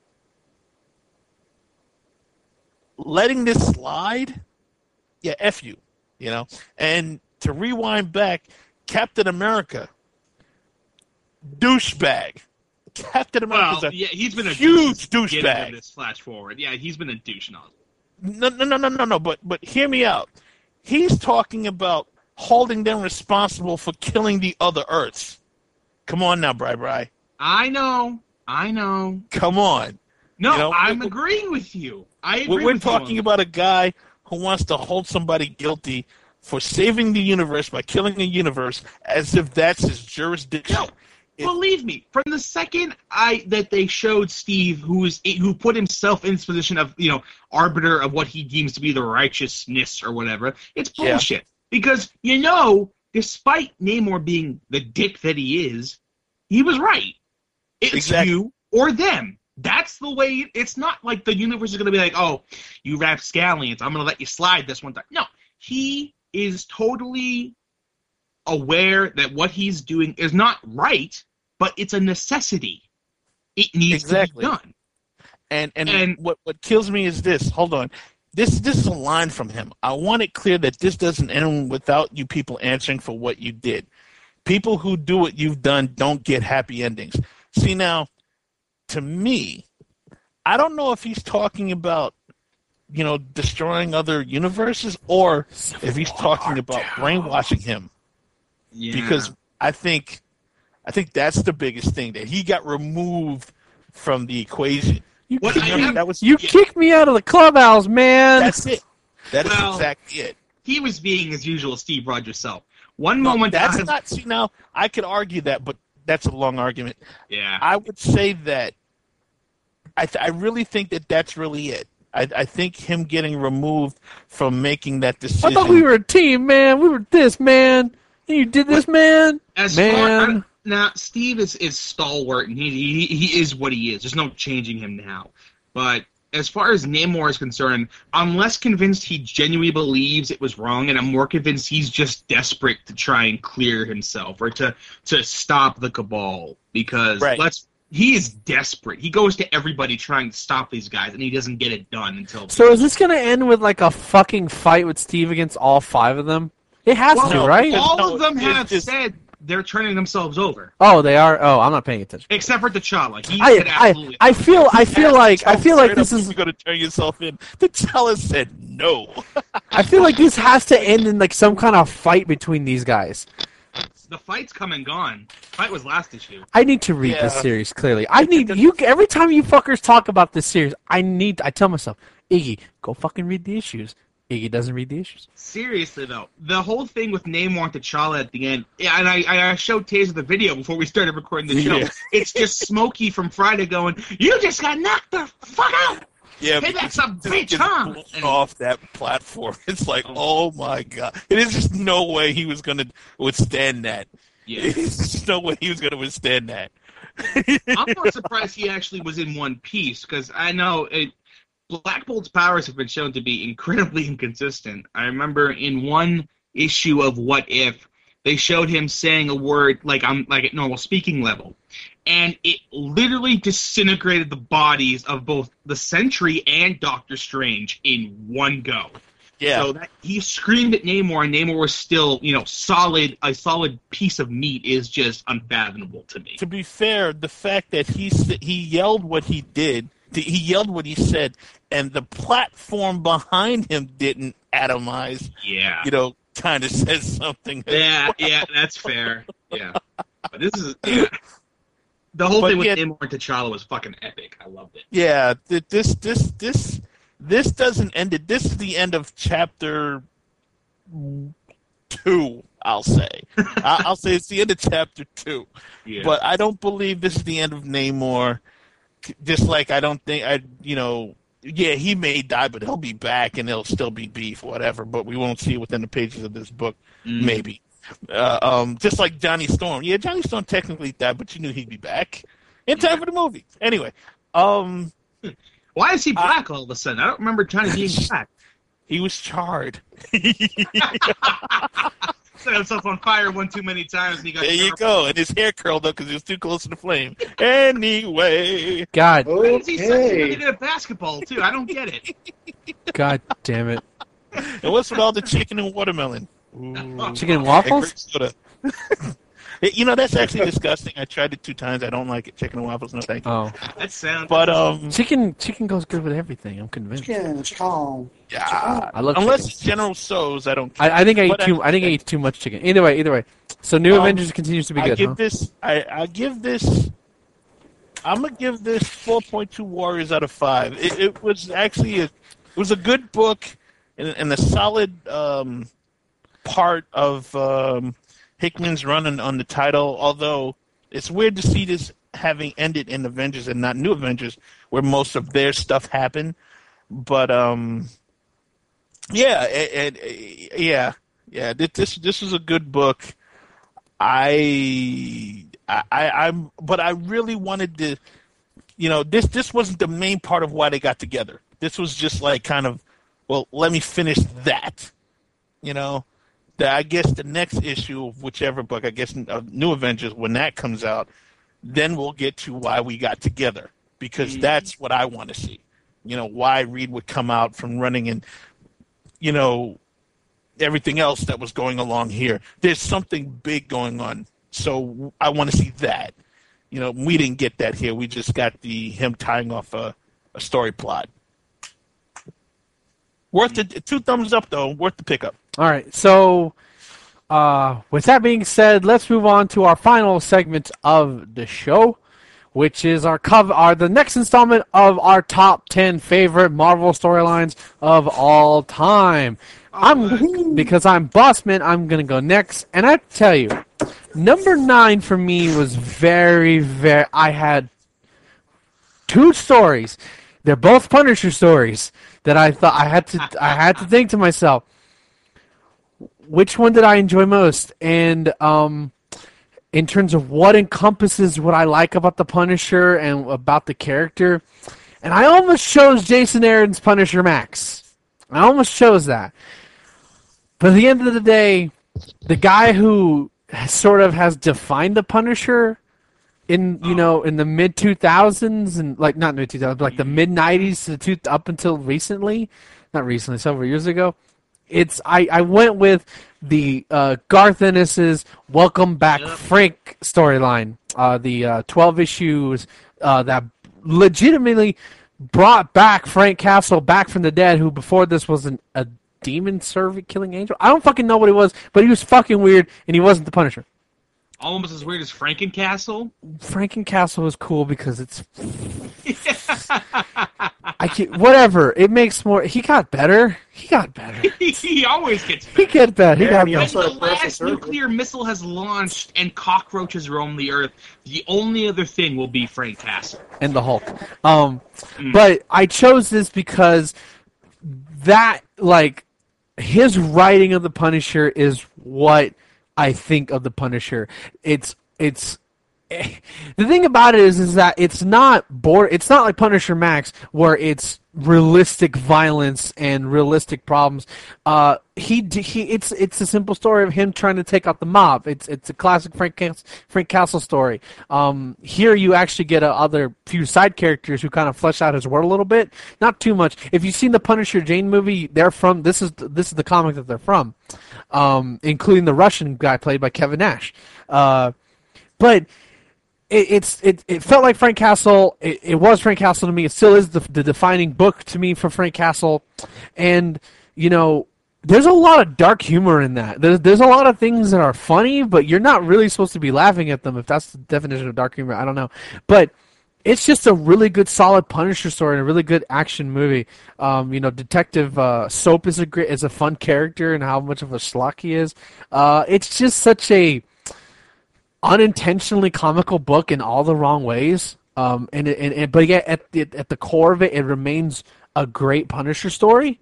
[SPEAKER 3] letting this slide, yeah, F you, you know? And to rewind back, Captain America, douchebag. Captain America's
[SPEAKER 1] well,
[SPEAKER 3] a
[SPEAKER 1] yeah, he's been a
[SPEAKER 3] huge
[SPEAKER 1] douche
[SPEAKER 3] douchebag.
[SPEAKER 1] This flash forward, yeah, he's been a douche and all.
[SPEAKER 3] No, no, no, no, no, no. But but hear me out. He's talking about holding them responsible for killing the other Earths. Come on now, Bri Bri.
[SPEAKER 1] I know, I know.
[SPEAKER 3] Come on.
[SPEAKER 1] No,
[SPEAKER 3] you know,
[SPEAKER 1] I'm
[SPEAKER 3] we're,
[SPEAKER 1] agreeing with you. I agree.
[SPEAKER 3] We're
[SPEAKER 1] with
[SPEAKER 3] talking
[SPEAKER 1] you
[SPEAKER 3] about a guy who wants to hold somebody guilty for saving the universe by killing the universe as if that's his jurisdiction.
[SPEAKER 1] No. Believe me, from the second I that they showed Steve, who is who put himself in this position of you know arbiter of what he deems to be the righteousness or whatever, it's bullshit. Yeah. Because you know, despite Namor being the dick that he is, he was right. It's
[SPEAKER 3] exactly.
[SPEAKER 1] you or them. That's the way. It, it's not like the universe is going to be like, oh, you rapscallions, I'm going to let you slide this one time. No, he is totally aware that what he's doing is not right, but it's a necessity. It needs
[SPEAKER 3] exactly.
[SPEAKER 1] to be done.
[SPEAKER 3] And, and
[SPEAKER 1] and
[SPEAKER 3] what what kills me is this. Hold on. This this is a line from him. I want it clear that this doesn't end without you people answering for what you did. People who do what you've done don't get happy endings. See, now, to me, I don't know if he's talking about, you know, destroying other universes or if he's talking about brainwashing him.
[SPEAKER 1] Yeah.
[SPEAKER 3] Because I think, I think that's the biggest thing, that he got removed from the equation.
[SPEAKER 2] You,
[SPEAKER 1] what,
[SPEAKER 2] kicked,
[SPEAKER 1] have,
[SPEAKER 2] that was, you yeah. kicked me out of the clubhouse, man.
[SPEAKER 3] That's it. That
[SPEAKER 1] well,
[SPEAKER 3] is exactly it.
[SPEAKER 1] He was being his usual Steve Rogers self. One
[SPEAKER 3] no,
[SPEAKER 1] moment.
[SPEAKER 3] That's
[SPEAKER 1] have,
[SPEAKER 3] not. See, now I could argue that, but that's a long argument.
[SPEAKER 1] Yeah.
[SPEAKER 3] I would say that. I th- I really think that that's really it. I, I think him getting removed from making that decision.
[SPEAKER 2] I thought we were a team, man. We were this, man. And you did this, man.
[SPEAKER 1] As
[SPEAKER 2] man.
[SPEAKER 1] Far, now, Steve is, is stalwart, and he, he he is what he is. There's no changing him now. But as far as Namor is concerned, I'm less convinced he genuinely believes it was wrong, and I'm more convinced he's just desperate to try and clear himself or to, to stop the Cabal. Because
[SPEAKER 3] right.
[SPEAKER 1] let's he is desperate. He goes to everybody trying to stop these guys, and he doesn't get it done until...
[SPEAKER 2] So is this going to end with like a fucking fight with Steve against all five of them? It has
[SPEAKER 1] well,
[SPEAKER 2] to, right?
[SPEAKER 1] All
[SPEAKER 3] no,
[SPEAKER 1] of them have
[SPEAKER 3] just...
[SPEAKER 1] said they're turning themselves over.
[SPEAKER 2] Oh, they are. Oh, I'm not paying attention.
[SPEAKER 1] Except for T'Challa. He
[SPEAKER 2] I,
[SPEAKER 1] said absolutely.
[SPEAKER 2] I, I feel. I feel like. I feel like this is.
[SPEAKER 3] You're going to turn yourself in. T'Challa said no.
[SPEAKER 2] I feel like this has to end in like some kind of fight between these guys.
[SPEAKER 1] The fight's come and gone. The fight was last issue.
[SPEAKER 2] I need to read
[SPEAKER 3] yeah.
[SPEAKER 2] this series clearly. I need you. Every time you fuckers talk about this series, I need. I tell myself, Iggy, go fucking read the issues. Iggy doesn't read the issues.
[SPEAKER 1] Seriously, though, the whole thing with Namor and T'Challa at the end, and I, I showed Taser the video before we started recording the show.
[SPEAKER 3] Yeah.
[SPEAKER 1] It's just Smokey from Friday going, "You just got knocked the fuck out."
[SPEAKER 3] Yeah,
[SPEAKER 1] hey, that's a bitch,
[SPEAKER 3] just
[SPEAKER 1] huh?
[SPEAKER 3] And off that platform, it's like, oh my god, it is just no way he was going to withstand that.
[SPEAKER 1] Yeah.
[SPEAKER 3] There's no way he was going to withstand that.
[SPEAKER 1] I'm more surprised he actually was in One Piece, because I know it, Black Bolt's powers have been shown to be incredibly inconsistent. I remember in one issue of What If, they showed him saying a word like I'm like at normal speaking level, and it literally disintegrated the bodies of both the Sentry and Doctor Strange in one go.
[SPEAKER 3] Yeah.
[SPEAKER 1] So that he screamed at Namor, and Namor was still, you know, solid. A solid piece of meat is just unfathomable to me.
[SPEAKER 3] To be fair, the fact that he s- he yelled what he did, he yelled what he said, and the platform behind him didn't atomize.
[SPEAKER 1] Yeah.
[SPEAKER 3] You know, kind of says something.
[SPEAKER 1] Yeah, yeah, that's fair. Yeah. But this is yeah. The whole
[SPEAKER 3] But
[SPEAKER 1] thing with
[SPEAKER 3] yeah.
[SPEAKER 1] Namor and T'Challa was fucking epic. I loved it.
[SPEAKER 3] Yeah, th- this this this this doesn't end it. This is the end of chapter two. I'll say. I- I'll say it's the end of chapter two.
[SPEAKER 1] Yeah.
[SPEAKER 3] But I don't believe this is the end of Namor. Just like I don't think I, you know, yeah, he may die, but he'll be back and there'll still be beef, whatever. But we won't see it within the pages of this book,
[SPEAKER 1] Mm.
[SPEAKER 3] maybe. Uh, um, just like Johnny Storm. Yeah, Johnny Storm technically died, but you knew he'd be back in time for the movie. Anyway, um,
[SPEAKER 1] Why is he black all of a sudden? I don't remember Johnny being black.
[SPEAKER 3] he was charred.
[SPEAKER 1] Set himself on fire one too many times, and he got.
[SPEAKER 3] There you go. And his hair curled up because he was too close to the flame. Anyway.
[SPEAKER 2] God,
[SPEAKER 1] Why is he such a
[SPEAKER 4] Okay.
[SPEAKER 1] really good at basketball too? I don't get it.
[SPEAKER 2] God damn it.
[SPEAKER 3] And what's with all the chicken and watermelon? Ooh.
[SPEAKER 2] Chicken and
[SPEAKER 3] And
[SPEAKER 2] waffles?
[SPEAKER 3] grape soda. You know, that's actually disgusting. I tried it two times. I don't like it. Chicken and waffles, no thank you.
[SPEAKER 2] Oh.
[SPEAKER 1] That sounds.
[SPEAKER 3] But, um,
[SPEAKER 2] Chicken chicken goes good with everything, I'm convinced.
[SPEAKER 4] Chicken, chicken.
[SPEAKER 3] yeah.
[SPEAKER 2] I love
[SPEAKER 3] Unless
[SPEAKER 2] chicken.
[SPEAKER 3] it's General So's, I don't care.
[SPEAKER 2] I, I think I ate
[SPEAKER 3] But
[SPEAKER 2] too I think I ate too much chicken. Either way, either way. So New
[SPEAKER 3] Um,
[SPEAKER 2] Avengers continues to be
[SPEAKER 3] I
[SPEAKER 2] good,
[SPEAKER 3] give
[SPEAKER 2] huh?
[SPEAKER 3] this. I, I give this. I'm gonna give this four point two Warriors out of five. It, it was actually a, it was a good book and, and a solid um, part of um, Hickman's run on, on the title. Although it's weird to see this having ended in Avengers and not New Avengers, where most of their stuff happened. But um, yeah, it, it, yeah, yeah. This this was a good book. I, I, I'm, but I really wanted to, you know, this this wasn't the main part of why they got together. This was just like kind of, well, let me finish that, you know. The, I guess the next issue of whichever book, I guess of New Avengers, when that comes out, then we'll get to why we got together, because
[SPEAKER 1] Mm.
[SPEAKER 3] that's what I want to see. You know, why Reed would come out from running and, you know, everything else that was going along here. There's something big going on, so I want to see that. You know, we didn't get that here. We just got the him tying off a, a story plot. Worth the two thumbs up though. Worth the pickup.
[SPEAKER 2] All right. So, uh, with that being said, let's move on to our final segment of the show, which is our cover, our the next installment of our top ten favorite Marvel storylines of all time. I'm because I'm Bossman. I'm gonna go next, and I tell you, number nine for me was very, very. I had two stories. They're both Punisher stories that I thought I had to. I had to think to myself, which one did I enjoy most? And um, in terms of what encompasses what I like about the Punisher and about the character, and I almost chose Jason Aaron's Punisher Max. I almost chose that. But at the end of the day, the guy who sort of has defined the Punisher in you know in the mid two thousands and like not mid two thousands, but like the mid nineties to two, up until recently, not recently, several years ago. It's I, I went with the uh, Garth Ennis's Welcome Back
[SPEAKER 1] Yep.
[SPEAKER 2] Frank storyline, uh, the uh, twelve issues uh, that legitimately brought back Frank Castle back from the dead, who before this was an, a demon servant killing angel. I don't fucking know what he was, but he was fucking weird, and he wasn't the Punisher.
[SPEAKER 1] Almost as weird as Frankencastle.
[SPEAKER 2] Frankencastle was cool because it's I can, whatever. It makes more. He got better. He got better.
[SPEAKER 1] He always gets
[SPEAKER 2] He
[SPEAKER 1] better.
[SPEAKER 2] got better. He
[SPEAKER 4] Yeah,
[SPEAKER 2] got
[SPEAKER 4] and he
[SPEAKER 2] better.
[SPEAKER 4] also-
[SPEAKER 1] When
[SPEAKER 4] had
[SPEAKER 1] the
[SPEAKER 4] a plastic
[SPEAKER 1] last
[SPEAKER 4] surgery.
[SPEAKER 1] nuclear missile has launched and cockroaches roam the earth, the only other thing will be Frank Castle.
[SPEAKER 2] And the Hulk. Um,
[SPEAKER 1] Mm.
[SPEAKER 2] but I chose this because that, like, his writing of the Punisher is what I think of the Punisher. It's it's the thing about it is is that it's not bored. It's not like Punisher Max where it's realistic violence and realistic problems. Uh, he he. It's it's a simple story of him trying to take out the mob. It's it's a classic Frank Cas- Frank Castle story. Um, here you actually get a other few side characters who kind of flesh out his world a little bit. Not too much. If you've seen the Punisher Jane movie, they're from this is this is the comic that they're from, um, including the Russian guy played by Kevin Nash. Uh, but It, it's it, it felt like Frank Castle. It, it was Frank Castle to me. It still is the, the defining book to me for Frank Castle, and you know, there's a lot of dark humor in that. There's there's a lot of things that are funny, but you're not really supposed to be laughing at them if that's the definition of dark humor. I don't know, but it's just a really good, solid Punisher story and a really good action movie. Um, you know, Detective uh, Soap is a great, is a fun character, and how much of a schlock he is. Uh, it's just such a unintentionally comical book in all the wrong ways, um, and, and, and but yet at the, at the core of it, it remains a great Punisher story,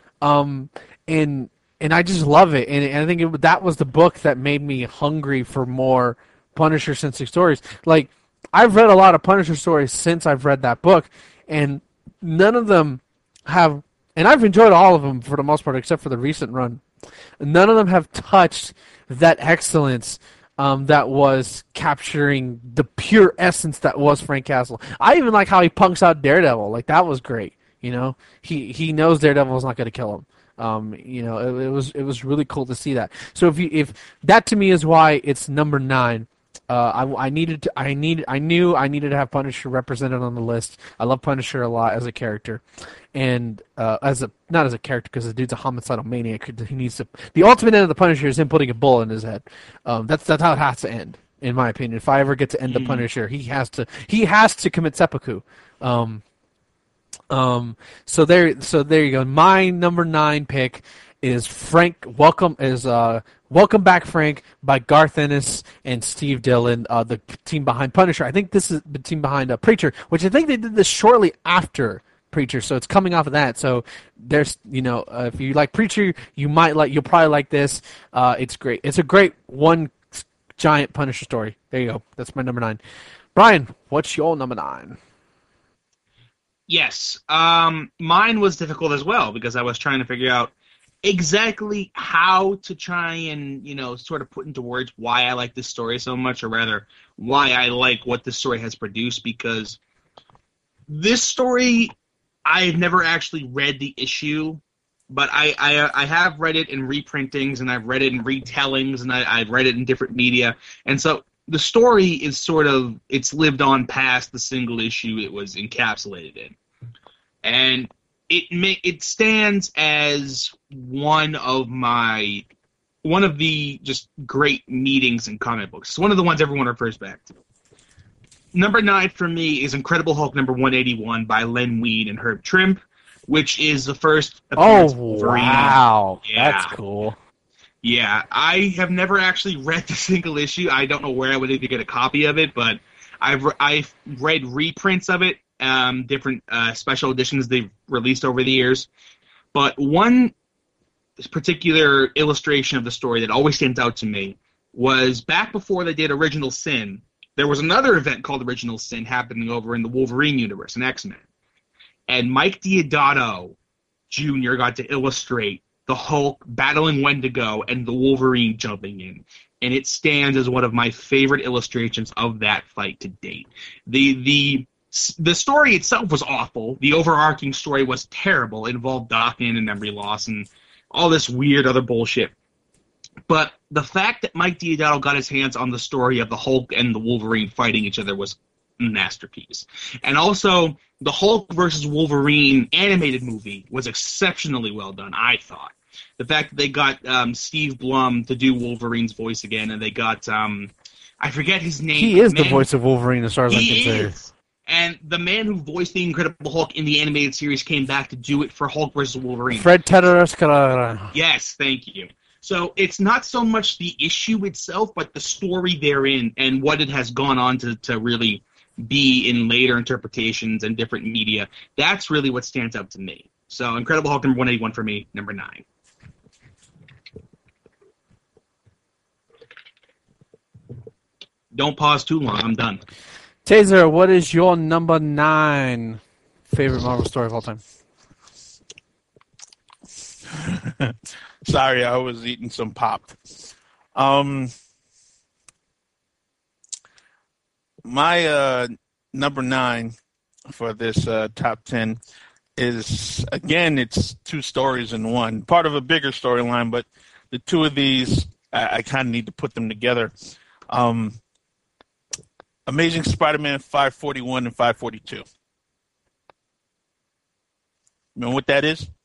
[SPEAKER 2] um, and and I just love it, and, and I think it, that was the book that made me hungry for more Punisher-centric stories. Like, I've read a lot of Punisher stories since I've read that book, and none of them have, and I've enjoyed all of them for the most part, except for the recent run. None of them have touched that excellence Um, that was capturing the pure essence that was Frank Castle. I even like how he punks out Daredevil. Like, that was great. You know, he he knows Daredevil is not going to kill him. Um, you know, it, it was it was really cool to see that. So if you if that to me is why it's number nine. Uh, I, I needed to, I need I knew I needed to have Punisher represented on the list. I love Punisher a lot as a character, and uh, as a not as a character because the dude's a homicidal maniac. He needs to. The ultimate end of the Punisher is him putting a bullet in his head. Um, that's that's how it has to end, in my opinion. If I ever get to end the Punisher, he has to he has to commit seppuku. Um, um, so there so there you go. My number nine pick is Frank. Welcome is uh. Welcome Back, Frank, by Garth Ennis and Steve Dillon, uh, the team behind Punisher. I think this is the team behind uh, Preacher, which I think they did this shortly after Preacher, so it's coming off of that. So there's, you know, uh, if you like Preacher, you might like, you'll probably like this. Uh, it's great. It's a great one giant Punisher story. There you go. That's my number nine. Brian, what's your number nine?
[SPEAKER 1] Yes, um, mine was difficult as well because I was trying to figure out exactly how to try and, you know, sort of put into words why I like this story so much, or rather, why I like what this story has produced, because this story, I've never actually read the issue, but I, I, I have read it in reprintings, and I've read it in retellings, and I, I've read it in different media, and so the story is sort of, it's lived on past the single issue it was encapsulated in. And It may, it stands as one of my one of the just great meetings in comic books. It's one of the ones everyone refers back to. Number nine for me is Incredible Hulk number one eighty-one by Len Wein and Herb Trimpe, which is the first appearance
[SPEAKER 2] Oh,
[SPEAKER 1] of Wolverine.
[SPEAKER 2] wow.
[SPEAKER 1] Yeah.
[SPEAKER 2] That's cool.
[SPEAKER 1] Yeah, I have never actually read the single issue. I don't know where I would need to get a copy of it, but I've I've read reprints of it. Um, different uh, special editions they've released over the years. But one particular illustration of the story that always stands out to me was back before they did Original Sin, there was another event called Original Sin happening over in the Wolverine universe, in X-Men. And Mike Deodato Junior got to illustrate the Hulk battling Wendigo and the Wolverine jumping in. And it stands as one of my favorite illustrations of that fight to date. The the The story itself was awful. The overarching story was terrible. It involved Daken and memory loss and all this weird other bullshit. But the fact that Mike Deodato got his hands on the story of the Hulk and the Wolverine fighting each other was a masterpiece. And also, the Hulk versus Wolverine animated movie was exceptionally well done, I thought. The fact that they got um, Steve Blum to do Wolverine's voice again, and they got, um, I forget his name.
[SPEAKER 2] He is
[SPEAKER 1] man,
[SPEAKER 2] the voice of Wolverine, as far as I
[SPEAKER 1] he
[SPEAKER 2] can
[SPEAKER 1] is.
[SPEAKER 2] say.
[SPEAKER 1] And the man who voiced the Incredible Hulk in the animated series came back to do it for Hulk versus Wolverine.
[SPEAKER 2] Fred Tedarascara.
[SPEAKER 1] Yes, thank you. So it's not so much the issue itself, but the story therein and what it has gone on to, to really be in later interpretations and different media. That's really what stands out to me. So Incredible Hulk number one eighty-one for me, number nine. Don't pause too long. I'm done.
[SPEAKER 2] Taser, what is your number nine favorite Marvel story of all time?
[SPEAKER 3] Sorry, I was eating some pop. Um, my uh, number nine for this uh, top ten is, again, it's two stories in one. Part of a bigger storyline, but the two of these, I, I kind of need to put them together. Um, Amazing Spider-Man five forty-one and five forty-two. You know what that is?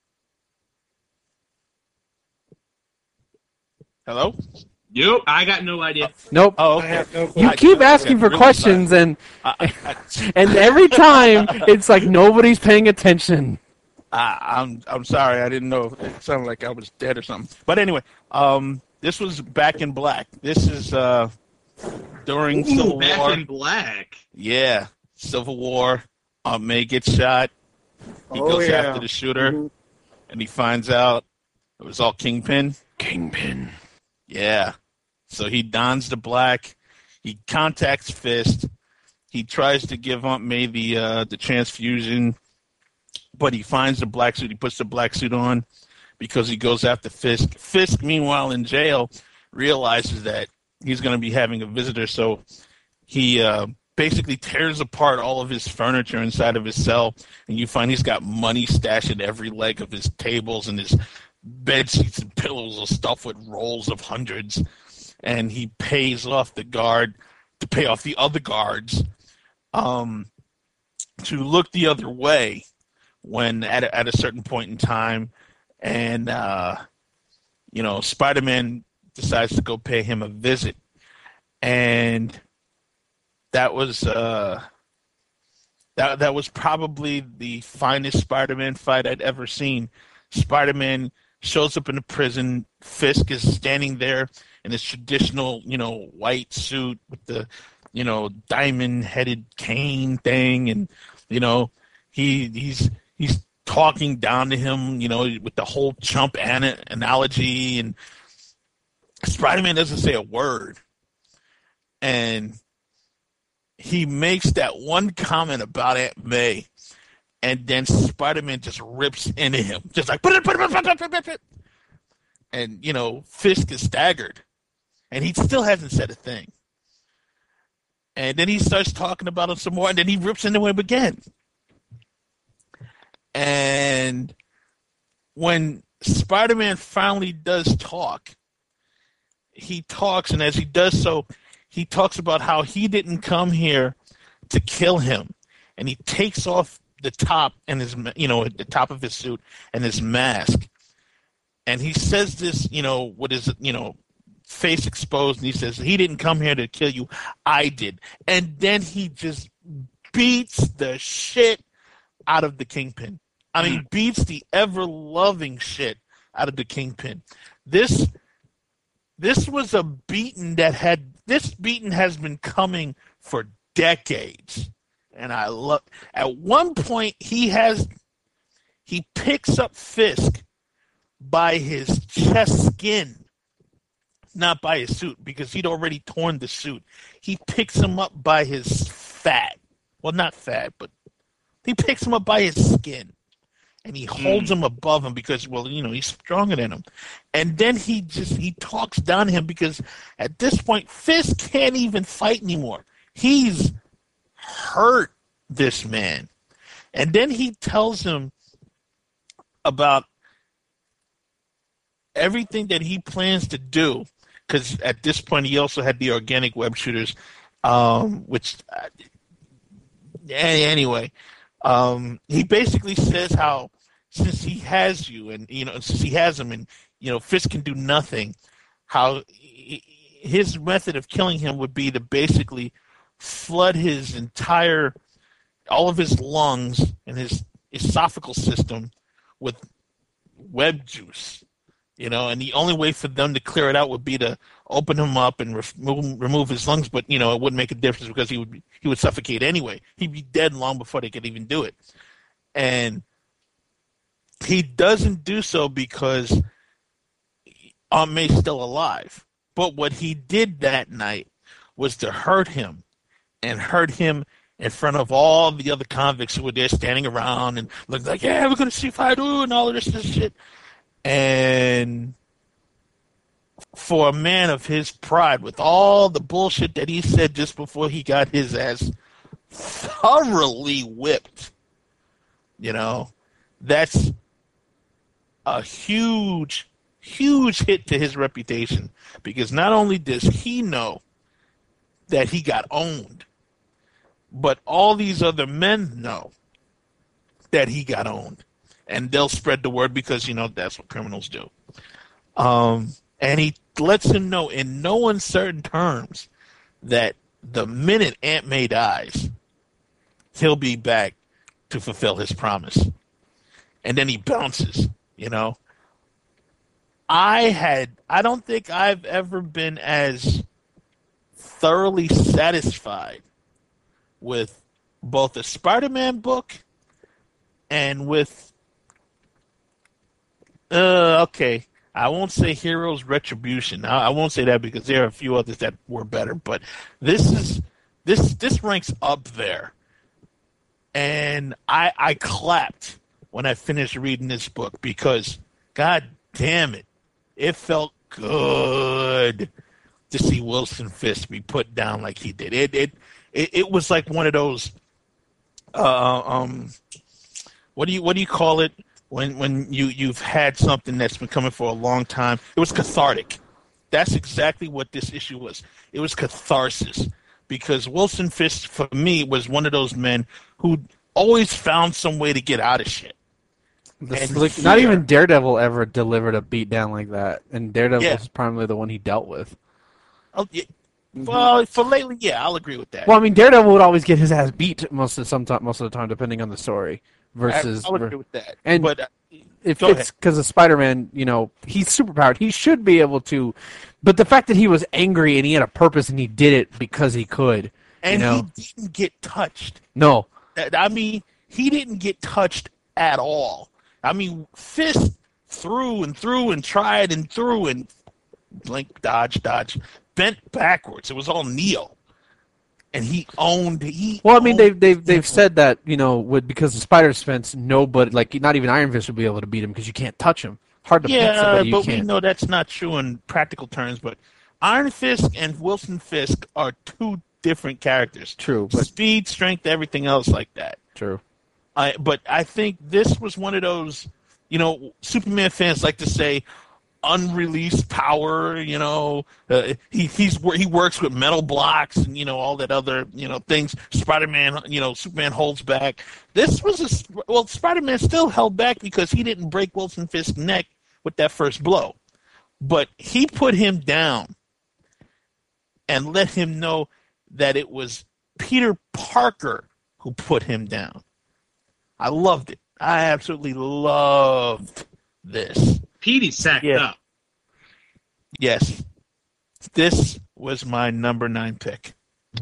[SPEAKER 3] Hello?
[SPEAKER 1] Yep, I got no idea.
[SPEAKER 2] Nope.
[SPEAKER 3] Oh,
[SPEAKER 4] I
[SPEAKER 3] okay.
[SPEAKER 4] have no
[SPEAKER 2] You
[SPEAKER 3] I-
[SPEAKER 2] keep
[SPEAKER 3] I
[SPEAKER 2] asking
[SPEAKER 3] got
[SPEAKER 2] for
[SPEAKER 3] really
[SPEAKER 2] questions, and
[SPEAKER 3] I, I,
[SPEAKER 2] and every time it's like nobody's paying attention.
[SPEAKER 3] I, I'm I'm sorry. I didn't know. It sounded like I was dead or something. But anyway, um, this was Back in Black. This is uh, during
[SPEAKER 1] Ooh,
[SPEAKER 3] Civil
[SPEAKER 1] Back
[SPEAKER 3] War.
[SPEAKER 1] in Black.
[SPEAKER 3] Yeah, Civil War. Um, May gets shot. He
[SPEAKER 4] Oh,
[SPEAKER 3] goes
[SPEAKER 4] yeah.
[SPEAKER 3] after the shooter,
[SPEAKER 4] Mhm.
[SPEAKER 3] and he finds out it was all Kingpin.
[SPEAKER 2] Kingpin.
[SPEAKER 3] Yeah. So he dons the black. He contacts Fist. He tries to give Aunt May the uh, the transfusion, but he finds the black suit. He puts the black suit on because he goes after Fisk. Fisk, meanwhile, in jail, realizes that he's going to be having a visitor, so he uh, basically tears apart all of his furniture inside of his cell, and you find he's got money stashed in every leg of his tables, and his bed sheets and pillows are stuffed with rolls of hundreds. And he pays off the guard to pay off the other guards um, to look the other way when at a, at a certain point in time. And, uh, you know, Spider-Man decides to go pay him a visit. And that was uh, that that was probably the finest Spider-Man fight I'd ever seen. Spider-Man shows up in the prison. Fisk is standing there in his traditional, you know, white suit with the, you know, diamond-headed cane thing, and you know, he he's he's talking down to him, you know, with the whole chump an- analogy, and Spider-Man doesn't say a word, and he makes that one comment about Aunt May, and then Spider-Man just rips into him, just like, and you know, Fisk is staggered. And he still hasn't said a thing. And then he starts talking about him some more, and then he rips into him again. And when Spider-Man finally does talk, he talks, and as he does so, he talks about how he didn't come here to kill him. And he takes off the top and his, you know, the top of his suit and his mask. And he says this, you know, what is it, you know, face exposed, and he says, he didn't come here to kill you, I did. And then he just beats the shit out of the Kingpin. I mean, beats the ever-loving shit out of the Kingpin. This this was a beating that had, this beating has been coming for decades. And I love, at one point, he has, he picks up Fisk by his chest skin, not by his suit, because he'd already torn the suit. He picks him up by his fat. Well, not fat, but he picks him up by his skin. And he holds mm. him above him because, well, you know, he's stronger than him. And then he just, he talks down to him because at this point, Fisk can't even fight anymore. He's hurt this man. And then he tells him about everything that he plans to do. Because at this point, he also had the organic web shooters, um, which, uh, anyway, um, he basically says how since he has you, and you know, since he has him, and you know, Fisk can do nothing, how he, his method of killing him would be to basically flood his entire, all of his lungs and his esophageal system with web juice. You know, and the only way for them to clear it out would be to open him up and remove, remove his lungs. But you know, it wouldn't make a difference because he would be, he would suffocate anyway. He'd be dead long before they could even do it. And he doesn't do so because Aunt May's still alive. But what he did that night was to hurt him and hurt him in front of all the other convicts who were there standing around and looked like, yeah, we're going to see if I do and all of this, this shit. And for a man of his pride, with all the bullshit that he said just before he got his ass thoroughly whipped, you know, that's a huge, huge hit to his reputation, because not only does he know that he got owned, but all these other men know that he got owned, and they'll spread the word because, you know, that's what criminals do. Um, and he lets him know in no uncertain terms that the minute Aunt May dies, he'll be back to fulfill his promise. And then he bounces, you know. I had, I don't think I've ever been as thoroughly satisfied with both the Spider-Man book and with, uh, okay, I won't say Heroes Retribution. I, I won't say that because there are a few others that were better, but this is, this, this ranks up there. And I, I clapped when I finished reading this book because, God damn it, it felt good to see Wilson Fisk be put down like he did. It, it, it, it was like one of those, uh, um, what do you, what do you call it when, when you, you've had something that's been coming for a long time? It was cathartic. That's exactly what this issue was. It was catharsis, because Wilson Fisk, for me, was one of those men who always found some way to get out of shit.
[SPEAKER 2] The slick, not even Daredevil ever delivered a beatdown like that, and Daredevil
[SPEAKER 3] Yeah.
[SPEAKER 2] was primarily the one he dealt with.
[SPEAKER 3] Oh, yeah. Well, for lately, yeah, I'll agree with that.
[SPEAKER 2] Well, I mean, Daredevil would always get his ass beat most of some most of the time, depending on the story. Versus,
[SPEAKER 3] I, I'll agree with that.
[SPEAKER 2] and
[SPEAKER 3] but uh,
[SPEAKER 2] if
[SPEAKER 3] go
[SPEAKER 2] it's because of Spider-Man, you know, he's superpowered. He should be able to, but the fact that he was angry and he had a purpose and he did it because he could,
[SPEAKER 3] and
[SPEAKER 2] you know?
[SPEAKER 3] he didn't get touched.
[SPEAKER 2] No,
[SPEAKER 3] I mean, he didn't get touched at all. I mean, Fisk threw and threw and tried and threw and blink, dodge, dodge, bent backwards. It was all Neo, and he owned. He
[SPEAKER 2] well, I mean,
[SPEAKER 3] owned
[SPEAKER 2] they've they've they've said that, you know, with because of Spider Sense, nobody, like not even Iron Fist would be able to beat him because you can't touch him. Hard to beat
[SPEAKER 3] Yeah,
[SPEAKER 2] somebody you
[SPEAKER 3] but we
[SPEAKER 2] can't.
[SPEAKER 3] know that's not true in practical terms. But Iron Fist and Wilson Fisk are two different characters.
[SPEAKER 2] True, but
[SPEAKER 3] Speed, strength, everything else like that.
[SPEAKER 2] true.
[SPEAKER 3] I, but I think this was one of those, you know, Superman fans like to say, unreleased power. You know, uh, he he's he works with metal blocks and, you know, all that other, you know, things. Spider-Man, you know, Superman holds back. This was a well, Spider-Man still held back because he didn't break Wilson Fisk's neck with that first blow, but he put him down and let him know that it was Peter Parker who put him down. I loved it. I absolutely loved this.
[SPEAKER 1] Petey sacked
[SPEAKER 3] Yeah.
[SPEAKER 1] up.
[SPEAKER 3] Yes. This was my number nine pick.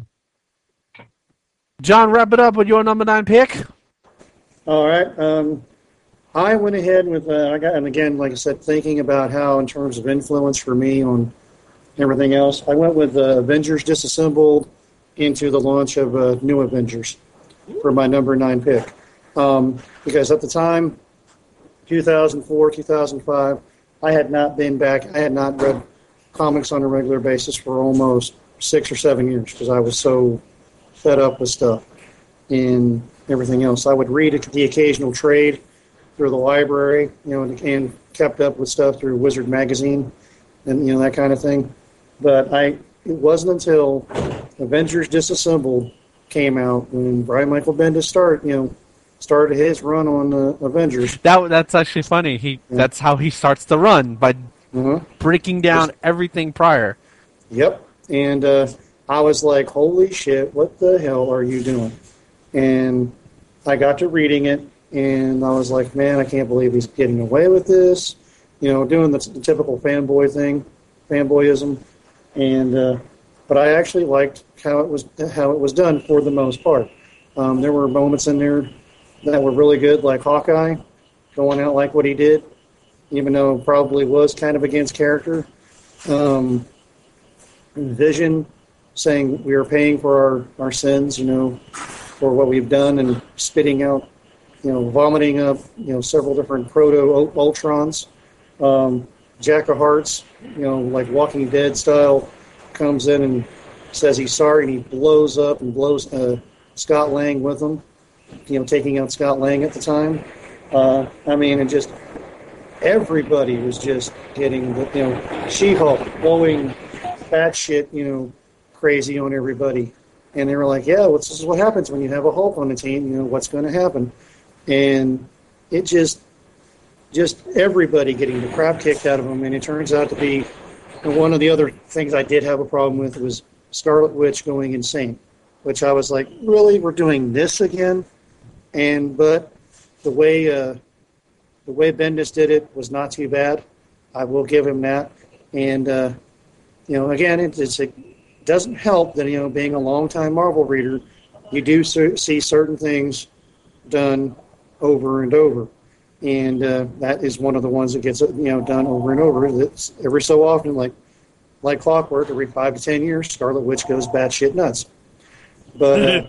[SPEAKER 2] John, wrap it up with your number nine pick.
[SPEAKER 4] All right. Um, I went ahead with, uh, I got, and again, like I said, thinking about how, in terms of influence for me on everything else, I went with uh, Avengers Disassembled into the launch of uh, New Avengers for my number nine pick. Um, because at the time, two thousand four, two thousand five, I had not been back, I had not read comics on a regular basis for almost six or seven years because I was so fed up with stuff and everything else. I would read the occasional trade through the library, you know, and kept up with stuff through Wizard Magazine and, you know, that kind of thing. But I, it wasn't until Avengers Disassembled came out when Brian Michael Bendis started, you know, started his run on uh, Avengers.
[SPEAKER 2] That that's actually funny. He
[SPEAKER 4] Yeah.
[SPEAKER 2] that's how he starts the run, by
[SPEAKER 4] Uh-huh.
[SPEAKER 2] breaking down everything prior.
[SPEAKER 4] Yep. And uh, I was like, holy shit, what the hell are you doing? And I got to reading it, and I was like, man, I can't believe he's getting away with this. You know, doing the, the typical fanboy thing, fanboyism. And uh, but I actually liked how it was how it was done for the most part. Um, there were moments in there that were really good, like Hawkeye going out like what he did, even though it probably was kind of against character. Um, Vision saying we are paying for our, our sins, you know, for what we've done, and spitting out, you know, vomiting up, you know, several different proto-Ultrons. Um, Jack of Hearts, you know, like Walking Dead style, comes in and says he's sorry, and he blows up and blows uh, Scott Lang with him, you know, taking out Scott Lang at the time. Uh, I mean, and just everybody was just getting, the, you know, She-Hulk blowing batshit, you know, crazy on everybody. And they were like, yeah, well, this is what happens when you have a Hulk on the team, you know, what's going to happen. And it just, just everybody getting the crap kicked out of them. And it turns out to be, and one of the other things I did have a problem with was Scarlet Witch going insane, which I was like, really, we're doing this again? And, but the way, uh, the way Bendis did it was not too bad. I will give him that. And, uh, you know, again, it, it's, it doesn't help that, you know, being a longtime Marvel reader, you do so, see certain things done over and over. And uh, that is one of the ones that gets, you know, done over and over. It's every so often, like like clockwork, every five to ten years, Scarlet Witch goes batshit nuts. But, uh,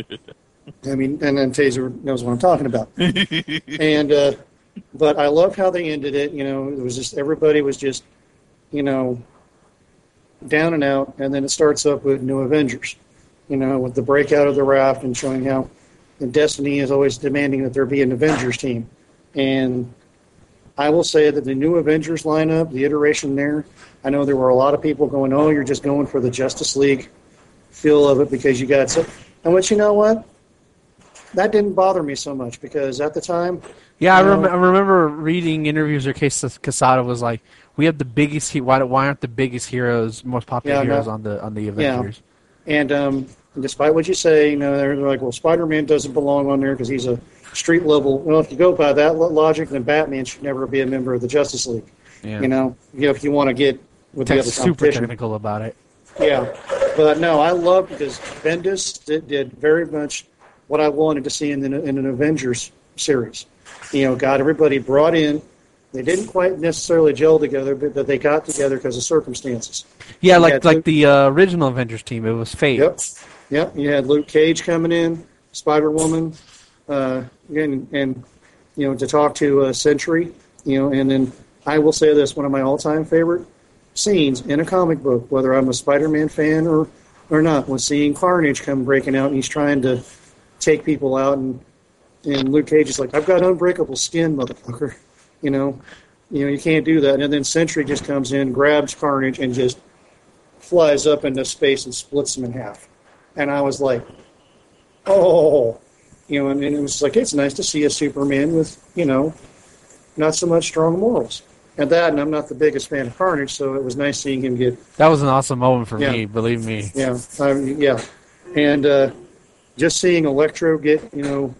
[SPEAKER 4] I mean, and then Taser knows what I'm talking about. And, uh, but I love how they ended it. You know, it was just, everybody was just, you know, down and out. And then it starts up with New Avengers, you know, with the breakout of the raft and showing how Destiny is always demanding that there be an Avengers team. And I will say that the New Avengers lineup, the iteration there, I know there were a lot of people going, oh, you're just going for the Justice League feel of it because you got so. And what, you know what? That didn't bother me so much because at the time.
[SPEAKER 2] Yeah, I,
[SPEAKER 4] know,
[SPEAKER 2] rem- I remember reading interviews where Case Quesada was like, we have the biggest, he- why, why aren't the biggest heroes, most popular
[SPEAKER 4] yeah,
[SPEAKER 2] heroes
[SPEAKER 4] no,
[SPEAKER 2] on the on the Avengers?
[SPEAKER 4] Yeah. And um, despite what you say, you know, they're, they're like, well, Spider-Man doesn't belong on there because he's a street level. Well, if you go by that logic, then Batman should never be a member of the Justice League. Yeah. You know, you know, if you want to get with
[SPEAKER 2] That's
[SPEAKER 4] the other
[SPEAKER 2] super technical about it.
[SPEAKER 4] Yeah, but no, I love because Bendis did, did very much what I wanted to see in, the, in an Avengers series. You know, got everybody brought in. They didn't quite necessarily gel together, but that they got together because of circumstances.
[SPEAKER 2] Yeah,
[SPEAKER 4] you
[SPEAKER 2] like like
[SPEAKER 4] Luke,
[SPEAKER 2] the uh, original Avengers team. It was Fate.
[SPEAKER 4] Yep, yep. You had Luke Cage coming in, Spider-Woman, uh, and, and you know, to talk to uh, Sentry. You know, and then I will say this: one of my all-time favorite scenes in a comic book, whether I'm a Spider-Man fan or or not, was seeing Carnage come breaking out, and he's trying to take people out, and and Luke Cage is like, "I've got unbreakable skin, motherfucker." You know, you know, you can't do that. And then Sentry just comes in, grabs Carnage, and just flies up into space and splits him in half. And I was like, oh, you know, and, and it was like, it's nice to see a Superman with, you know, not so much strong morals. And that, and I'm not the biggest fan of Carnage, so it was nice seeing him get.
[SPEAKER 2] That was an awesome moment for
[SPEAKER 4] yeah.
[SPEAKER 2] me, believe me.
[SPEAKER 4] Yeah, I, yeah, and uh, just seeing Electro get, you know,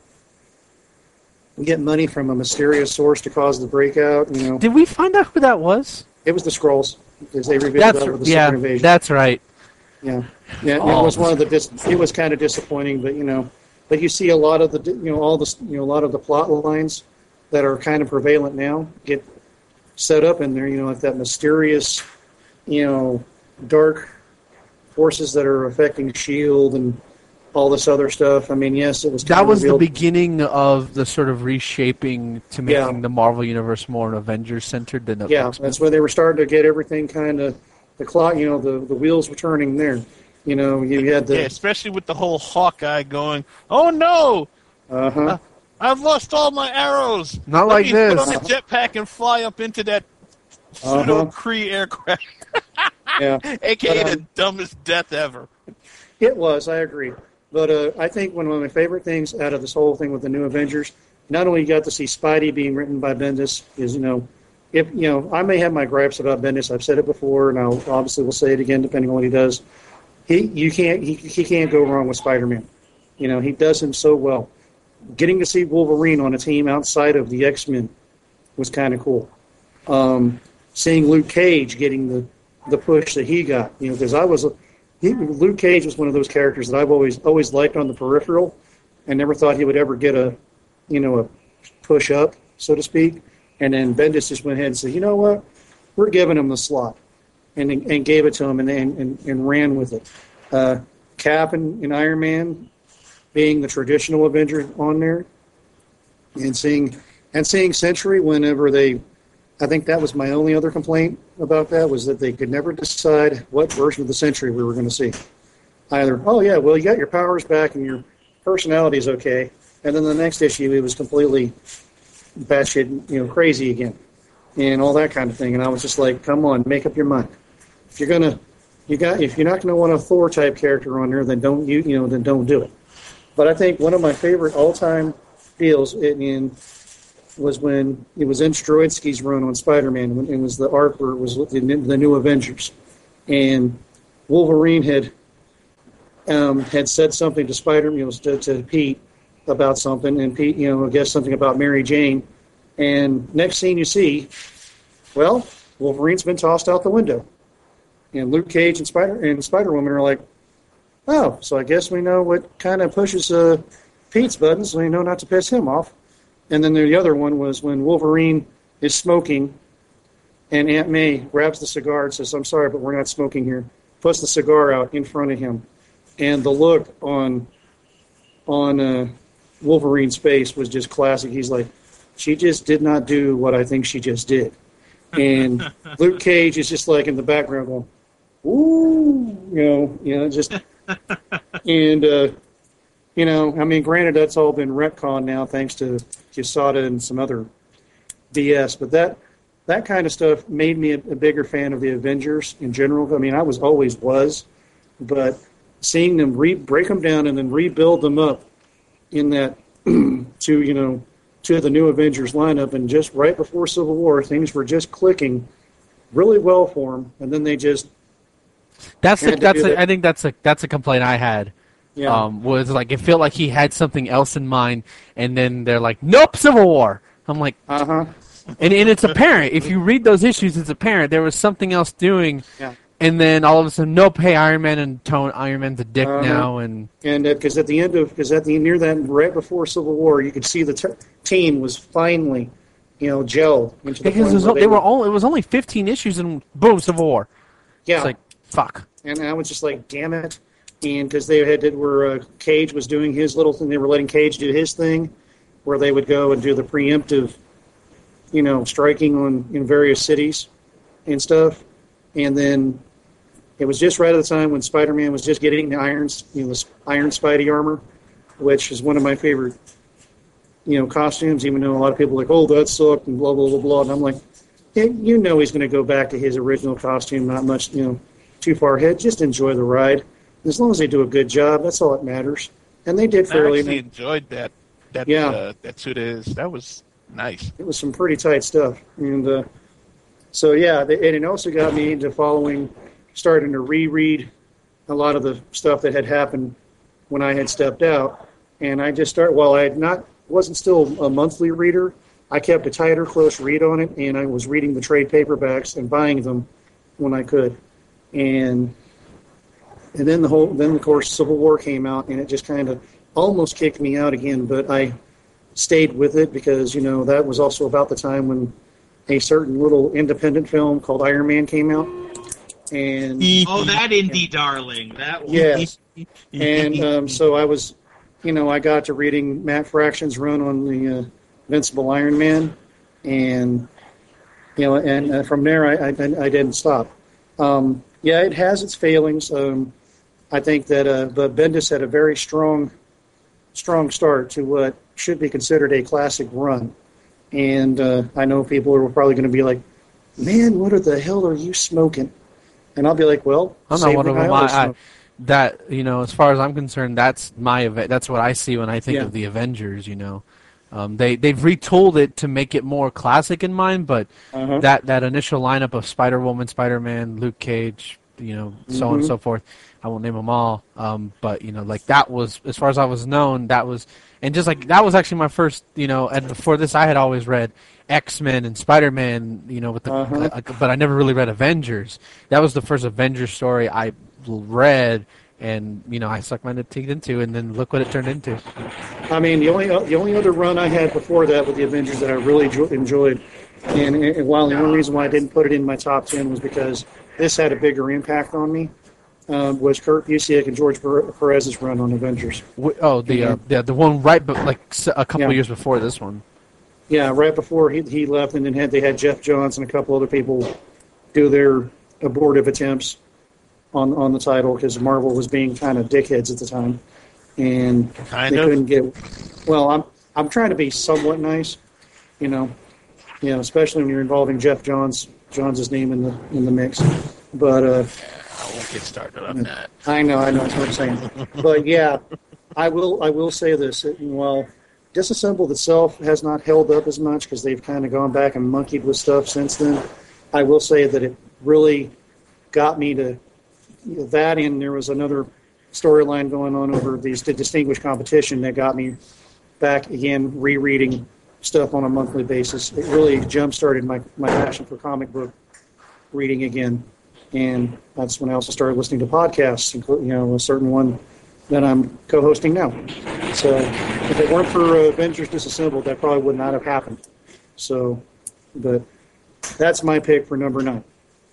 [SPEAKER 4] get money from a mysterious source to cause the breakout. You know,
[SPEAKER 2] did we find out who that was?
[SPEAKER 4] It was the Skrulls because they revealed
[SPEAKER 2] that's,
[SPEAKER 4] that with the
[SPEAKER 2] yeah,
[SPEAKER 4] Secret Invasion.
[SPEAKER 2] That's right.
[SPEAKER 4] Yeah, yeah.
[SPEAKER 2] Oh.
[SPEAKER 4] It was one of the. Dis- it was kind of disappointing, but you know, but you see a lot of the, you know, all the, you know, a lot of the plot lines that are kind of prevalent now get set up in there. You know, like that mysterious, you know, dark forces that are affecting S H I E L D and all this other stuff. I mean, yes, it was.
[SPEAKER 2] That was
[SPEAKER 4] revealed.
[SPEAKER 2] the beginning of the sort of reshaping to making
[SPEAKER 4] Yeah.
[SPEAKER 2] the Marvel Universe more an Avengers centered than
[SPEAKER 4] Yeah,
[SPEAKER 2] X-Men.
[SPEAKER 4] that's where they were starting to get everything kind of the clock. You know, the the wheels were turning there. You know, you had the.
[SPEAKER 3] Yeah, especially with the whole Hawkeye going, oh no!
[SPEAKER 4] Uh-huh.
[SPEAKER 3] Uh, I've lost all my arrows!
[SPEAKER 2] Not
[SPEAKER 3] Let
[SPEAKER 2] like
[SPEAKER 3] me
[SPEAKER 2] this.
[SPEAKER 3] put on a jetpack and fly up into that
[SPEAKER 4] Uh-huh.
[SPEAKER 3] pseudo-Kree aircraft.
[SPEAKER 4] Yeah.
[SPEAKER 3] A K A
[SPEAKER 4] But, um,
[SPEAKER 3] the dumbest death ever.
[SPEAKER 4] It was, I agree. But uh, I think one of my favorite things out of this whole thing with the New Avengers, not only you got to see Spidey being written by Bendis, is, you know, if you know, I may have my gripes about Bendis. I've said it before, and I'll obviously will say it again depending on what he does. He, you can't, he, he can't go wrong with Spider-Man. You know, he does him so well. Getting to see Wolverine on a team outside of the X-Men was kind of cool. Um, seeing Luke Cage getting the, the push that he got, you know, because I was. He, Luke Cage was one of those characters that I've always always liked on the peripheral, and never thought he would ever get a, you know, a push up, so to speak. And then Bendis just went ahead and said, you know what, we're giving him the slot, and and gave it to him, and and, and, and ran with it. uh, Cap and, and Iron Man being the traditional Avenger on there, and seeing and seeing Sentry whenever they, I think that was my only other complaint about that, was that they could never decide what version of the Sentry we were going to see. Either, oh yeah, well you got your powers back and your personality is okay, and then the next issue he was completely batshit, you know, crazy again, and all that kind of thing. And I was just like, come on, make up your mind. If you're gonna, you got, if you're not gonna want a Thor type character on there, then don't you, you know, then don't do it. But I think one of my favorite all-time deals in, in was when it was in Stroidsky's run on Spider-Man, when it was the arc where it was the, the New Avengers, and Wolverine had um, had said something to Spider, you know, to, to Pete about something, and Pete, you know, I guess something about Mary Jane, and next scene you see, well, Wolverine's been tossed out the window, and Luke Cage and Spider and Spider-Woman are like, oh, so I guess we know what kind of pushes uh, Pete's buttons, so we know not to piss him off. And then the other one was when Wolverine is smoking, and Aunt May grabs the cigar and says, I'm sorry, but we're not smoking here, puts the cigar out in front of him. And the look on on uh, Wolverine's face was just classic. He's like, she just did not do what I think she just did. And Luke Cage is just like in the background going, ooh, you know, you know, just... and, uh, you know, I mean, granted, that's all been retconned now thanks to Quesada and some other B S, but that that kind of stuff made me a, a bigger fan of the Avengers in general. I mean, I was always was, but seeing them re- break them down and then rebuild them up in that to, you know, to the New Avengers lineup, and just right before Civil War, things were just clicking really well for them, and then they just
[SPEAKER 2] That's the, that's a,
[SPEAKER 4] that.
[SPEAKER 2] I think that's a that's a complaint I had.
[SPEAKER 4] Yeah.
[SPEAKER 2] Um, was like it felt like he had something else in mind, and then they're like, "Nope, Civil War." I'm like,
[SPEAKER 4] uh huh.
[SPEAKER 2] and and it's apparent if you read those issues, it's apparent there was something else doing.
[SPEAKER 4] Yeah.
[SPEAKER 2] And then all of a sudden, nope, hey, Iron Man and Tone, Iron Man's a dick
[SPEAKER 4] uh-huh.
[SPEAKER 2] now, and
[SPEAKER 4] and because uh, at the end of because at the near that right before Civil War, you could see the t- team was finally, you know, gelled into the
[SPEAKER 2] because
[SPEAKER 4] point
[SPEAKER 2] it was,
[SPEAKER 4] where
[SPEAKER 2] they,
[SPEAKER 4] they
[SPEAKER 2] were
[SPEAKER 4] were,
[SPEAKER 2] only it was only fifteen issues, and boom, Civil War.
[SPEAKER 4] yeah.
[SPEAKER 2] It's like fuck.
[SPEAKER 4] And I was just like, damn it. And because they had did where uh, Cage was doing his little thing, they were letting Cage do his thing, where they would go and do the preemptive, you know, striking on in various cities and stuff. And then it was just right at the time when Spider-Man was just getting the irons, you know, the Iron Spidey armor, which is one of my favorite, you know, costumes. Even though a lot of people are like, oh, that sucked and blah blah blah blah. And I'm like, yeah, you know, he's going to go back to his original costume. Not much, you know, too far ahead. Just enjoy the ride. As long as they do a good job, that's all that matters. And they did fairly.
[SPEAKER 3] I actually enjoyed that. That
[SPEAKER 4] Yeah.
[SPEAKER 3] uh, that suit is that was nice.
[SPEAKER 4] It was some pretty tight stuff, and uh, so yeah, and it also got me into following, starting to reread a lot of the stuff that had happened when I had stepped out, and I just started. While I had not wasn't still a monthly reader, I kept a tighter, close read on it, and I was reading the trade paperbacks and buying them when I could, and. And then the whole, then of course Civil War came out, and it just kind of almost kicked me out again. But I stayed with it because you know that was also about the time when a certain little independent film called Iron Man came out. And
[SPEAKER 1] oh, that indie darling, that one.
[SPEAKER 4] yes, and um, so I was, you know, I got to reading Matt Fraction's run on the uh, Invincible Iron Man, and you know, and uh, from there I, I I didn't stop. Um, yeah, it has its failings. Um, I think that uh, but Bendis had a very strong, strong start to what should be considered a classic run, and uh, I know people are probably going to be like, "Man, what the hell are you smoking?" And I'll be like, "Well,
[SPEAKER 2] I'm not one of them. I, I, that you know, as far as I'm concerned, that's my event. That's what I see when I think
[SPEAKER 4] yeah.
[SPEAKER 2] of the Avengers. You know, um, they they've retooled it to make it more classic in mind, but
[SPEAKER 4] uh-huh.
[SPEAKER 2] that that initial lineup of Spider-Woman, Spider-Man, Luke Cage, you know, so on
[SPEAKER 4] mm-hmm.
[SPEAKER 2] and so forth. I won't name them all, um, but you know, like that was, as far as I was known, that was, and just like that was actually my first, you know, and before this I had always read X-Men and Spider-Man, you know, with the,
[SPEAKER 4] uh-huh.
[SPEAKER 2] uh, but I never really read Avengers. That was the first Avengers story I read, and you know, I sucked my teeth into, and then look what it turned into.
[SPEAKER 4] I mean, the only the only other run I had before that with the Avengers that I really jo- enjoyed, and, and while the only reason why I didn't put it in my top ten was because this had a bigger impact on me, um, was Kurt Busiek and George Perez's run on Avengers.
[SPEAKER 2] W- Oh, the uh, yeah, the one right, but like s- a couple
[SPEAKER 4] Yeah.
[SPEAKER 2] years before this one.
[SPEAKER 4] Yeah, right before he he left, and then had they had Jeff Johns and a couple other people do their abortive attempts on on the title because Marvel was being kind of dickheads at the time, and
[SPEAKER 3] Kind
[SPEAKER 4] they
[SPEAKER 3] of.
[SPEAKER 4] couldn't get. Well, I'm I'm trying to be somewhat nice, you know, you know, especially when you're involving Jeff Johns Johns' name in the in the mix. But uh,
[SPEAKER 3] I won't get started on that.
[SPEAKER 4] I know, I know, that's what I'm saying. But yeah, I will I will say this. While Disassembled itself has not held up as much because they've kind of gone back and monkeyed with stuff since then, I will say that it really got me to that, and there was another storyline going on over these the distinguished competition that got me back again rereading stuff on a monthly basis. It really jump-started my, my passion for comic book reading again, and that's when I also started listening to podcasts, including, you know, a certain one that I'm co-hosting now. So if it weren't for uh, Avengers Disassembled, that probably would not have happened. So, but that's my pick for number nine.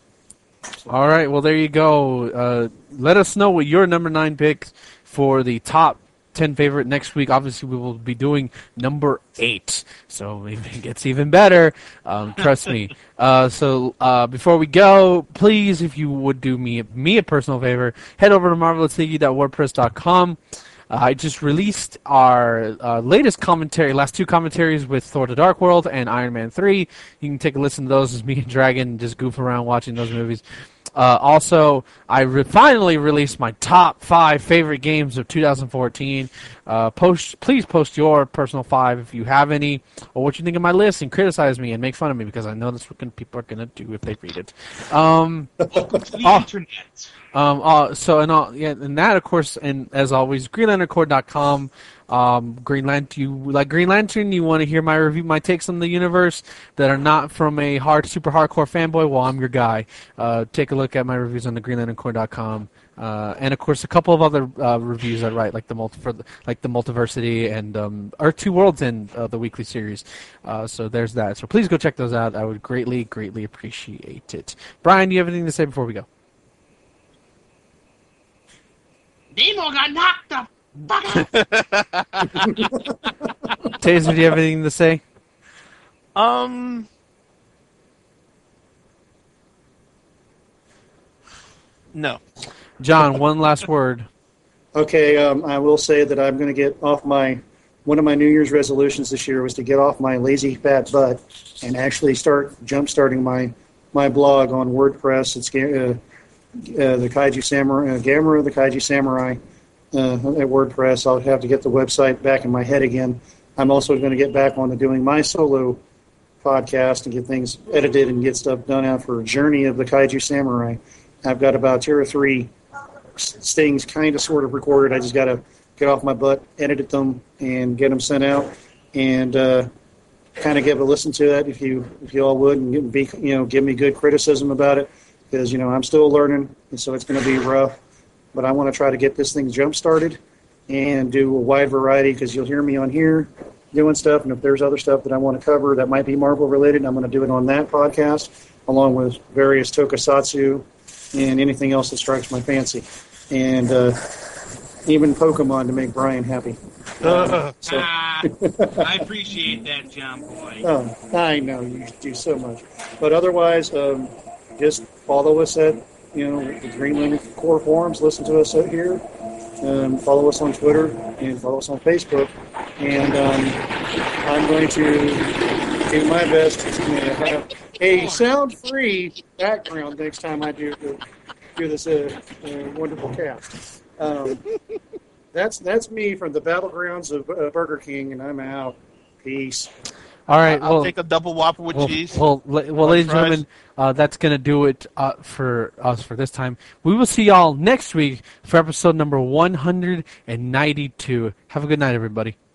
[SPEAKER 2] All right, well there you go. Uh, let us know what your number nine picks for the top ten favorite next week. Obviously, we will be doing number eight, so if it gets even better, um, trust me. Uh, so uh, before we go, please, if you would do me me a personal favor, head over to marvelous league dot wordpress dot com. Uh, I just released our uh, latest commentary, last two commentaries with Thor: The Dark World and Iron Man three. You can take a listen to those as me and Dragon just goof around watching those movies. Uh, also, I re- finally released my top five favorite games of two thousand fourteen. Uh, post, please post your personal five if you have any, or what you think of my list, and criticize me and make fun of me because I know that's what gonna, people are going to do if they read it. Um,
[SPEAKER 1] The
[SPEAKER 2] Oh.
[SPEAKER 1] internet.
[SPEAKER 2] Um, uh, so and all, yeah, and that of course, and as always, green lantern corps dot com. Um, Green Lantern, you like Green Lantern? You want to hear my review, my takes on the universe that are not from a hard, super hardcore fanboy? Well, I'm your guy. Uh, take a look at my reviews on the green lantern corps dot com, uh, and of course a couple of other uh, reviews I write, like the multi, for the, like the Multiversity and um, Earth Two Worlds and uh, the weekly series. Uh, so there's that. So please go check those out. I would greatly, greatly appreciate it. Brian, do you have anything to say before we go?
[SPEAKER 1] Nemo got knocked the fuck out.
[SPEAKER 2] Taser, do you have anything to say?
[SPEAKER 3] Um, no.
[SPEAKER 2] John, one last word.
[SPEAKER 4] Okay, um, I will say that I'm going to get off my, one of my New Year's resolutions this year was to get off my lazy fat butt and actually start jump-starting my, my blog on WordPress. It's uh, uh, the Kaiju Samurai, uh, Gamera the Kaiju Samurai uh, at WordPress. I'll have to get the website back in my head again. I'm also going to get back on to doing my solo podcast and get things edited and get stuff done out for Journey of the Kaiju Samurai. I've got about two or three things kind of sort of recorded. I just got to get off my butt, edit them, and get them sent out, and uh, kind of give a listen to that if you if you all would, and be, you know, give me good criticism about it, because, you know, I'm still learning, and so it's going to be rough, but I want to try to get this thing jump started and do a wide variety, because you'll hear me on here doing stuff, and if there's other stuff that I want to cover that might be Marvel related, I'm going to do it on that podcast, along with various tokusatsu and anything else that strikes my fancy, and uh, even Pokemon to make Brian happy.
[SPEAKER 3] Uh,
[SPEAKER 4] So,
[SPEAKER 1] Ah, I appreciate that, John Boy.
[SPEAKER 4] oh, I know you do so much, but otherwise, um, just follow us at, you know, the Green Lantern Corps forums. Listen to us out here. Um, follow us on Twitter and follow us on Facebook. And um, I'm going to do my best to have a sound-free background next time I do do this uh, uh, wonderful cast. Um, that's that's me from the battlegrounds of uh, Burger King, and I'm out. Peace.
[SPEAKER 2] All right.
[SPEAKER 3] I'll
[SPEAKER 2] well,
[SPEAKER 3] take a double Whopper with
[SPEAKER 2] well,
[SPEAKER 3] cheese.
[SPEAKER 2] well, la- well,
[SPEAKER 3] French
[SPEAKER 2] ladies and
[SPEAKER 3] fries.
[SPEAKER 2] gentlemen, uh, that's going to do it uh, for us for this time. We will see y'all next week for episode number one hundred ninety-two. Have a good night, everybody.